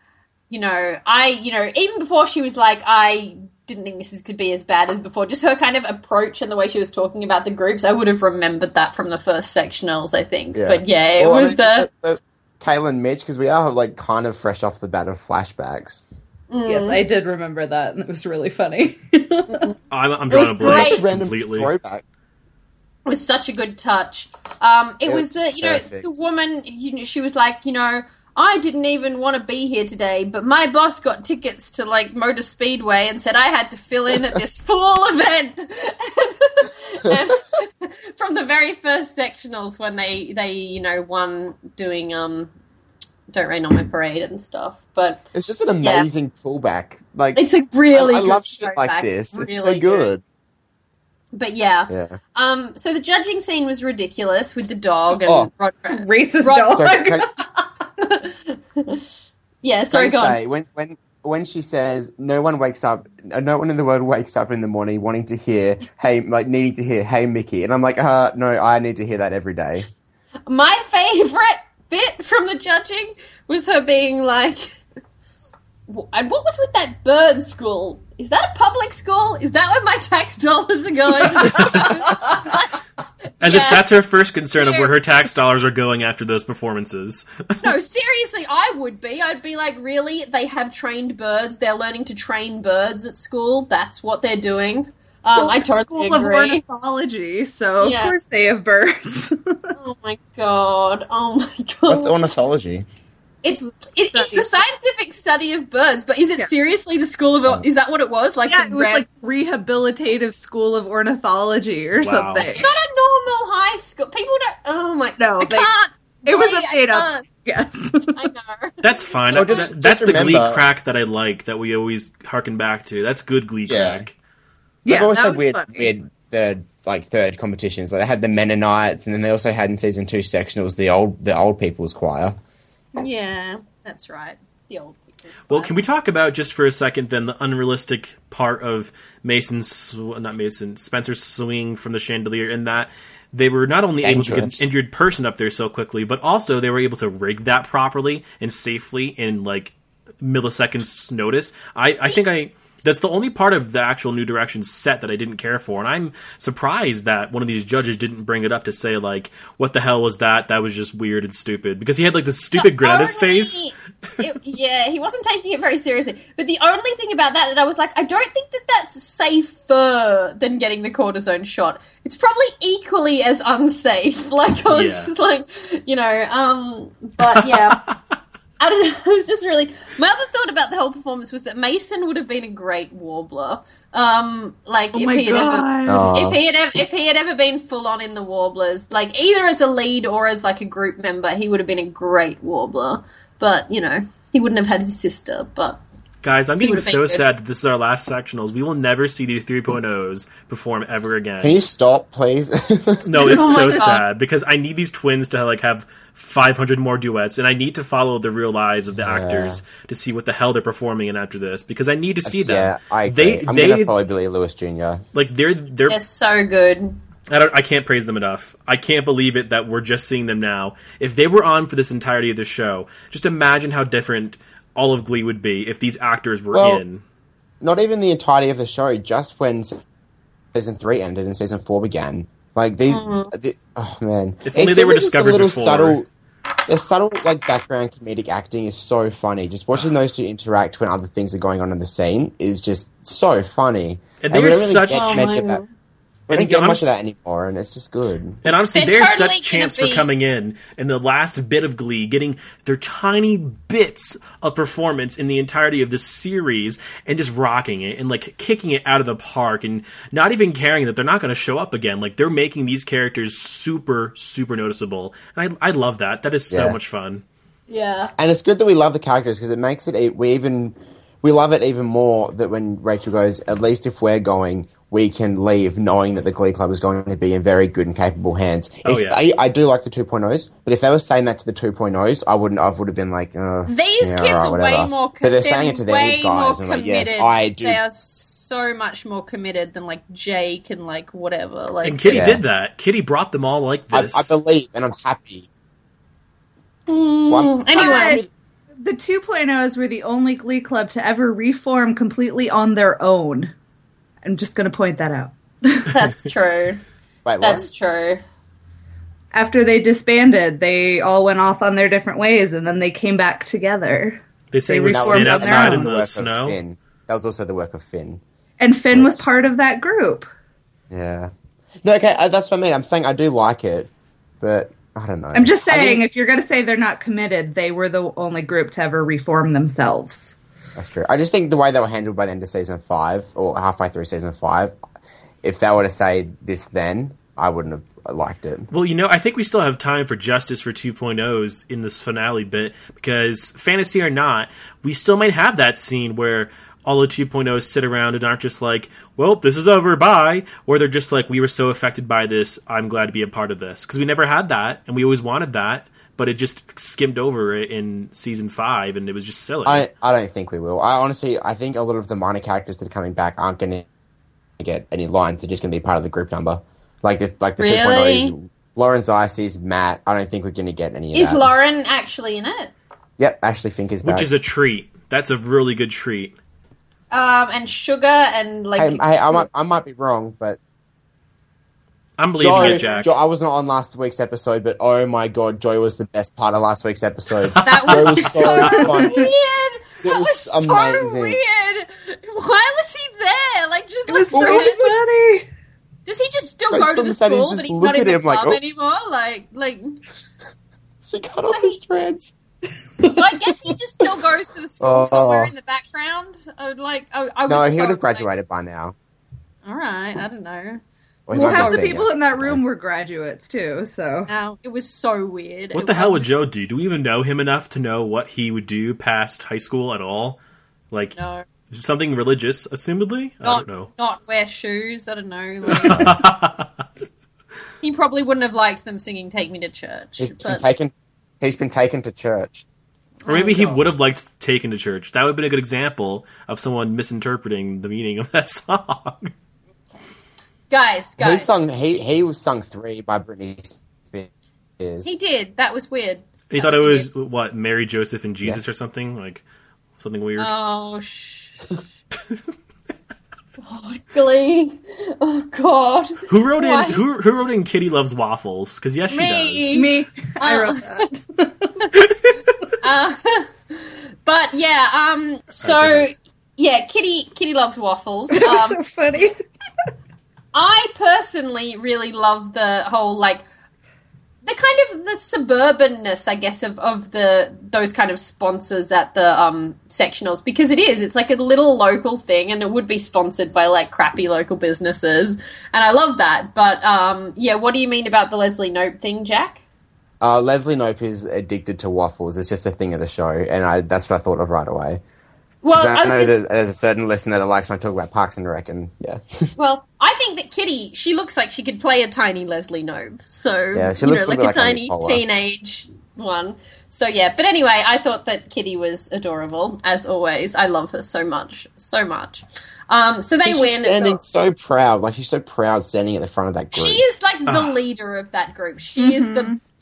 even before she was like, I didn't think this could be as bad as before. Just her kind of approach and the way she was talking about the groups, I would have remembered that from the first sectionals, I think. Yeah. But yeah, it was Caitlin Mitch, because we are like kind of fresh off the bat of flashbacks. Yes, I did remember that, and it was really funny. I'm drawing a blank completely. Throwback. It was such a good touch. It was the woman, she was like, I didn't even want to be here today, but my boss got tickets to, like, Motor Speedway and said I had to fill in at this full event. And from the very first sectionals when they you know, won doing, Don't Rain on My Parade and stuff. But it's just an amazing pullback. Like, it's a really I good love shit like this. Really it's so good. But yeah. So the judging scene was ridiculous with the dog and racist dog. Sorry, yeah, sorry, go on. When she says no one in the world wakes up in the morning wanting to hear, needing to hear, hey, Mickey. And I'm like, no, I need to hear that every day. My favourite bit from the judging was her being like, and what was with that bird school? Is that a public school? Is that where my tax dollars are going? As if that's her first concern of where her tax dollars are going after those performances. No, seriously, I would be. I'd be like, really? They have trained birds? They're learning to train birds at school? That's what they're doing? I totally School of Ornithology, so of course they have birds. Oh my god. What's ornithology? It's the scientific study of birds, but is it seriously the school of... Is that what it was? Like, it was like rehabilitative school of ornithology or something. It's not a normal high school. People don't... Oh my... No, I can't. It was a made-up... Yes. I know. That's fine. That's the Glee crack that I like, that we always harken back to. That's good Glee crack. Yeah, they've always had weird third competitions. Like, they had the Mennonites, and then they also had in season 2 sectionals the old people's choir. Yeah, that's right. The old people. Well, can we talk about, just for a second, then, the unrealistic part of Spencer's swinging from the chandelier, in that they were not only able to get an injured person up there so quickly, but also they were able to rig that properly and safely in, like, milliseconds notice. I think that's the only part of the actual New Direction set that I didn't care for, and I'm surprised that one of these judges didn't bring it up to say, like, what the hell was that? That was just weird and stupid. Because he had, like, this stupid grin on his face. He wasn't taking it very seriously. But the only thing about that I was like, I don't think that's safer than getting the cortisone shot. It's probably equally as unsafe. Like, I was just like, but yeah. I don't know, it was just really... My other thought about the whole performance was that Mason would have been a great warbler. If he had ever been full on in the Warblers, like, either as a lead or as, like, a group member, he would have been a great warbler. But, he wouldn't have had his sister, but... Guys, I'm getting so sad that this is our last sectionals. We will never see these 3.0s perform ever again. Can you stop, please? No, it's so sad, because I need these twins to, like, have 500 more duets, and I need to follow the real lives of the actors to see what the hell they're performing in after this, because I need to see them. Yeah, I agree. I'm going to follow Billy Lewis Jr. Like, they're so good. I can't praise them enough. I can't believe it that we're just seeing them now. If they were on for this entirety of the show, just imagine how different all of Glee would be if these actors were in. Not even the entirety of the show, just when season 3 ended and season 4 began. Like, these... oh, man. If only they were discovered before. The subtle, like, background comedic acting is so funny. Just watching those two interact when other things are going on in the scene is just so funny. And they were such... We don't get much of that anymore, and it's just good. And honestly, they're such champs for coming in the last bit of Glee, getting their tiny bits of performance in the entirety of this series, and just rocking it, and, like, kicking it out of the park, and not even caring that they're not going to show up again. Like, they're making these characters super, super noticeable. And I love that. That is so much fun. Yeah. And it's good that we love the characters, because it makes it... We love it even more that when Rachel goes, at least if we're going... we can leave knowing that the Glee Club is going to be in very good and capable hands. I do like the 2.0s, but if they were saying that to the 2.0s, I would have been like, these kids are way more committed. But they're saying it to these guys, and like, yes, I do. They are so much more committed than, like, Jake and, like, whatever. Like, and Kitty did that. Kitty brought them all like this. I believe, and I'm happy. Anyway. The 2.0s were the only Glee Club to ever reform completely on their own. I'm just going to point that out. That's true. Wait, what? That's true. After they disbanded, they all went off on their different ways, and then they came back together. They reformed outside in the snow. That was also the work of Finn. And Finn was part of that group. Yeah. No, okay, that's what I mean. I'm saying I do like it, but I don't know. I'm just saying, if you're going to say they're not committed, they were the only group to ever reform themselves. That's true. I just think the way they were handled by the end of season 5, or halfway through season 5, if they were to say this then, I wouldn't have liked it. Well, I think we still have time for justice for 2.0s in this finale bit, because fantasy or not, we still might have that scene where all the 2.0s sit around and aren't just like, well, this is over, bye. Or they're just like, we were so affected by this, I'm glad to be a part of this. Because we never had that, and we always wanted that, but it just skimmed over it in season 5, and it was just silly. I don't think we will. I think a lot of the minor characters that are coming back aren't going to get any lines. They're just going to be part of the group number. Like the really? 2.0s, Lauren Zysys, Matt, I don't think we're going to get any of that. Is Lauren actually in it? Yep, Ashley Fink is back. Which is a treat. That's a really good treat. And Sugar and like... I might be wrong, but... I'm believing it, Jack. I wasn't on last week's episode, but oh my god, Joy was the best part of last week's episode. That was so fun. weird! That was amazing. So weird! Why was he there? Like, just like... So funny! Does he just still go to the school, but he's not in the club anymore? Like... She cut off his dreads. So I guess he just still goes to the school somewhere in the background? No, he would have graduated by now. Alright, I don't know. Well, half the people in that room were graduates, too, so... No, it was so weird. What the hell would Joe do? Do we even know him enough to know what he would do past high school at all? Like, no. Something religious, assumedly? I don't know. Not wear shoes, I don't know. Like, he probably wouldn't have liked them singing Take Me to Church. He's been taken to church. Or maybe he would have liked Taken to Church. That would have been a good example of someone misinterpreting the meaning of that song. Guys. He was sung 3 by Britney Spears. He did. That was weird. He thought it was, weird. What, Mary, Joseph, and Jesus or something? Like, something weird? Oh, God, Glee. Oh, God. Who wrote in Kitty Loves Waffles? Because yes, she does. Me. I wrote that. But, yeah, Kitty Loves Waffles. That was so funny. I personally really love the whole, like, the kind of the suburbanness, I guess, of those kind of sponsors at the sectionals, because it's like a little local thing, and it would be sponsored by like crappy local businesses, and I love that. But what do you mean about the Leslie Knope thing, Jack? Leslie Knope is addicted to waffles. It's just a thing of the show, and that's what I thought of right away. Well, I know that there's a certain listener that likes when I talk about Parks and Rec, and yeah. Well, I think that Kitty, she looks like she could play a tiny Leslie Knope. So, yeah, she looks like a tiny teenage one. So, yeah. But anyway, I thought that Kitty was adorable, as always. I love her so much. So much. So they win. She's standing so proud. Like, she's so proud standing at the front of that group. She is like the leader of that group. She is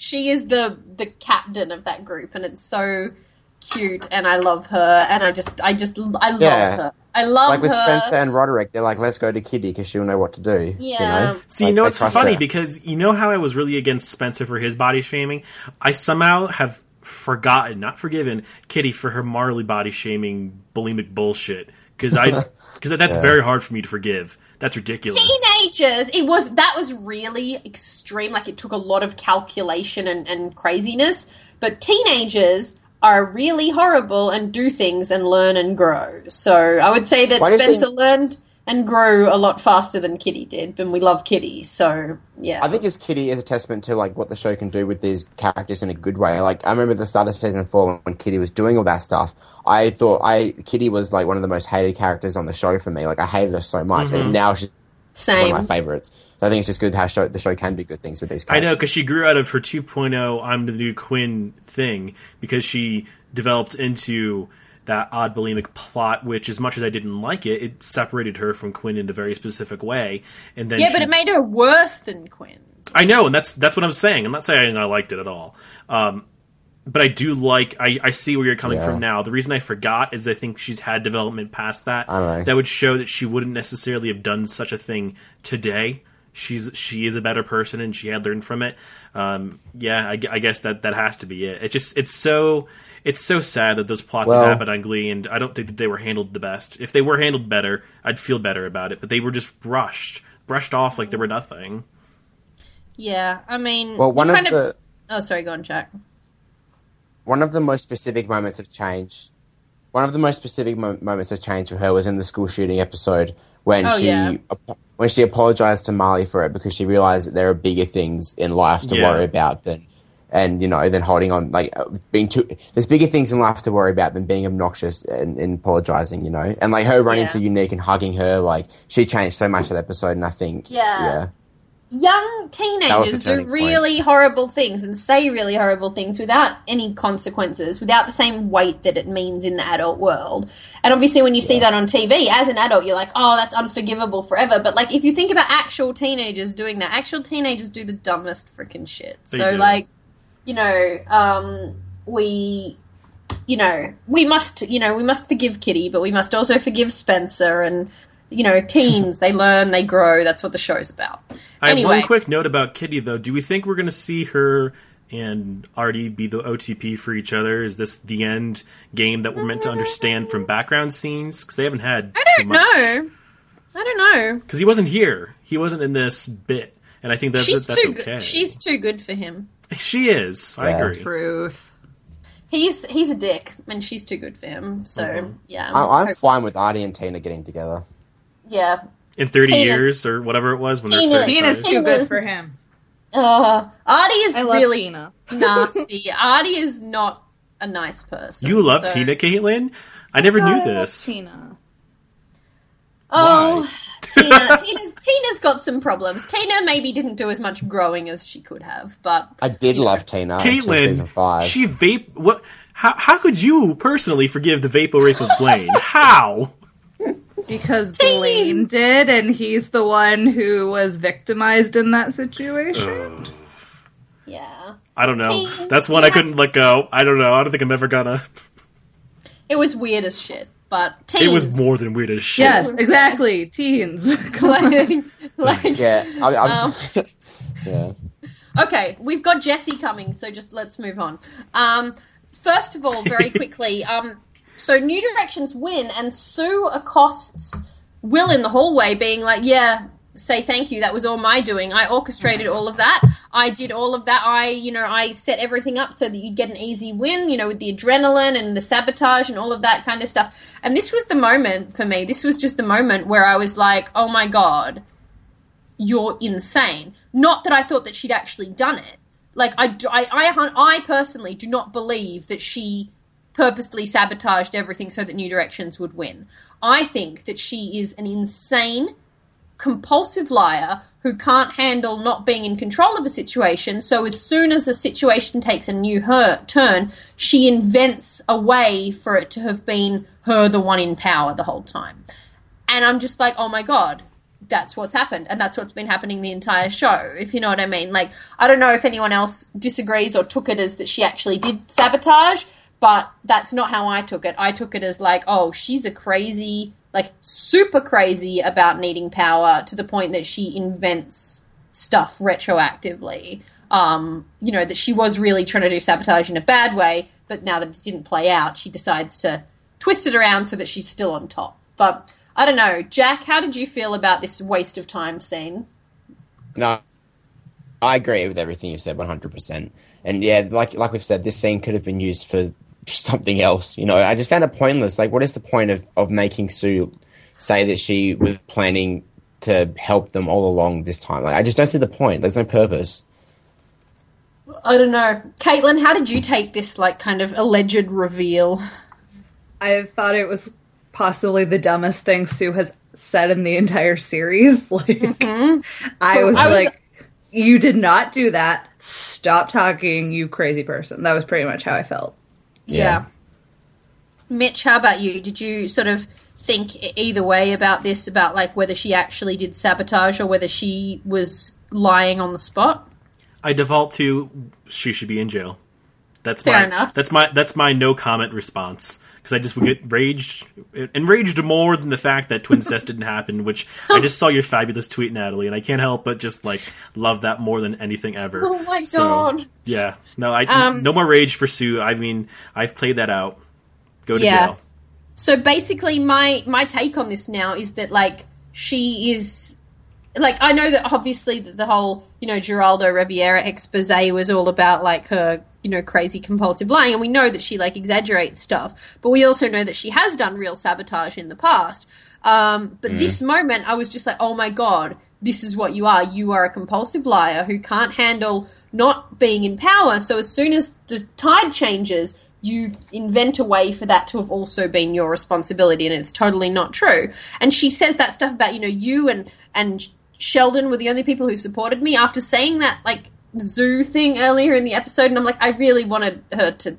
the captain of that group, and it's so cute, and I love her, and I love her. I love her. Like with Spencer and Roderick, they're like, let's go to Kitty because she'll know what to do. Yeah. You know? See, it's funny because you know how I was really against Spencer for his body shaming? I somehow have not forgiven Kitty for her Marley body shaming bulimic bullshit. Because that's very hard for me to forgive. That's ridiculous. Teenagers, that was really extreme. Like, it took a lot of calculation and craziness. But teenagers are really horrible and do things and learn and grow. So I would say that Spencer learned and grew a lot faster than Kitty did, and we love Kitty, so yeah. I think Kitty is a testament to like what the show can do with these characters in a good way. Like, I remember at the start of season 4 when Kitty was doing all that stuff, I thought Kitty was like one of the most hated characters on the show for me. Like, I hated her so much, and now she's one of my favorites. So I think it's just good how the show can do good things with these characters. I know, because she grew out of her 2.0 I'm the new Quinn thing, because she developed into that odd bulimic plot, which, as much as I didn't like it, it separated her from Quinn in a very specific way. And then but it made her worse than Quinn. I know, and that's what I'm saying. I'm not saying I liked it at all. But I do like... I see where you're coming from now. The reason I forgot is I think she's had development past that. That would show that she wouldn't necessarily have done such a thing today. She is a better person, and she had learned from it. I guess that has to be it. It's so sad that those plots have happened on Glee, and I don't think that they were handled the best. If they were handled better, I'd feel better about it. But they were just brushed off like they were nothing. Yeah, I mean... Well, one of Oh, sorry, go on, Jack. One of the most specific moments of change. One of the most specific moments of change for her was in the school shooting episode when when she apologized to Marley for it because she realized that there are bigger things in life to worry about than holding on, like there's bigger things in life to worry about than being obnoxious and apologizing, and like her running to Unique and hugging her, like she changed so much that episode, and I think young teenagers do really horrible things and say really horrible things without any consequences, without the same weight that it means in the adult world. And obviously when you see that on TV, as an adult, you're like, oh, that's unforgivable forever. But, like, if you think about actual teenagers doing that, actual teenagers do the dumbest freaking shit. Like, we must forgive Kitty, but we must also forgive Spencer and... teens, they learn, they grow. That's what the show's about. I have one quick note about Kitty, though. Do we think we're going to see her and Artie be the OTP for each other? Is this the end game that we're meant to understand from background scenes? Because they haven't had I don't know. Because he wasn't here. He wasn't in this bit. And I think that's okay. She's too good for him. She is. I agree. Truth. He's a dick, and she's too good for him. So, I'm fine with Artie and Tina getting together. Yeah. In 30 years or whatever it was. When Tina's too good for him. Artie is really Tina. nasty. Artie is not a nice person. You love Tina, Caitlin? I never knew this. Tina. Oh, Tina's got some problems. Tina maybe didn't do as much growing as she could have, but... I did love Tina until season 5. She What? How could you personally forgive the vape-rape of Blaine? How? Because Blaine did, and he's the one who was victimized in that situation. Yeah. I don't know. That's one I couldn't let go. I don't know. I don't think I'm ever gonna... It was weird as shit, but teens... It was more than weird as shit. Yes, exactly. Teens. Yeah. Okay, we've got Jessie coming, so just let's move on. First of all, very quickly... So New Directions win, and Sue accosts Will in the hallway, being like, say thank you, that was all my doing. I orchestrated all of that. I did all of that. I set everything up so that you'd get an easy win, with the adrenaline and the sabotage and all of that kind of stuff. And this was the moment for me. This was just the moment where I was like, oh my God, you're insane. Not that I thought that she'd actually done it. Like, I personally do not believe that she... purposely sabotaged everything so that New Directions would win. I think that she is an insane, compulsive liar who can't handle not being in control of a situation, so as soon as a situation takes a new turn, she invents a way for it to have been her the one in power the whole time. And I'm just like, oh my God, that's what's happened, and that's what's been happening the entire show, if you know what I mean. Like, I don't know if anyone else disagrees or took it as that she actually did sabotage, but that's not how I took it. I took it as like, oh, she's a crazy, like super crazy about needing power to the point that she invents stuff retroactively. That she was really trying to do sabotage in a bad way, but now that it didn't play out, she decides to twist it around so that she's still on top. But I don't know. Jack, how did you feel about this waste of time scene? No, I agree with everything you've said 100%. And yeah, like we've said, this scene could have been used for something else. I just found it pointless. Like, what is the point of making Sue say that she was planning to help them all along this time? Like, I just don't see the point. There's no purpose. I don't know. Caitlin, how did you take this, like, kind of alleged reveal? I thought it was possibly the dumbest thing Sue has said in the entire series. Like, I was like, you did not do that. Stop talking, you crazy person. That was pretty much how I felt. Yeah. Mitch, how about you? Did you sort of think either way about this, about like whether she actually did sabotage or whether she was lying on the spot? I default to she should be in jail. Fair enough. That's my no comment response, because I just would get enraged more than the fact that Twincest didn't happen, which I just saw your fabulous tweet, Natalie, and I can't help but just like love that more than anything ever. Oh my God. Yeah. No, no more rage for Sue. I mean, I've played that out. Go to jail. So basically my take on this now is that like she is like, I know that obviously the whole, Geraldo Riviera expose was all about, like, her, crazy compulsive lying, and we know that she, like, exaggerates stuff, but we also know that she has done real sabotage in the past. But this moment, I was just like, oh my God, this is what you are. You are a compulsive liar who can't handle not being in power, so as soon as the tide changes, you invent a way for that to have also been your responsibility, and it's totally not true. And she says that stuff about, you and Sheldon were the only people who supported me, after saying that, like, zoo thing earlier in the episode, and I'm like, I really wanted her to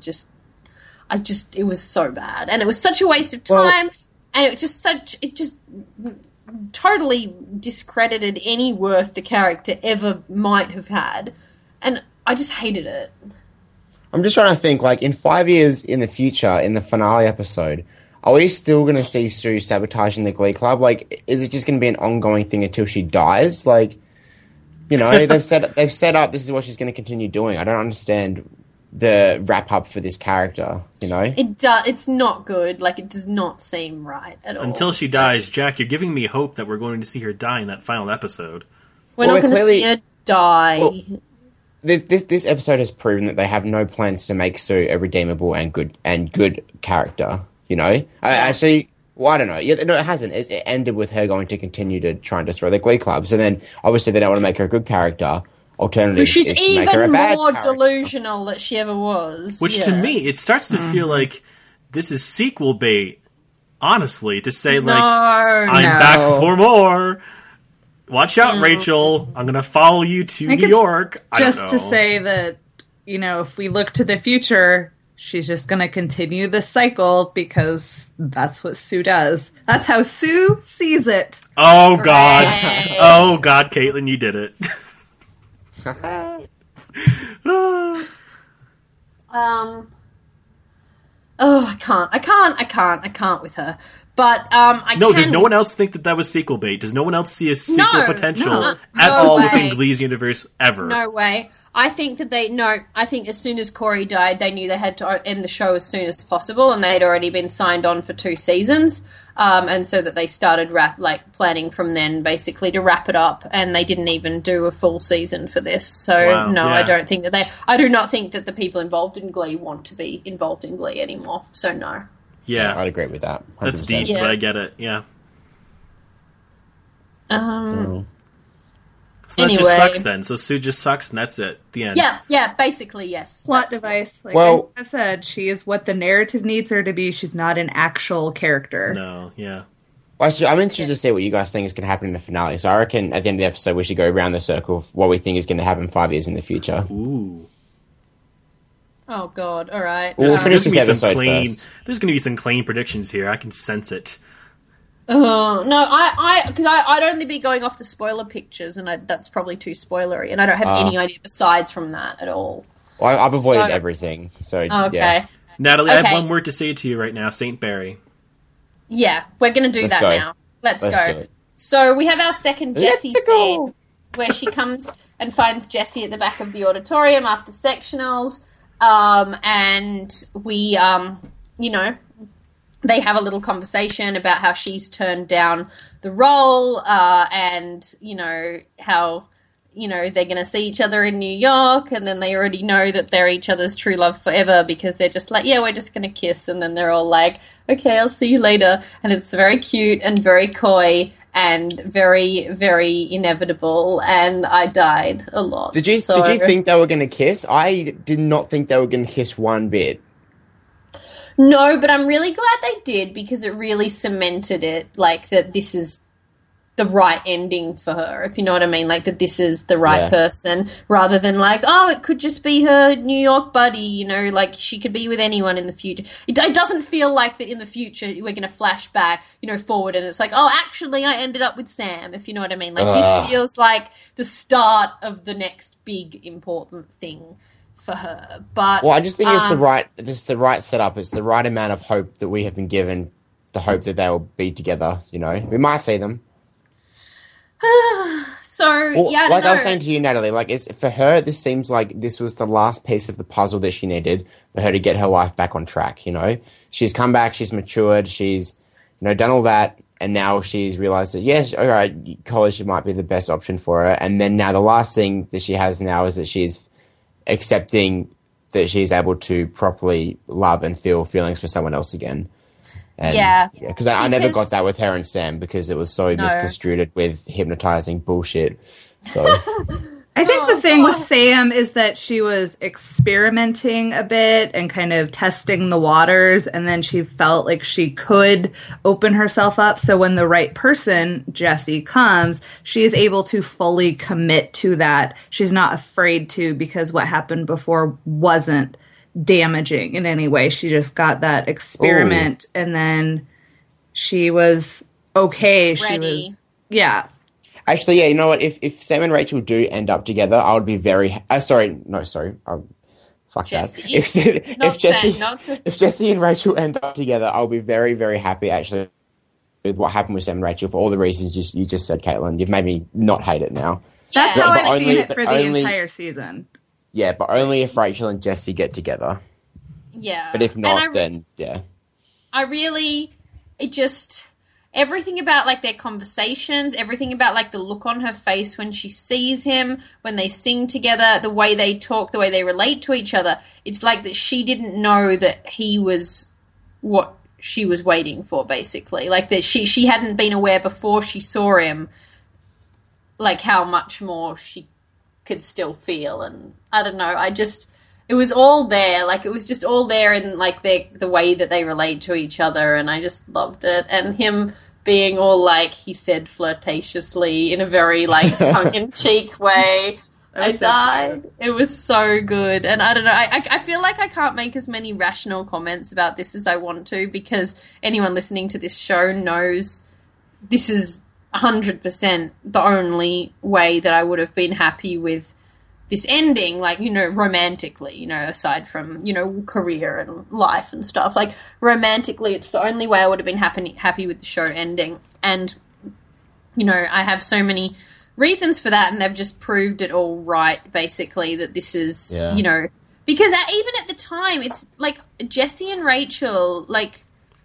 it was so bad, and it was such a waste of time, and it just totally discredited any worth the character ever might have had, and I just hated it. I'm just trying to think, like, in 5 years in the future, in the finale episode, are we still going to see Sue sabotaging the Glee Club? Like, is it just going to be an ongoing thing until she dies? Like, they've set up this is what she's going to continue doing. I don't understand the wrap up for this character, It's not good. Like, it does not seem right at all. Until she dies, Jack, you're giving me hope that we're going to see her die in that final episode. We're not going to see her die. Well, this episode has proven that they have no plans to make Sue a redeemable and good character. Actually, I don't know. Yeah, no, it hasn't. It ended with her going to continue to try and destroy the Glee Club. So then, obviously, they don't want to make her a good character. Alternatively, she's is to make her a even bad more character. delusional that she ever was. Which, to me, it starts to feel like this is sequel bait. Honestly, to say I'm back for more. Watch out, Rachel. I'm going to follow you to New York. Just to say that, if we look to the future, she's just going to continue the cycle because that's what Sue does. That's how Sue sees it. Oh, God. Right. Oh, God, Caitlin, you did it. I can't with her. But does no one else think that was sequel bait? Does no one else see a sequel potential at all within Glee's universe ever? No way. I think as soon as Corey died, they knew they had to end the show as soon as possible, and they'd already been signed on for 2 seasons, and so that they started planning from then, basically, to wrap it up, and they didn't even do a full season for this. So I do not think that the people involved in Glee want to be involved in Glee anymore. So no. Yeah, I'd agree with that. 100%. That's deep, but I get it. Yeah. So that just sucks then. So Sue just sucks, and that's it. The end. Yeah, basically, yes. Plot device. Like I said, she is what the narrative needs her to be. She's not an actual character. No, yeah. Well, actually, I'm interested to see what you guys think is going to happen in the finale. So I reckon at the end of the episode, we should go around the circle of what we think is going to happen 5 years in the future. Ooh. Oh, God. All right. We'll finish this episode first. There's going to be some clean predictions here. I can sense it. No, because I'd only be going off the spoiler pictures, and that's probably too spoilery, and I don't have any idea besides from that at all. Well, I've avoided everything, so okay. Yeah. Natalie, I have one word to say to you right now, St. Barry. Yeah, we're going to do that now. Let's go. So we have our second Jessie scene, where she comes and finds Jessie at the back of the auditorium after sectionals, and we, they have a little conversation about how she's turned down the role, and, how, they're going to see each other in New York, and then they already know that they're each other's true love forever because they're just like, yeah, we're just going to kiss, and then they're all like, okay, I'll see you later, and it's very cute and very coy and very, very inevitable, and I died a lot. Did you think they were going to kiss? I did not think they were going to kiss one bit. No, but I'm really glad they did because it really cemented it, like, that this is the right ending for her, if you know what I mean, like, that this is the right person, rather than, like, oh, it could just be her New York buddy, like, she could be with anyone in the future. It doesn't feel like that in the future we're going to flash back, forward, and it's like, oh, actually, I ended up with Sam, if you know what I mean. Like, this feels like the start of the next big, important thing for her. But I just think it's the right setup. It's the right amount of hope that we have been given, the hope that they will be together. We might see them. I was saying to you, Natalie, like, it's for her, this seems like this was the last piece of the puzzle that she needed for her to get her life back on track. She's come back, she's matured, she's done all that. and now she's realized that, yes, all right, college might be the best option for her. And then now the last thing that she has now is that she's accepting that she's able to properly love and feel feelings for someone else again. And, because I never got that with her and Sam because it was so misconstrued with hypnotizing bullshit. So I think the thing with Sam is that she was experimenting a bit and kind of testing the waters, and then she felt like she could open herself up. So when the right person, Jesse, comes, she is able to fully commit to that. She's not afraid to, because what happened before wasn't damaging in any way. She just got that experiment, and then she was okay. Ready. She was, yeah. Actually, yeah, you know what? If Sam and Rachel do end up together, I would be very... fuck Jesse. that. If Jesse and Rachel end up together, I'll be very, very happy, actually, with what happened with Sam and Rachel for all the reasons you just said, Caitlin. You've made me not hate it now. That's how I've seen it for the entire season. Yeah, but only if Rachel and Jesse get together. Yeah. But if not, then, yeah. Everything about, like, their conversations, everything about, like, the look on her face when she sees him, when they sing together, the way they talk, the way they relate to each other, it's like that she didn't know that he was what she was waiting for, basically. Like, that she hadn't been aware before she saw him, like, how much more she could still feel. And I don't know, it was all there. Like, it was just all there in, like, the way that they relate to each other, and I just loved it. And him being all, like, he said flirtatiously in a very, like, tongue-in-cheek way. I died. It was so good. And I don't know, I feel like I can't make as many rational comments about this as I want to, because anyone listening to this show knows this is 100% the only way that I would have been happy with this ending, like, you know, romantically, you know, aside from, you know, career and life and stuff. Like, romantically, it's the only way I would have been happy with the show ending. And, you know, I have so many reasons for that, and they've just proved it all right, basically, that this is, you know, because even at the time, it's like Jesse and Rachel, like,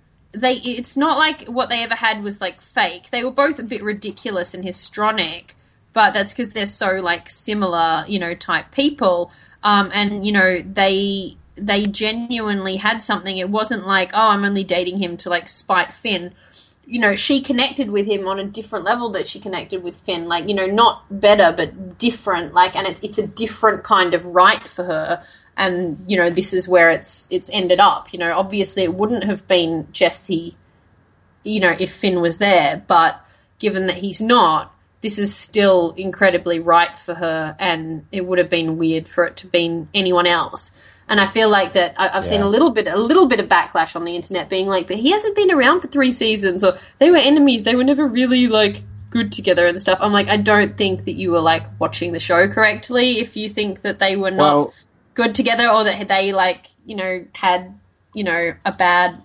it's not like what they ever had was, like, fake. They were both a bit ridiculous and histrionic, but that's because they're so, like, similar, you know, type people. And, you know, they genuinely had something. It wasn't like, oh, I'm only dating him to, like, spite Finn. You know, she connected with him on a different level that she connected with Finn. Like, you know, not better, but different. Like, and it's a different kind of right for her. And, you know, this is where it's ended up. You know, obviously it wouldn't have been Jesse, you know, if Finn was there. But given that he's not, this is still incredibly right for her, and it would have been weird for it to be anyone else. And I feel like that I've seen a little bit of backlash on the internet being like, but he hasn't been around for 3 seasons, or they were enemies, they were never really, like, good together and stuff. I'm like, I don't think that you were, like, watching the show correctly if you think that they were not good together, or that they, like, you know, had, you know, a bad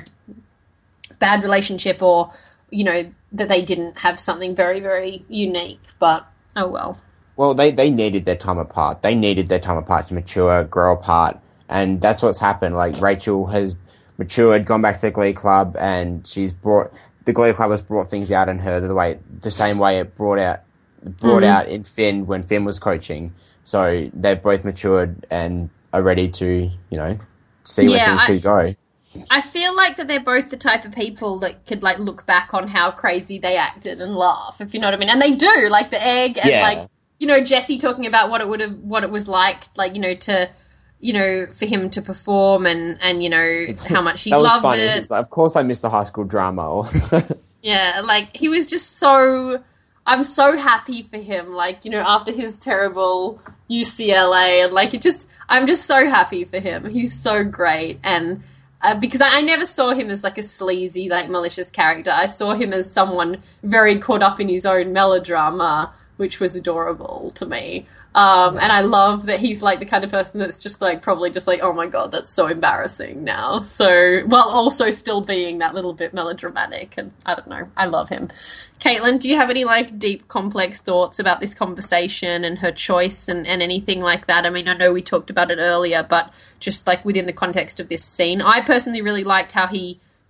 relationship, or, you know, that they didn't have something very, very unique. But, oh well. Well, they needed their time apart. They needed their time apart to mature, grow apart, and that's what's happened. Like, Rachel has matured, gone back to the Glee Club, and the Glee Club has brought things out in her the same way it brought out in Finn when Finn was coaching. So they've both matured and are ready to, you know, see where things could go. I feel like that they're both the type of people that could, like, look back on how crazy they acted and laugh, if you know what I mean. And they do, like the egg and like, you know, Jesse talking about what it was like, you know, to, you know, for him to perform and you know, how much he loved funny. It. Like, of course I miss the high school drama. Yeah, like, he was just so... I'm so happy for him, like, you know, after his terrible UCLA, and, like, I'm just so happy for him. He's so great, and... because I never saw him as, like, a sleazy, like, malicious character. I saw him as someone very caught up in his own melodrama, which was adorable to me. And I love that he's, like, the kind of person that's just, like, probably just like, oh my god, that's so embarrassing now. So, while also still being that little bit melodramatic, and I don't know, I love him. Caitlin, do you have any, like, deep, complex thoughts about this conversation and her choice and anything like that? I mean, I know we talked about it earlier, but just, like, within the context of this scene. I personally really liked how he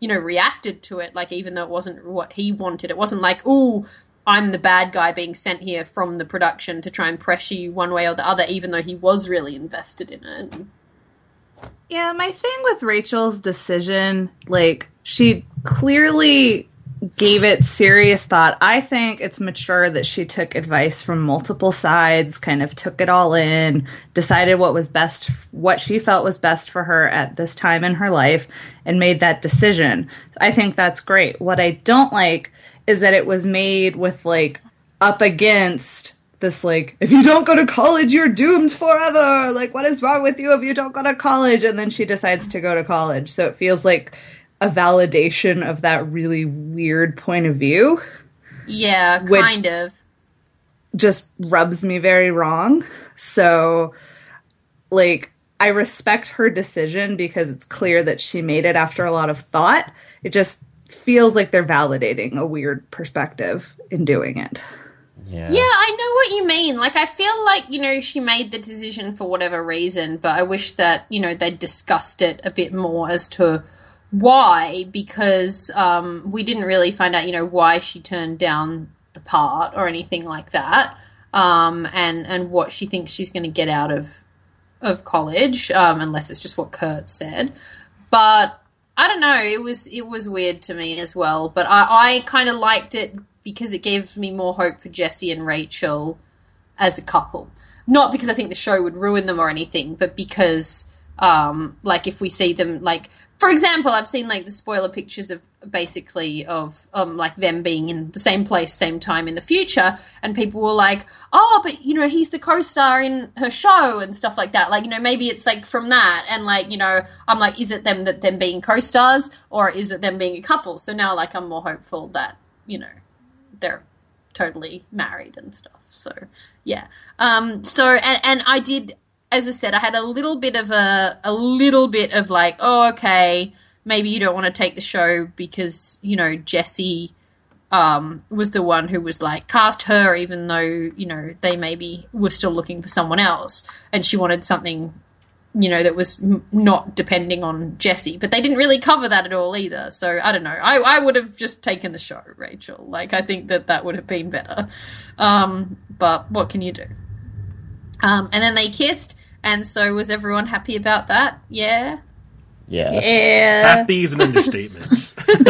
reacted to it. Like, even though it wasn't what he wanted, it wasn't like, ooh, I'm the bad guy being sent here from the production to try and pressure you one way or the other, even though he was really invested in it. Yeah, my thing with Rachel's decision, like, she clearly gave it serious thought. I think it's mature that she took advice from multiple sides, kind of took it all in, decided what she felt was best for her at this time in her life, and made that decision. I think that's great. What I don't like is that it was made with, like, up against this, like, if you don't go to college, you're doomed forever. Like, what is wrong with you if you don't go to college? And then she decides to go to college. So it feels like a validation of that really weird point of view. Yeah, kind of. Just rubs me very wrong. So, like, I respect her decision because it's clear that she made it after a lot of thought. It just feels like they're validating a weird perspective in doing it. Yeah, I know what you mean. Like, I feel like, she made the decision for whatever reason, but I wish that, they'd discussed it a bit more as to why, because we didn't really find out, why she turned down the part or anything like that, and what she thinks she's going to get out of college, unless it's just what Kurt said. But I don't know, it was weird to me as well, but I kind of liked it because it gives me more hope for Jesse and Rachel as a couple. Not because I think the show would ruin them or anything, but because, if we see them, like, for example, I've seen, like, the spoiler pictures of them being in the same place, same time in the future, and people were like, oh, but, he's the co-star in her show and stuff like that. Like, maybe it's, like, from that, and, like, I'm like, is it them being co-stars, or is it them being a couple? So now, like, I'm more hopeful that, they're totally married and stuff. So, yeah. And I did, as I said, I had a little bit of like, oh, okay, maybe you don't want to take the show because, Jessie was the one who was like, cast her, even though, they maybe were still looking for someone else, and she wanted something, that was not depending on Jessie. But they didn't really cover that at all either. So, I don't know. I would have just taken the show, Rachel. Like, I think that would have been better. But what can you do? And then they kissed, and so was everyone happy about that? Yeah? Yeah. Happy is an understatement.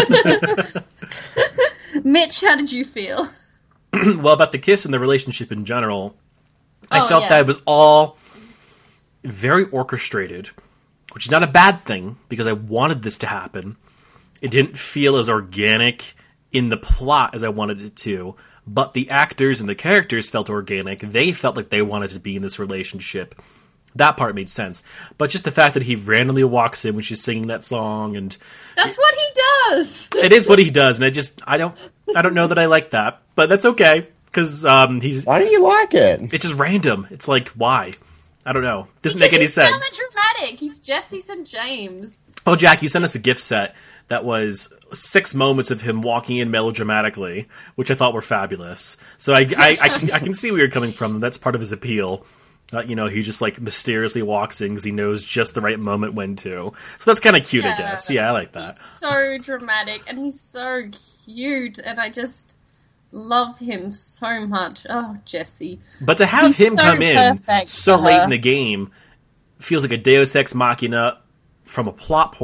Mitch, how did you feel? Well, about the kiss and the relationship in general, I felt that it was all very orchestrated, which is not a bad thing, because I wanted this to happen. It didn't feel as organic in the plot as I wanted it to, but the actors and the characters felt organic. They felt like they wanted to be in this relationship. That part made sense. But just the fact that he randomly walks in when she's singing that song, and that's what he does. It is what he does, and I don't know that I like that, but that's okay, because he's... Why do you like it? It's just random. It's like, why? I don't know. Doesn't make any sense. He's melodramatic. He's Jesse St. James. Oh, Jack, you sent us a gift set that was 6 moments of him walking in melodramatically, which I thought were fabulous. So I can see where you're coming from. That's part of his appeal. He just, like, mysteriously walks in because he knows just the right moment when to. So that's kind of cute, I guess. Yeah, I like that. He's so dramatic, and he's so cute, and I just love him so much. Oh, Jesse. But to have him come in so late in the game feels like a Deus Ex Machina from a plot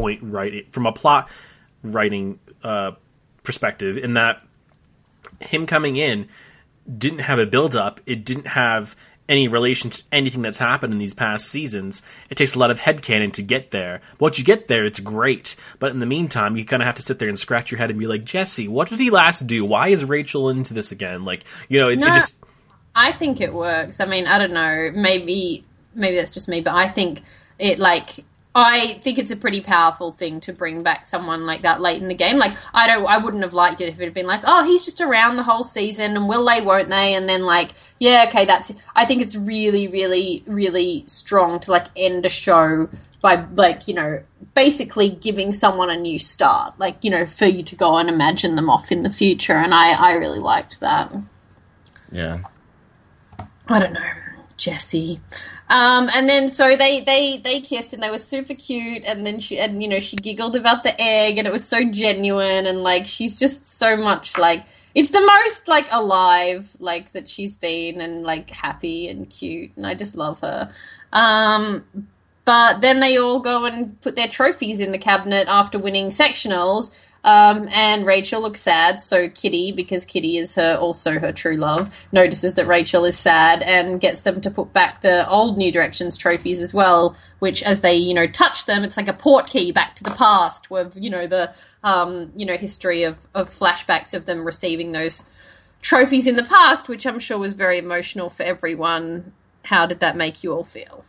writing perspective, in that him coming in didn't have a build-up. It didn't have any relation to anything that's happened in these past seasons. It takes a lot of headcanon to get there. But once you get there, it's great. But in the meantime, you kind of have to sit there and scratch your head and be like, Jesse, what did he last do? Why is Rachel into this again? Like, it just... I think it works. I mean, I don't know. Maybe that's just me, but I think it's a pretty powerful thing to bring back someone like that late in the game. Like, I wouldn't have liked it if it had been like, oh, he's just around the whole season, and will they, won't they? And then, like, yeah, okay, that's it. I think it's really, really, really strong to, like, end a show by, like, basically giving someone a new start. Like, for you to go and imagine them off in the future. And I really liked that. Yeah. I don't know. Jesse. And then so they kissed and they were super cute, and then she giggled about the egg, and it was so genuine, and like she's just so much like, it's the most like alive like that she's been, and like happy and cute, and I just love her. But then they all go and put their trophies in the cabinet after winning sectionals. And Rachel looks sad, so Kitty, because Kitty is also her true love, notices that Rachel is sad and gets them to put back the old New Directions trophies as well, which as they, touch them, it's like a portkey back to the past with, the, history of flashbacks of them receiving those trophies in the past, which I'm sure was very emotional for everyone. How did that make you all feel?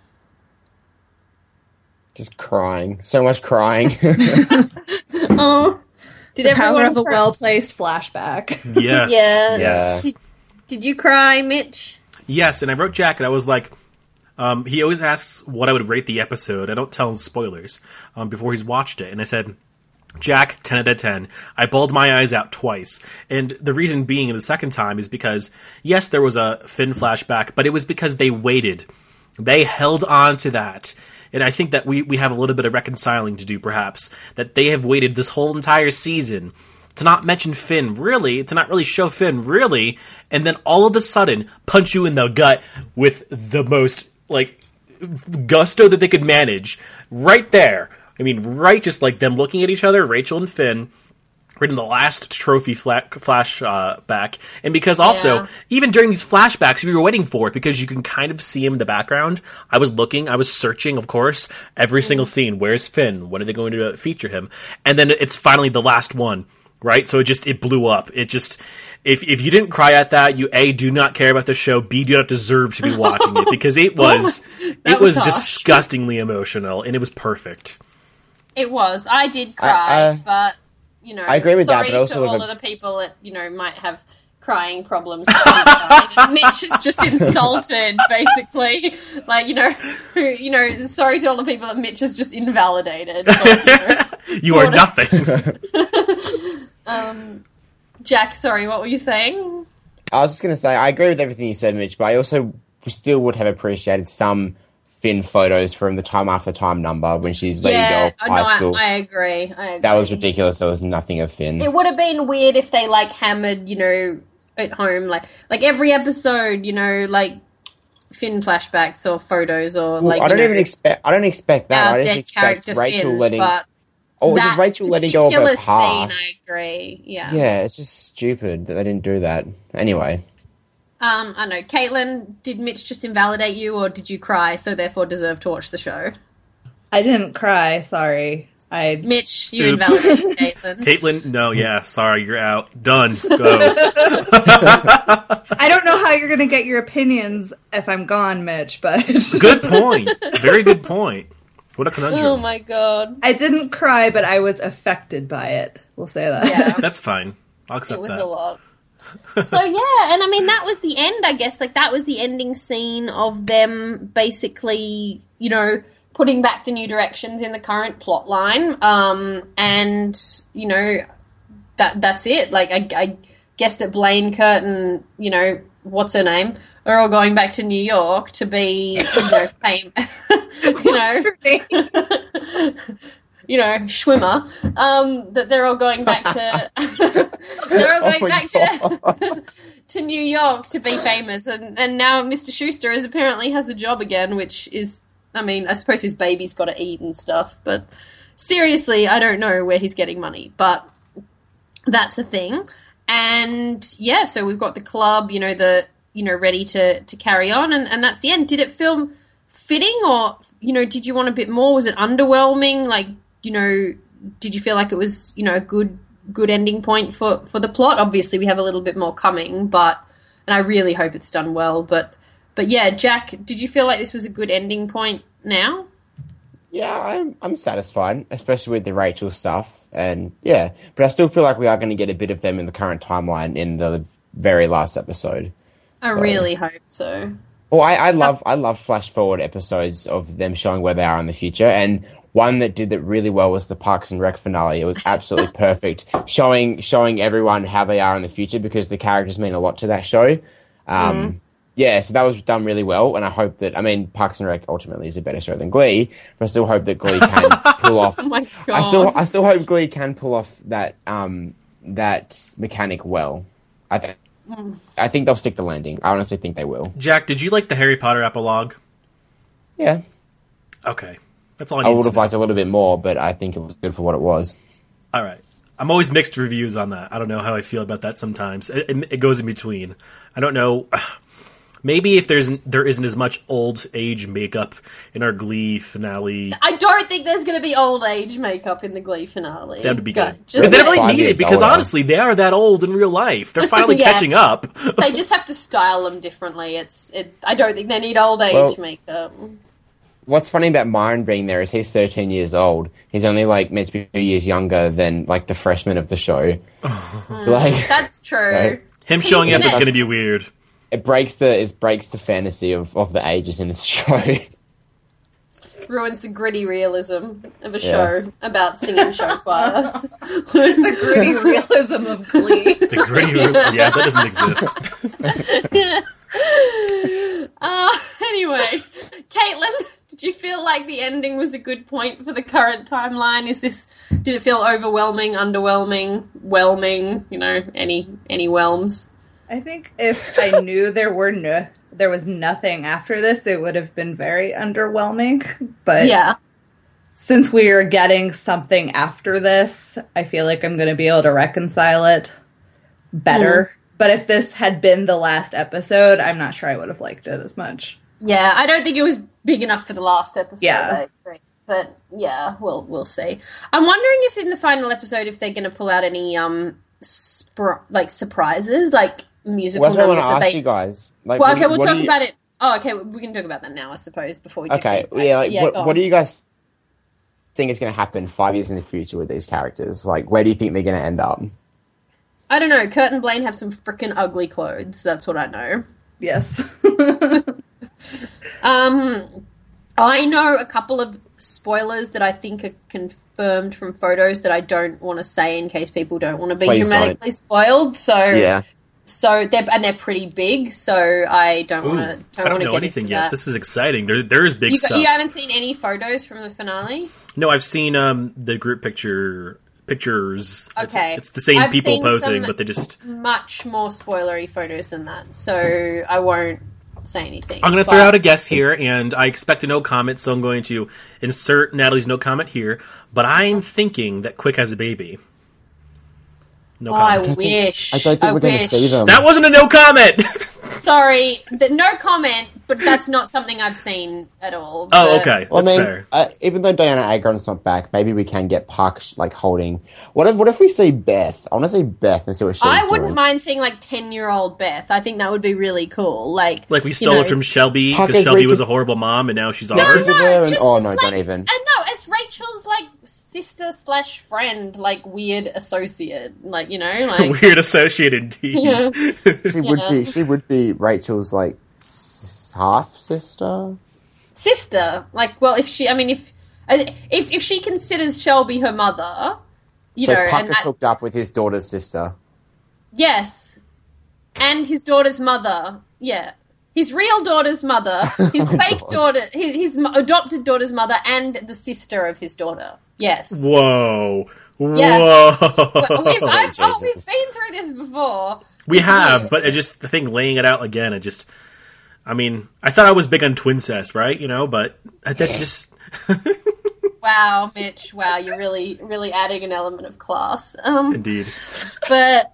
Just crying. So much crying. Oh. Did the power of a well-placed flashback. Yes. Yeah. Did you cry, Mitch? Yes, and I wrote Jack, and I was like, he always asks what I would rate the episode. I don't tell him spoilers before he's watched it. And I said, Jack, 10 out of 10. I bawled my eyes out twice. And the reason being the second time is because, yes, there was a Finn flashback, but it was because they waited. They held on to that. And I think that we have a little bit of reconciling to do, perhaps. That they have waited this whole entire season to not mention Finn, really, to not really show Finn, really, and then all of a sudden punch you in the gut with the most, gusto that they could manage. Right there. I mean, right just like them looking at each other, Rachel and Finn, right in the last trophy flashback. And because also, even during these flashbacks, we were waiting for it because you can kind of see him in the background. I was searching, of course, every single scene. Where's Finn? When are they going to feature him? And then it's finally the last one, right? So it blew up. It just, if you didn't cry at that, you A, do not care about the show, B, do not deserve to be watching it, because it was disgustingly emotional, and it was perfect. It was. I did cry, but... I agree with that, but also to all of the people that, might have crying problems. Mitch is just insulted, basically. Sorry to all the people that Mitch has just invalidated. You are nothing. Jack, sorry, what were you saying? I was just going to say, I agree with everything you said, Mitch, but I also still would have appreciated some Finn photos from the Time After Time number when she's letting go of high school. I agree. That was ridiculous. There was nothing of Finn. It would have been weird if they hammered, at home, like every episode, Finn flashbacks or photos or I don't expect that. I just expect Rachel letting go of her past. Scene, I agree. Yeah. Yeah, it's just stupid that they didn't do that. Anyway. I know. Caitlin, did Mitch just invalidate you, or did you cry, so therefore deserve to watch the show? I didn't cry, sorry. Mitch, you invalidated Caitlin. Caitlin, no, sorry, you're out. Done. Go. I don't know how you're going to get your opinions if I'm gone, Mitch, but... Good point. Very good point. What a conundrum. Oh my god. I didn't cry, but I was affected by it. We'll say that. Yeah. That's fine. I'll accept that. It was a lot. So yeah, and I mean that was the end, I guess. That was the ending scene of them basically, putting back the New Directions in the current plot line. And that's it. I guess that Blaine, Kurt, and what's her name, are all going back to New York to be fame. What's her name? Schwimmer, that they're all going back to to New York to be famous, and now Mr. Schuster apparently has a job again, which is, I suppose his baby's got to eat and stuff, but seriously, I don't know where he's getting money, but that's a thing. And yeah, so we've got the club, ready to carry on, and that's the end. Did it feel fitting, or did you want a bit more? Was it underwhelming? Did you feel like it was, a good ending point for the plot? Obviously, we have a little bit more coming, and I really hope it's done well. But yeah, Jack, did you feel like this was a good ending point now? Yeah, I'm satisfied, especially with the Rachel stuff, and yeah, but I still feel like we are going to get a bit of them in the current timeline in the very last episode. I really hope so. Well, I love flash forward episodes of them showing where they are in the future, and one that did that really well was the Parks and Rec finale. It was absolutely perfect, showing everyone how they are in the future, because the characters mean a lot to that show. yeah, so that was done really well, and I hope that, I mean, Parks and Rec ultimately is a better show than Glee, but I still hope that Glee can pull off. Oh my God. I still hope Glee can pull off that that mechanic well. I think they'll stick the landing. I honestly think they will. Jack, did you like the Harry Potter epilogue? Yeah. Okay, that's all I would have liked a little bit more, but I think it was good for what it was. All right. I'm always mixed reviews on that. I don't know how I feel about that sometimes. It goes in between. I don't know. Maybe if there isn't as much old age makeup in our Glee finale. I don't think there's going to be old age makeup in the Glee finale. That would be good. Just they don't really need it because honestly, they are that old in real life. They're finally catching up. They just have to style them differently. I don't think they need old age makeup. What's funny about Myron being there is he's 13 years old. He's only like meant to be 2 years younger than like the freshman of the show. Like that's true. Right? Him showing up is going to be weird. It breaks the fantasy of the ages in this show. Ruins the gritty realism of a show about singing show choir. The gritty realism of Glee. The gritty yeah, that doesn't exist. Anyway, Caitlin, did you feel like the ending was a good point for the current timeline? Did it feel overwhelming, underwhelming, whelming? You know, any whelms? I think if I knew there was nothing after this, it would have been very underwhelming. But yeah, since we are getting something after this, I feel like I'm going to be able to reconcile it better. But if this had been the last episode, I'm not sure I would have liked it as much. Yeah, I don't think it was big enough for the last episode. Yeah. But yeah, we'll see. I'm wondering if in the final episode, if they're going to pull out any surprises, like musical numbers. Well, that's what I want to ask you guys. Like, well, okay, we'll talk about it. Oh, okay, we can talk about that now, I suppose, before we do what do you guys think is going to happen 5 years in the future with these characters? Like, where do you think they're going to end up? I don't know. Kurt and Blaine have some freaking ugly clothes. That's what I know. Yes. I know a couple of spoilers that I think are confirmed from photos that I don't want to say in case people don't want to be dramatically spoiled. So yeah. So they're pretty big. So I don't want to. I don't know anything yet. This is exciting. There is big stuff. You haven't seen any photos from the finale? No, I've seen the group pictures. Okay, it's the same people posing, but they just much more spoilery photos than that. So I won't say anything. I'm going to throw out a guess here, and I expect a no comment, so I'm going to insert Natalie's no comment here. But I'm thinking that Quick has a baby. No comment. I wish. I don't think we're going to see them. That wasn't a no comment. Sorry, no comment, but that's not something I've seen at all. Oh, okay. That's fair. Even though Diana Agron's not back, maybe we can get Park holding. What if we see Beth? I want to see Beth and see what she's doing. I wouldn't mind seeing 10-year-old Beth. I think that would be really cool. Like we stole it from Shelby because Shelby was a horrible mom and now she's ours. Don't even. No, it's Rachel's sister/friend, weird associate, weird associate indeed. Yeah. She would be Rachel's half sister. Well, if she considers Shelby her mother, Puck is hooked up with his daughter's sister. Yes, and his daughter's mother. Yeah. His real daughter's mother, his fake daughter, his adopted daughter's mother, and the sister of his daughter. Yes. Whoa. Yeah. Whoa. We've been through this before. We have, but the thing laying it out again, I thought I was big on twincest, right? But that just... Wow, Mitch. Wow, you're really, really adding an element of class. Indeed. But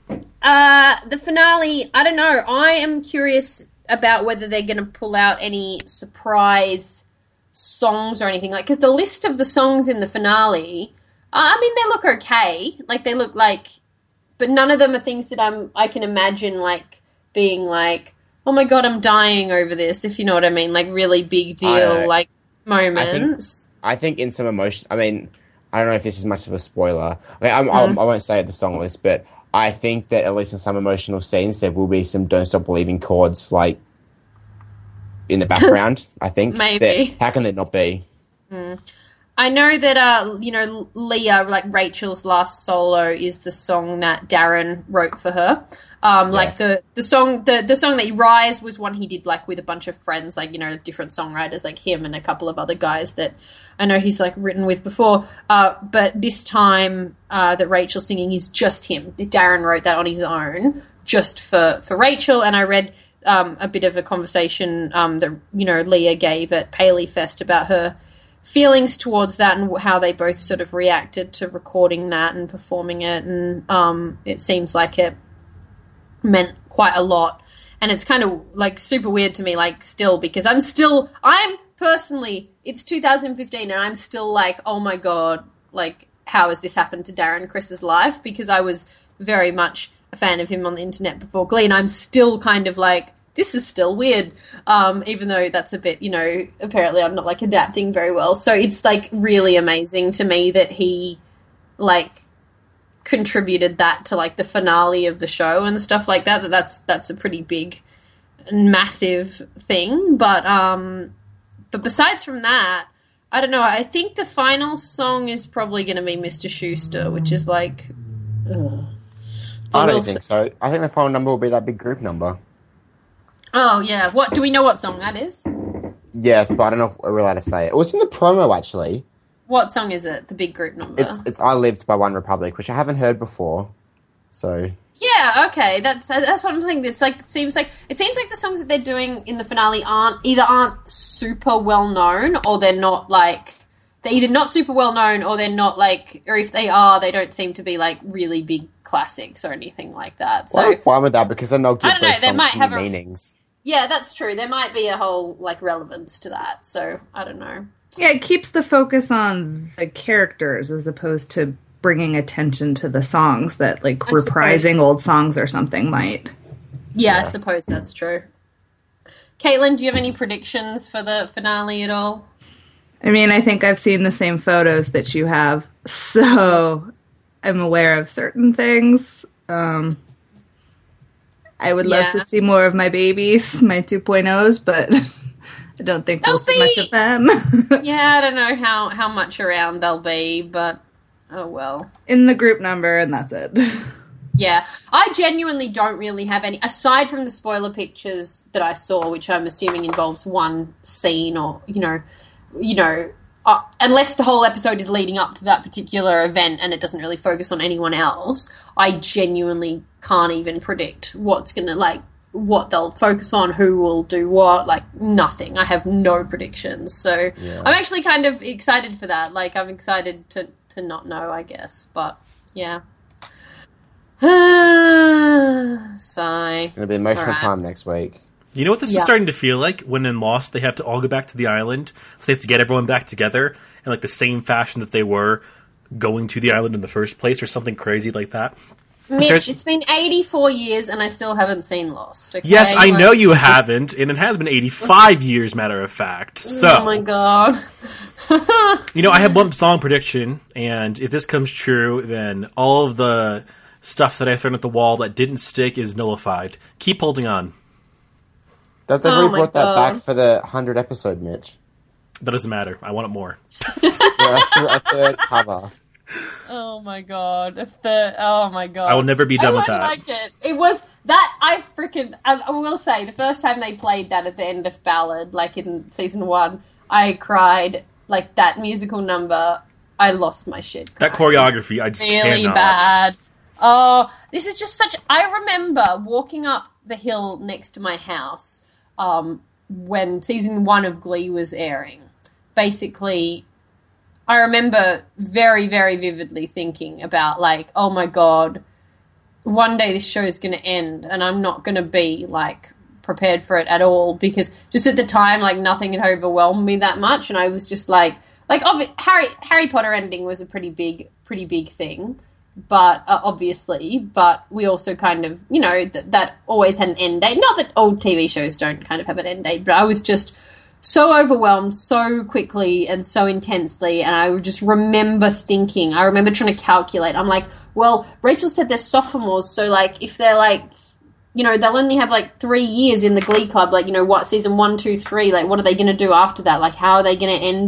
the finale, I don't know. I am curious about whether they're going to pull out any surprise songs or anything. Because the list of the songs in the finale, they look okay. They look but none of them are things that I can imagine being oh my god, I'm dying over this, if you know what I mean. Really big deal, moments. I think in some emotion, I don't know if this is much of a spoiler. I won't say the song list, but I think that at least in some emotional scenes, there will be some Don't Stop Believing chords, in the background, I think. Maybe. How can there not be? I know that Leah, like Rachel's last solo, is the song that Darren wrote for her. Like the song that Rise was one he did like with a bunch of friends, like, different songwriters like him and a couple of other guys that I know he's like written with before. But this time that Rachel's singing is just him. Darren wrote that on his own just for Rachel. And I read a bit of a conversation that Leah gave at Paley Fest about her feelings towards that and how they both sort of reacted to recording that and performing it. And it seems like it meant quite a lot. And it's kind of like super weird to me, like still, because I'm personally, it's 2015 and I'm still like, oh my God, like how has this happened to Darren Criss's life? Because I was very much a fan of him on the internet before Glee, and I'm still kind of like, this is still weird, even though that's a bit, apparently I'm not like adapting very well. So it's like really amazing to me that he like contributed that to like the finale of the show and stuff like that. That's a pretty big and massive thing. But besides from that, I don't know. I think the final song is probably going to be Mr. Schuster, which is like... I don't think so. I think the final number will be that big group number. Oh, yeah. What do we know what song that is? Yes, but I don't know if we're allowed to say it. It was in the promo, actually. What song is it, the big group number? It's I Lived by One Republic, which I haven't heard before. So... Yeah, okay. That's what I'm saying. It seems like the songs that they're doing in the finale aren't super well known, or they're not like... They're either not super well known, or they're not like... Or if they are, they don't seem to be like really big classics or anything like that. So, well, I'm fine with that, because then they'll give those songs have new meanings. Yeah, that's true. There might be a whole like relevance to that. So I don't know. Yeah, it keeps the focus on the characters as opposed to bringing attention to the songs that like reprising old songs or something might. Yeah, I suppose that's true. Caitlin, do you have any predictions for the finale at all? I mean, I think I've seen the same photos that you have, so I'm aware of certain things. I would love to see more of my babies, my 2.0s, but I don't think we'll see much of them. Yeah, I don't know how much around they'll be, but oh well. In the group number, and that's it. Yeah, I genuinely don't really have any, aside from the spoiler pictures that I saw, which I'm assuming involves one scene or, unless the whole episode is leading up to that particular event and it doesn't really focus on anyone else, I genuinely can't even predict what's going to, like, what they'll focus on, who will do what, like, nothing. I have no predictions. So yeah. I'm actually kind of excited for that. Like, I'm excited to not know, I guess. But, yeah. Sigh. It's going to be emotional time next week. You know what this is starting to feel like? When in Lost, they have to all go back to the island, so they have to get everyone back together in like the same fashion that they were going to the island in the first place, or something crazy like that. Mitch, it's been 84 years and I still haven't seen Lost. Okay? Yes, I know you haven't, and it has been 85 years, matter of fact. So, oh my god. I have one song prediction, and if this comes true, then all of the stuff that I thrown at the wall that didn't stick is nullified. Keep holding on. They've really brought that back for the 100 episode, Mitch. That doesn't matter. I want it more. A third cover. Oh my god. Oh my god. I will never be done with that. I like it. It was that I will say, the first time they played that at the end of Ballad, like in season 1, I cried. Like that musical number, I lost my shit crying. That choreography, I just really cannot. Bad. Oh, this is just I remember walking up the hill next to my house when season 1 of Glee was airing. Basically, I remember very, very vividly thinking about, like, oh my god, one day this show is going to end and I'm not going to be, like, prepared for it at all, because just at the time, like, nothing had overwhelmed me that much, and I was just like Harry Potter ending was a pretty big thing, but obviously, but we also kind of, that always had an end date. Not that old TV shows don't kind of have an end date, but I was just so overwhelmed so quickly and so intensely, and I just remember thinking, I remember trying to calculate. I'm like, well, Rachel said they're sophomores, so, like, if they're, like, they'll only have, like, 3 years in the Glee Club, like, what, season 1, 2, 3, like, what are they going to do after that? Like, how are they going to end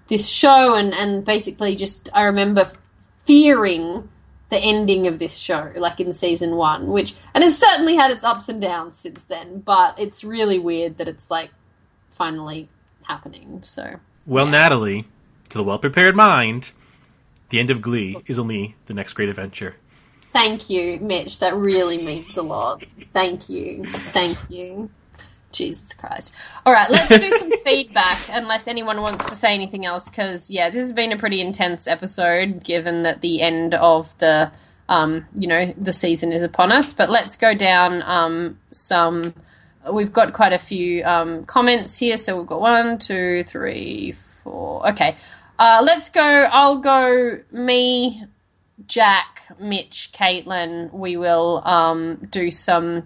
this show, and basically just I remember fearing the ending of this show, like in season 1, and it's certainly had its ups and downs since then, but it's really weird that it's like finally happening. So, well, yeah. Natalie, to the well-prepared mind, the end of Glee is only the next great adventure. Thank you, Mitch. That really means a lot. Thank you. Jesus Christ. All right, let's do some feedback, unless anyone wants to say anything else, because, yeah, this has been a pretty intense episode, given that the end of the, the season is upon us. But let's go down some... We've got quite a few comments here, so we've got 1, 2, 3, 4... Okay, let's go... I'll go me, Jack, Mitch, Caitlin. We will do some...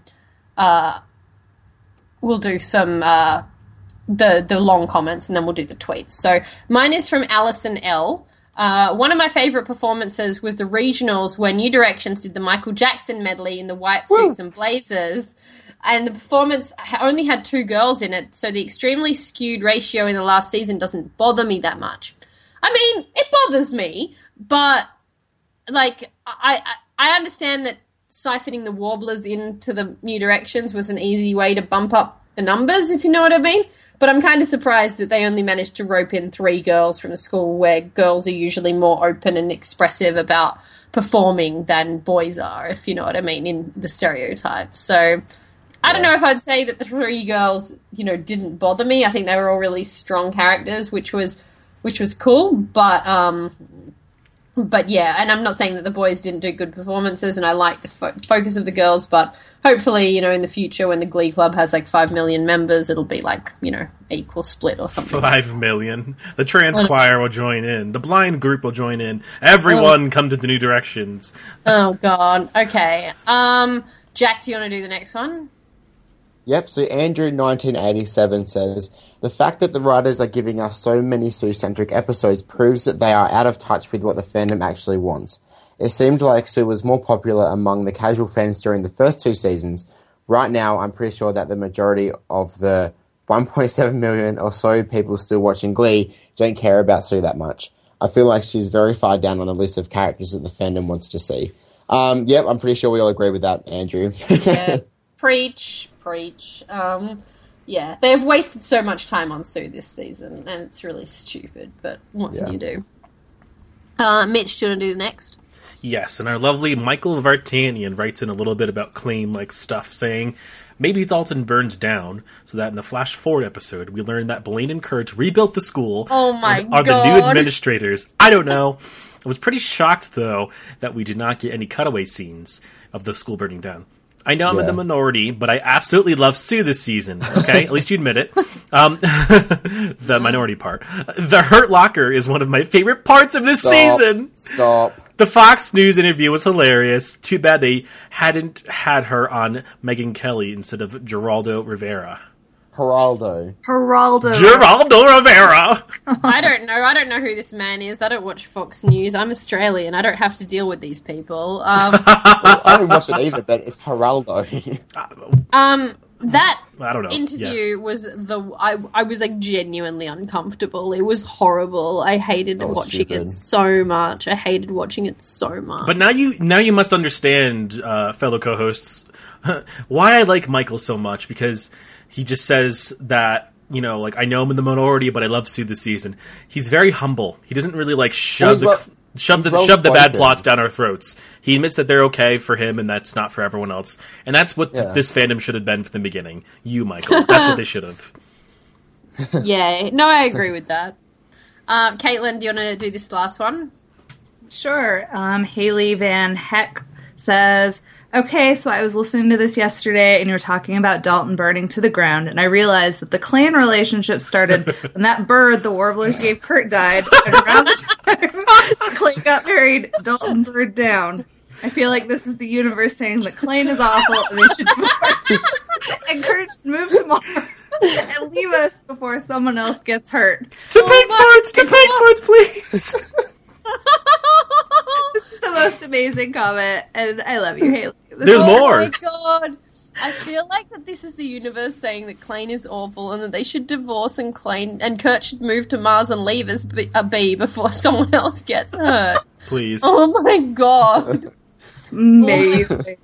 We'll do some the long comments, and then we'll do the tweets. So mine is from Alison L. One of my favourite performances was the regionals where New Directions did the Michael Jackson medley in the white suits and blazers. And the performance only had 2 girls in it, so the extremely skewed ratio in the last season doesn't bother me that much. I mean, it bothers me, but, like, I understand that siphoning the Warblers into the New Directions was an easy way to bump up the numbers, if you know what I mean. But I'm kind of surprised that they only managed to rope in 3 girls from a school where girls are usually more open and expressive about performing than boys are, if you know what I mean, in the stereotype. So I don't know if I'd say that the 3 girls, didn't bother me. I think they were all really strong characters, which was cool, but yeah, and I'm not saying that the boys didn't do good performances, and I like the focus of the girls, but hopefully, in the future when the Glee Club has like 5 million members, it'll be like, equal split or something. 5 million. The trans choir will join in. The blind group will join in. Everyone come to the New Directions. Oh, God. Okay. Jack, do you want to do the next one? Yep, so Andrew1987 says, the fact that the writers are giving us so many Sue-centric episodes proves that they are out of touch with what the fandom actually wants. It seemed like Sue was more popular among the casual fans during the first 2 seasons. Right now, I'm pretty sure that the majority of the 1.7 million or so people still watching Glee don't care about Sue that much. I feel like she's very far down on the list of characters that the fandom wants to see. Yep, I'm pretty sure we all agree with that, Andrew. Yeah, preach. Yeah, they've wasted so much time on Sue this season, and it's really stupid, but what can you do? Mitch, do you want to do the next? Yes, and our lovely Michael Vartanian writes in a little bit about Claim-like stuff, saying, maybe Dalton burns down, so that in the Flash Forward episode, we learn that Blaine and Kurt rebuilt the school and are the new administrators. I don't know. I was pretty shocked, though, that we did not get any cutaway scenes of the school burning down. I know I'm in the minority, but I absolutely love Sue this season, okay? At least you admit it. The minority part. The Hurt Locker is one of my favorite parts of this season. Stop. The Fox News interview was hilarious. Too bad they hadn't had her on Megyn Kelly instead of Geraldo Rivera. Geraldo Rivera. I don't know who this man is. I don't watch Fox News. I'm Australian. I don't have to deal with these people. Well, I don't watch it either, but it's Geraldo. That I don't know. interview was I was like genuinely uncomfortable. It was horrible. I hated watching it so much. But now you must understand, fellow co-hosts, why I like Michael so much, because he just says that, I know I'm in the minority, but I love Sue this season. He's very humble. He doesn't really shove the bad plots down our throats. He admits that they're okay for him, and that's not for everyone else. And that's what this fandom should have been from the beginning. You, Michael. That's what they should have. Yeah. No, I agree with that. Caitlin, do you want to do this last one? Sure. Haley Van Heck says, okay, so I was listening to this yesterday, and you were talking about Dalton burning to the ground, and I realized that the clan relationship started when that bird the Warblers gave Kurt died, and around the time the clan got married, Dalton burned down. I feel like this is the universe saying the clan is awful, and they should divorce, and Kurt should move to Mars and leave us before someone else gets hurt. To Pinkfords, please! This is the most amazing comment, and I love you, Haley. There's more. Oh my God. I feel like that this is the universe saying that Klaine is awful and that they should divorce and Kurt should move to Mars and leave as a bee before someone else gets hurt. Please. Oh my god. Amazing.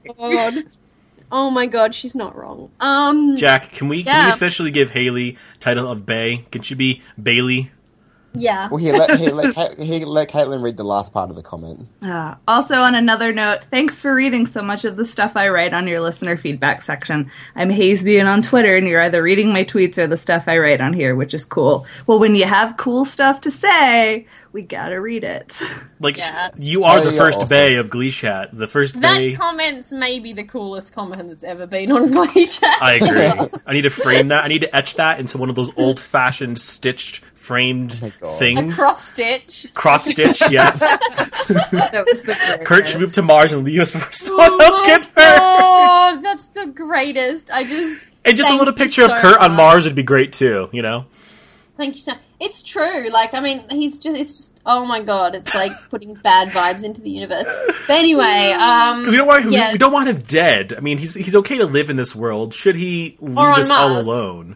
Oh my god, she's not wrong. Jack, can we officially give Haley title of Bay? Can she be Bailey? Yeah. Well, let Caitlin read the last part of the comment. Also, on another note, thanks for reading so much of the stuff I write on your listener feedback section. I'm Hazebean on Twitter, and you're either reading my tweets or the stuff I write on here, which is cool. Well, when you have cool stuff to say, we gotta read it. Like, you are the first Bay of Glee Chat. The first Bay. That comment's maybe the coolest comment that's ever been on Glee Chat. I agree. I need to frame that. I need to etch that into one of those old-fashioned stitched framed things. A cross-stitch. Cross-stitch, yes. That was the greatest. Kurt should move to Mars and leave us before someone else gets hurt. Oh, that's the greatest. And just a little picture of Kurt on Mars would be great, too, you know? Thank you so much. It's true. Like, I mean, it's just, oh my god, it's like putting bad vibes into the universe. But anyway, we don't want him dead. I mean, he's okay to live in this world. Should he leave us all alone?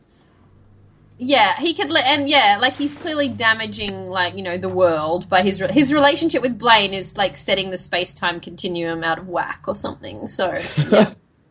Yeah, he could, like, he's clearly damaging, like, you know, the world by his relationship with Blaine is, like, setting the space-time continuum out of whack or something, so, yeah.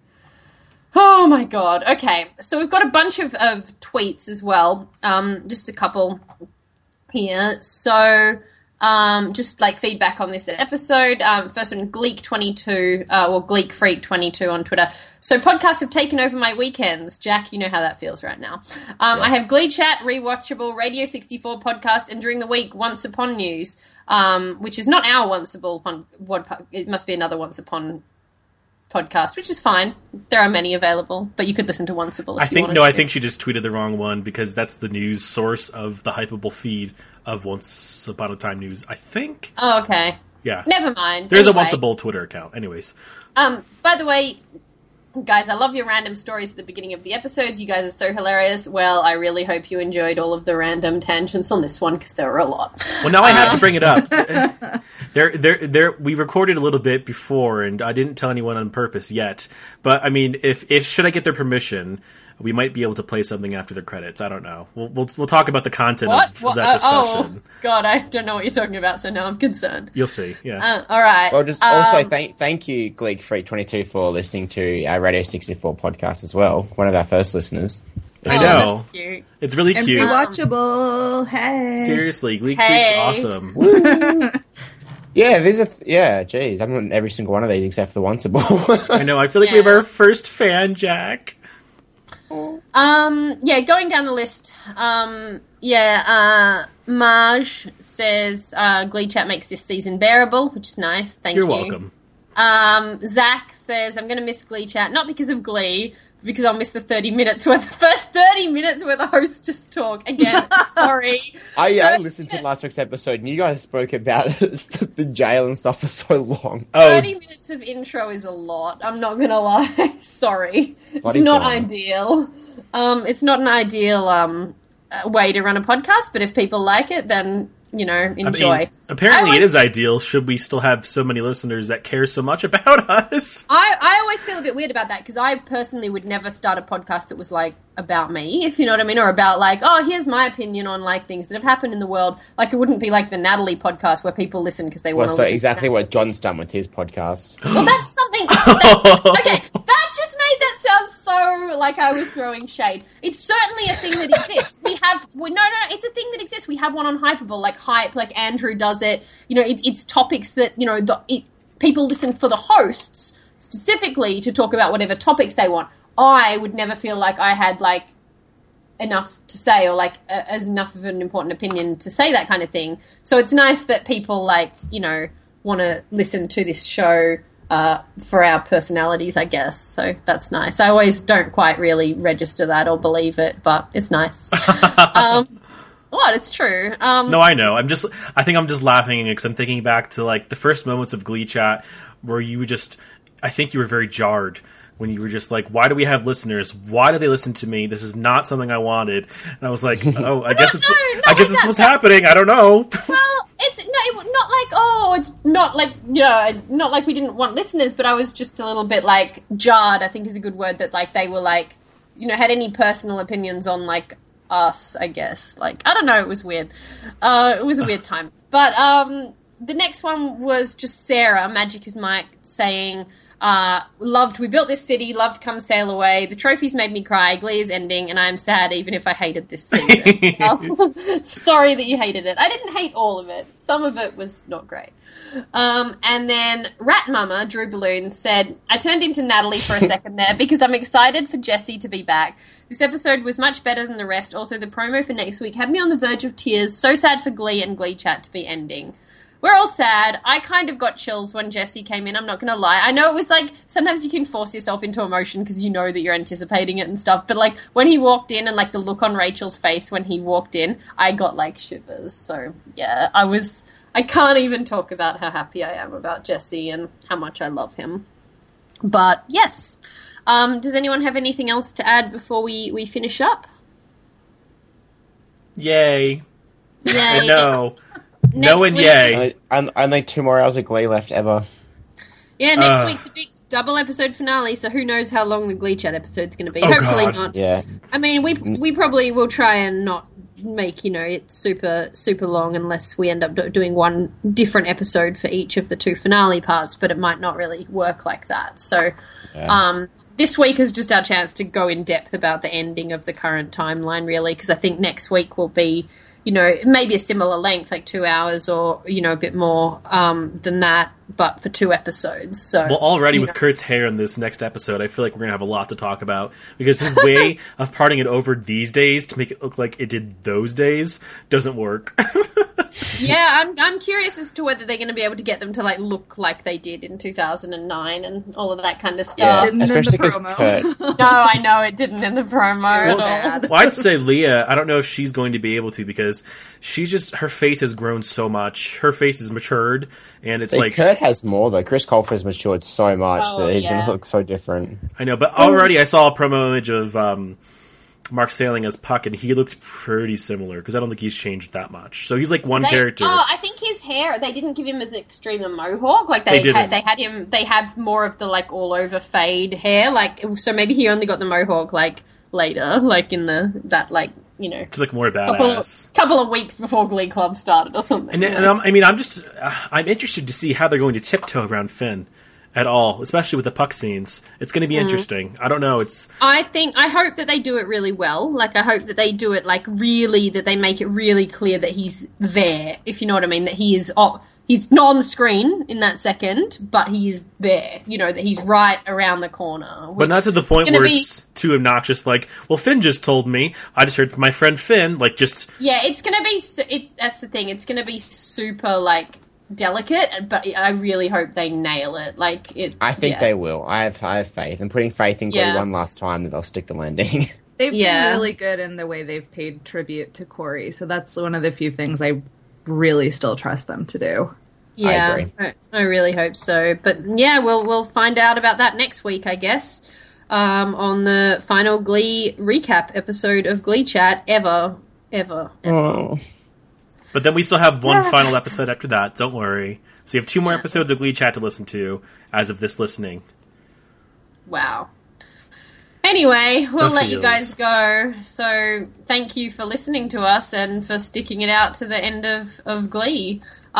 Oh my god, okay, so we've got a bunch of tweets as well, just a couple here, so, just, like, feedback on this episode. First one, Gleek22, or GleekFreak22 on Twitter. So podcasts have taken over my weekends. Jack, you know how that feels right now. Yes. I have Glee Chat, Rewatchable, Radio 64 podcast, and during the week, Once Upon News, which is not our Once Upon, it must be another Once Upon podcast, which is fine. There are many available, but you could listen to Once Upon. I think she just tweeted the wrong one because that's the news source of the Hypable feed of Once Upon a Time News, I think. Oh, okay. Yeah. Never mind. There's a Once Upon Twitter account. Anyways. By the way, guys, I love your random stories at the beginning of the episodes. You guys are so hilarious. Well, I really hope you enjoyed all of the random tangents on this one because there were a lot. Well, now I have to bring it up. We recorded a little bit before, and I didn't tell anyone on purpose yet. But I mean, if should I get their permission, we might be able to play something after the credits. I don't know. We'll talk about the content of that discussion. Oh god, I don't know what you're talking about. So now I'm concerned. You'll see. Yeah. All right. Well, just also thank you, GleekFreak22, for listening to our Radio 64 podcast as well. One of our first listeners. I know. Cute. It's really cute. Rewatchable. Hey. Seriously, Gleek Freak's awesome. Yeah, geez, I'm on every single one of these except for the Onceable. I know. I feel like we have our first fan, Jack. Going down the list. Marge says Glee Chat makes this season bearable, which is nice. Thank you. You're welcome. Zach says I'm going to miss Glee Chat, not because of Glee, but because I'll miss the 30 minutes where the first 30 minutes where the hosts just talk. Again, sorry. I listened to last week's episode and you guys spoke about the jail and stuff for so long. 30 minutes of intro is a lot. I'm not going to lie. Sorry. It's not ideal. It's not an ideal way to run a podcast, but if people like it, then, you know, enjoy. I mean, apparently it is ideal, should we still have so many listeners that care so much about us. I always feel a bit weird about that, because I personally would never start a podcast that was, like, about me, if you know what I mean, or about, like, oh, here's my opinion on, like, things that have happened in the world. Like, it wouldn't be like the Natalie podcast where people listen because they want to listen. So exactly what John's done with his podcast. Well, that's something... okay, that just made that sound so like I was throwing shade. It's certainly a thing that exists. It's a thing that exists. We have one on Hypable, like Hype, like Andrew does it. You know, it's topics that, you know, people listen for the hosts specifically to talk about whatever topics they want. I would never feel like I had, like, enough to say or, like, as enough of an important opinion to say that kind of thing. So it's nice that people, like, you know, want to listen to this show for our personalities, I guess. So that's nice. I always don't quite really register that or believe it, but it's nice. What? It's true. No, I know. I think I'm just laughing because I'm thinking back to, like, the first moments of Glee Chat where you were I think you were very jarred when you were just like, why do we have listeners? Why do they listen to me? This is not something I wanted. And I was like, oh, I guess it's what's happening. I don't know. Well, it's not like, oh, it's not like, you know, not like we didn't want listeners, but I was just a little bit like jarred, I think is a good word, that like they were like, you know, had any personal opinions on like us, I guess. Like, I don't know, it was weird. It was a weird time. But the next one was just Sarah, Magic is Mike, saying, we built this city, loved Come Sail Away, the trophies made me cry, Glee is ending, and I'm sad even if I hated this season. Well, sorry that you hated it. I didn't hate all of it. Some of it was not great. And then Rat Mama, Drew Balloon, said, I turned into Natalie for a second there because I'm excited for Jessie to be back. This episode was much better than the rest. Also, the promo for next week had me on the verge of tears. So sad for Glee and Glee Chat to be ending. We're all sad. I kind of got chills when Jessie came in, I'm not going to lie. I know it was like, sometimes you can force yourself into emotion because you know that you're anticipating it and stuff, but like, when he walked in and like the look on Rachel's face when he walked in, I got like shivers. So, yeah, I can't even talk about how happy I am about Jessie and how much I love him. But, yes. Does anyone have anything else to add before we finish up? Yay. Yay. No. No and yay. Only 2 more hours of Glee left ever. Yeah, next week's a big double episode finale, so who knows how long the Glee Chat episode's going to be. Oh, hopefully God. not. Yeah. I mean, we probably will try and not make, you know, it super, super long unless we end up doing one different episode for each of the 2 finale parts, but it might not really work like that. So, this week is just our chance to go in depth about the ending of the current timeline, really, because I think next week will be, you know, maybe a similar length, like 2 hours or, you know, a bit more than that, but for 2 episodes. So, well, already with Kurt's hair in this next episode, I feel like we're going to have a lot to talk about, because his way of parting it over these days to make it look like it did those days doesn't work. Yeah, I'm curious as to whether they're going to be able to get them to like look like they did in 2009 and all of that kind of stuff. Didn't Especially in the because promo. Kurt. No, I know it didn't in the promo at all. Well, I'd say Leah, I don't know if she's going to be able to, because her face has grown so much. Her face is matured, and it's like... Kurt has more, though. Chris Colfer's matured so much that he's going to look so different. I know, but already I saw a promo image of Mark Sailing as Puck, and he looked pretty similar, because I don't think he's changed that much. So he's like character. Oh, I think his hair, they didn't give him as extreme a mohawk. Like they had more of the like all over fade hair. Like, so maybe he only got the mohawk like later, like in that like, you know, to look more badass. Couple of weeks before Glee Club started or something. And I'm interested to see how they're going to tiptoe around Finn at all, especially with the Puck scenes. It's going to be interesting. I don't know. I hope that they do it really well. Like, I hope that they do it like really, that they make it really clear that he's there, if you know what I mean, that he is... he's not on the screen in that second, but he is there. You know, that he's right around the corner. But not to the point where it's too obnoxious, like, well, Finn just told me. I just heard from my friend Finn, like, just... Yeah, it's going to be... That's the thing. It's going to be super, like, delicate, but I really hope they nail it. Like, I think they will. I have faith. And putting faith in Glee one last time that they'll stick the landing. They've been really good in the way they've paid tribute to Corey, so that's one of the few things I really still trust them to do. Yeah, I really hope so. But yeah, we'll find out about that next week, I guess, on the final Glee recap episode of Glee Chat ever. Oh. But then we still have one final episode after that. Don't worry. So you have 2 more episodes of Glee Chat to listen to as of this listening. Wow. Anyway, we'll let you guys go. So thank you for listening to us and for sticking it out to the end of Glee.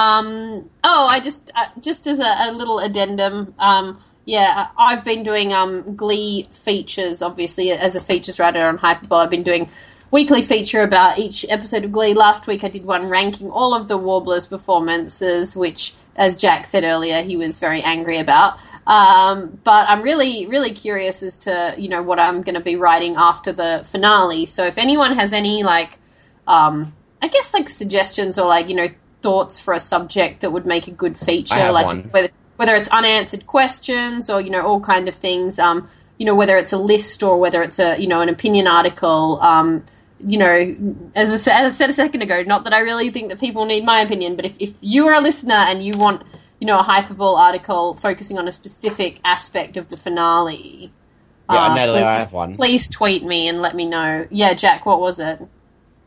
I just as a little addendum, I've been doing Glee features, obviously, as a features writer on Hyperbole. I've been doing weekly feature about each episode of Glee. Last week I did one ranking all of the Warblers' performances, which, as Jack said earlier, he was very angry about. But I'm really, really curious as to, you know, what I'm going to be writing after the finale. So if anyone has any, like, I guess, like, suggestions or, like, you know, thoughts for a subject that would make a good feature, like whether it's unanswered questions or, you know, all kind of things, you know, whether it's a list or whether it's a, you know, an opinion article, you know, as I said a second ago, not that I really think that people need my opinion, but if you are a listener and you want, you know, a Hyperbole article focusing on a specific aspect of the finale, Natalie, I have one. Please tweet me and let me know. Yeah, Jack, what was it?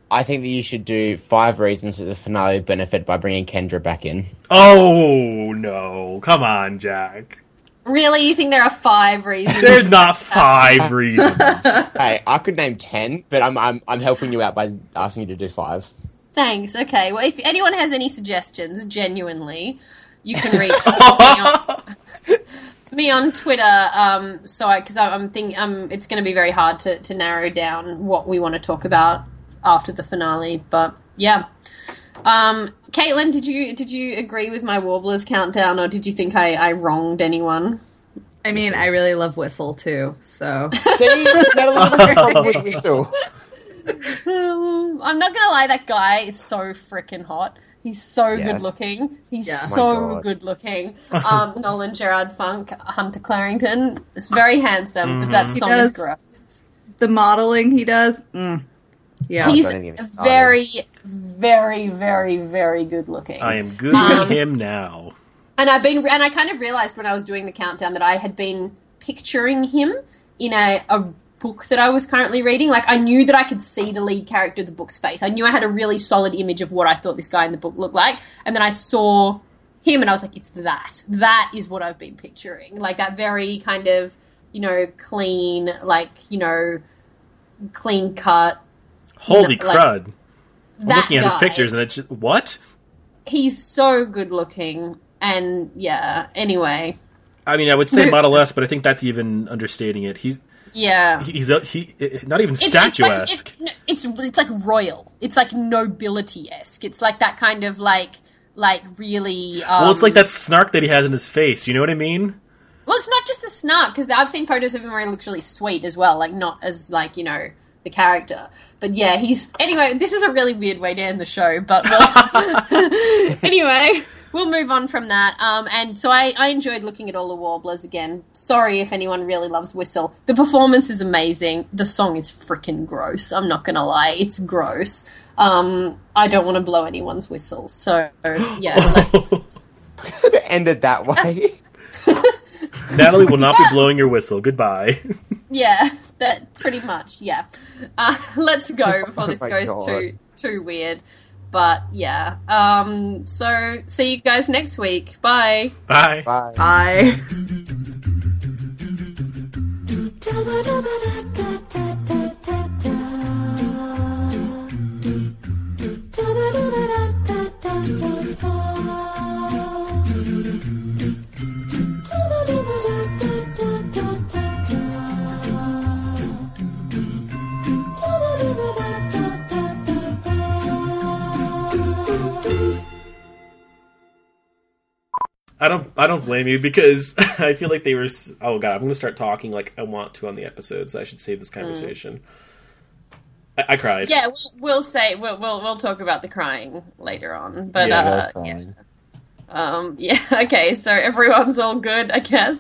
I think that you should do 5 reasons that the finale would benefit by bringing Kendra back in. Oh, no. Come on, Jack. Really? You think there are 5 reasons? There's not 5 reasons. Hey, I could name 10, but I'm helping you out by asking you to do 5. Thanks. Okay. Well, if anyone has any suggestions, genuinely, you can reach me on Twitter. Because I'm thinking it's going to be very hard to narrow down what we want to talk about after the finale. But yeah. Caitlin, did you agree with my Warblers countdown, or did you think I wronged anyone? I mean, I really love Whistle too, so... See? Whistle. I'm not gonna lie, that guy is so freaking hot. He's so good looking. He's so good looking. Nolan Gerard Funk, Hunter Clarrington, is very handsome, but that song is gross. The modeling he does, yeah. He's very, very, very, very good looking. I am Googling him now. And I kind of realized when I was doing the countdown that I had been picturing him in a book that I was currently reading. Like, I knew that I could see the lead character of the book's face. I knew I had a really solid image of what I thought this guy in the book looked like. And then I saw him and I was like, it's that. That is what I've been picturing. Like, that very kind of, clean, clean cut. Holy crud. I'm looking at his guy. pictures and it's just, what? He's so good looking. And, yeah, anyway. I mean, I would say Model S, but I think that's even understating it. He's not even statuesque. It's like royal. It's like nobility-esque. It's like that kind of like really. Well, it's like that snark that he has in his face. You know what I mean? Well, it's not just the snark, because I've seen photos of him where he looks really sweet as well. Like, not as the character. But yeah, anyway. This is a really weird way to end the show, but anyway. We'll move on from that. And so I enjoyed looking at all the Warblers again. Sorry if anyone really loves Whistle. The performance is amazing. The song is freaking gross. I'm not going to lie. It's gross. I don't want to blow anyone's whistle. So, yeah, let's... end it that way. Natalie will not be blowing your whistle. Goodbye. Yeah, that pretty much, yeah. Let's go before this goes too weird. But, yeah. So, see you guys next week. Bye. Bye. Bye. Bye. I don't blame you, because I feel like they were... Oh, God, I'm going to start talking like I want to on the episode, so I should save this conversation. I cried. Yeah, we'll talk about the crying later on. But, okay, so everyone's all good, I guess.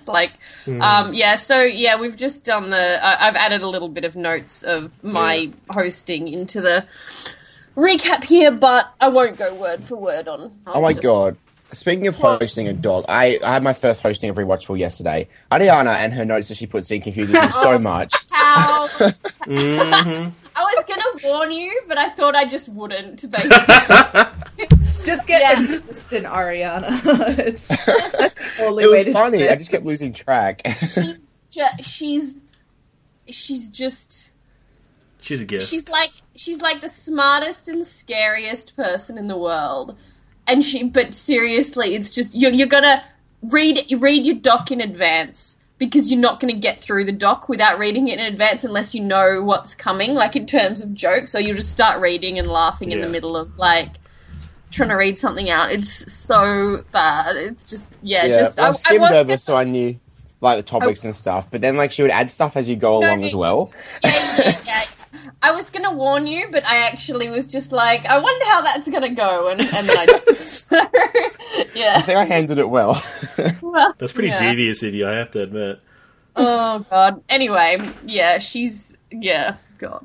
We've just done I've added a little bit of notes of my hosting into the recap here, but I won't go word for word on... Oh my God. Speaking of hosting a dog, I had my first hosting of Rewatchable yesterday. Ariana and her notes that she puts in confuses me so much. How? I was going to warn you, but I thought I just wouldn't, basically. Just get instant Ariana. It's the only it way was to funny. do it. I just kept losing track. She's just... She's a gift. She's like the smartest and scariest person in the world. But seriously, it's just, you're gonna read your doc in advance, because you're not gonna get through the doc without reading it in advance unless you know what's coming, like in terms of jokes, or you'll just start reading and laughing in the middle of, trying to read something out. It's so bad. It's just, I skimmed over so I knew, the topics and stuff, but then, she would add stuff as you go along as well. Yeah. I was going to warn you, but I actually was just like, I wonder how that's going to go, and then I didn't. So, yeah. I think I handled it well. That's pretty devious of you, I have to admit. Oh, God. Anyway, yeah, God.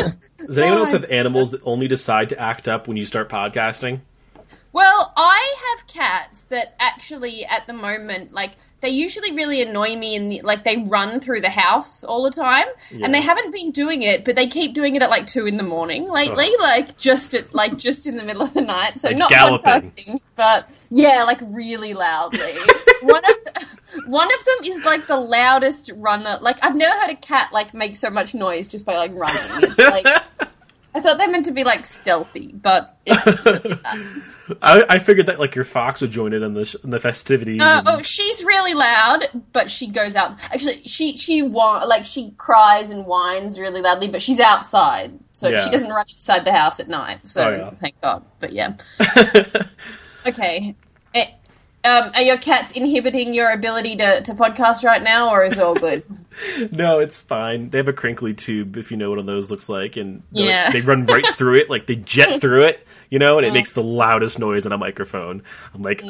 Does anyone else have animals that only decide to act up when you start podcasting? Well, I have cats that actually, at the moment, like, they usually really annoy me in the, like, they run through the house all the time, and they haven't been doing it, but they keep doing it at, like, 2 a.m. lately, like, just in the middle of the night, so like not podcasting, but, yeah, like, really loudly. One of them is, like, the loudest runner. Like, I've never heard a cat, like, make so much noise just by, like, running. It's, like... I thought they meant to be, like, stealthy, but it's really bad. I figured that, like, your fox would join in on the festivities. Oh, she's really loud, but she goes out. Actually, she cries and whines really loudly, but she's outside, so she doesn't run inside the house at night, so thank God. But, yeah. Okay. Are your cats inhibiting your ability to podcast right now, or is it all good? No, it's fine. They have a crinkly tube, if you know what one of those looks like, and they run right through it, like they jet through it, you know, and it makes the loudest noise on a microphone. I'm like,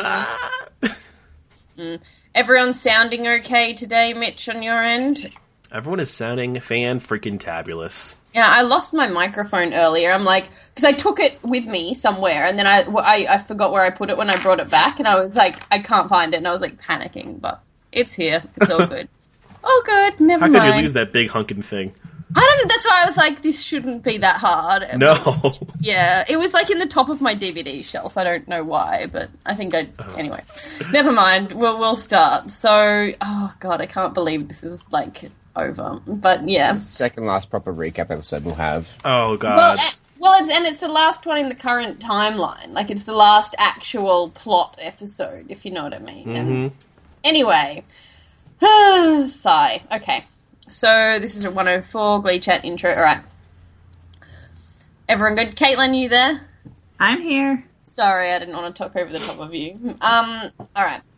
Everyone's sounding okay today, Mitch, on your end? Everyone is sounding fan-freaking-tabulous. Yeah, I lost my microphone earlier. I'm like, because I took it with me somewhere, and then I forgot where I put it when I brought it back, and I was like, I can't find it, and I was like panicking, but it's here. It's all good. All good. Never mind. How could you lose that big hunking thing? I don't know. That's why I was like, this shouldn't be that hard. No. Yeah, it was like in the top of my DVD shelf. I don't know why, but I think anyway, never mind. We'll start. So, oh God, I can't believe this is like over. But yeah. Second last proper recap episode we'll have. Oh God. Well, it's the last one in the current timeline. Like, it's the last actual plot episode, if you know what I mean. Mm-hmm. And anyway. Sigh. Okay. So, this is a 104 Glee Chat intro. Alright. Everyone good? Caitlin, you there? I'm here. Sorry, I didn't want to talk over the top of you. Alright.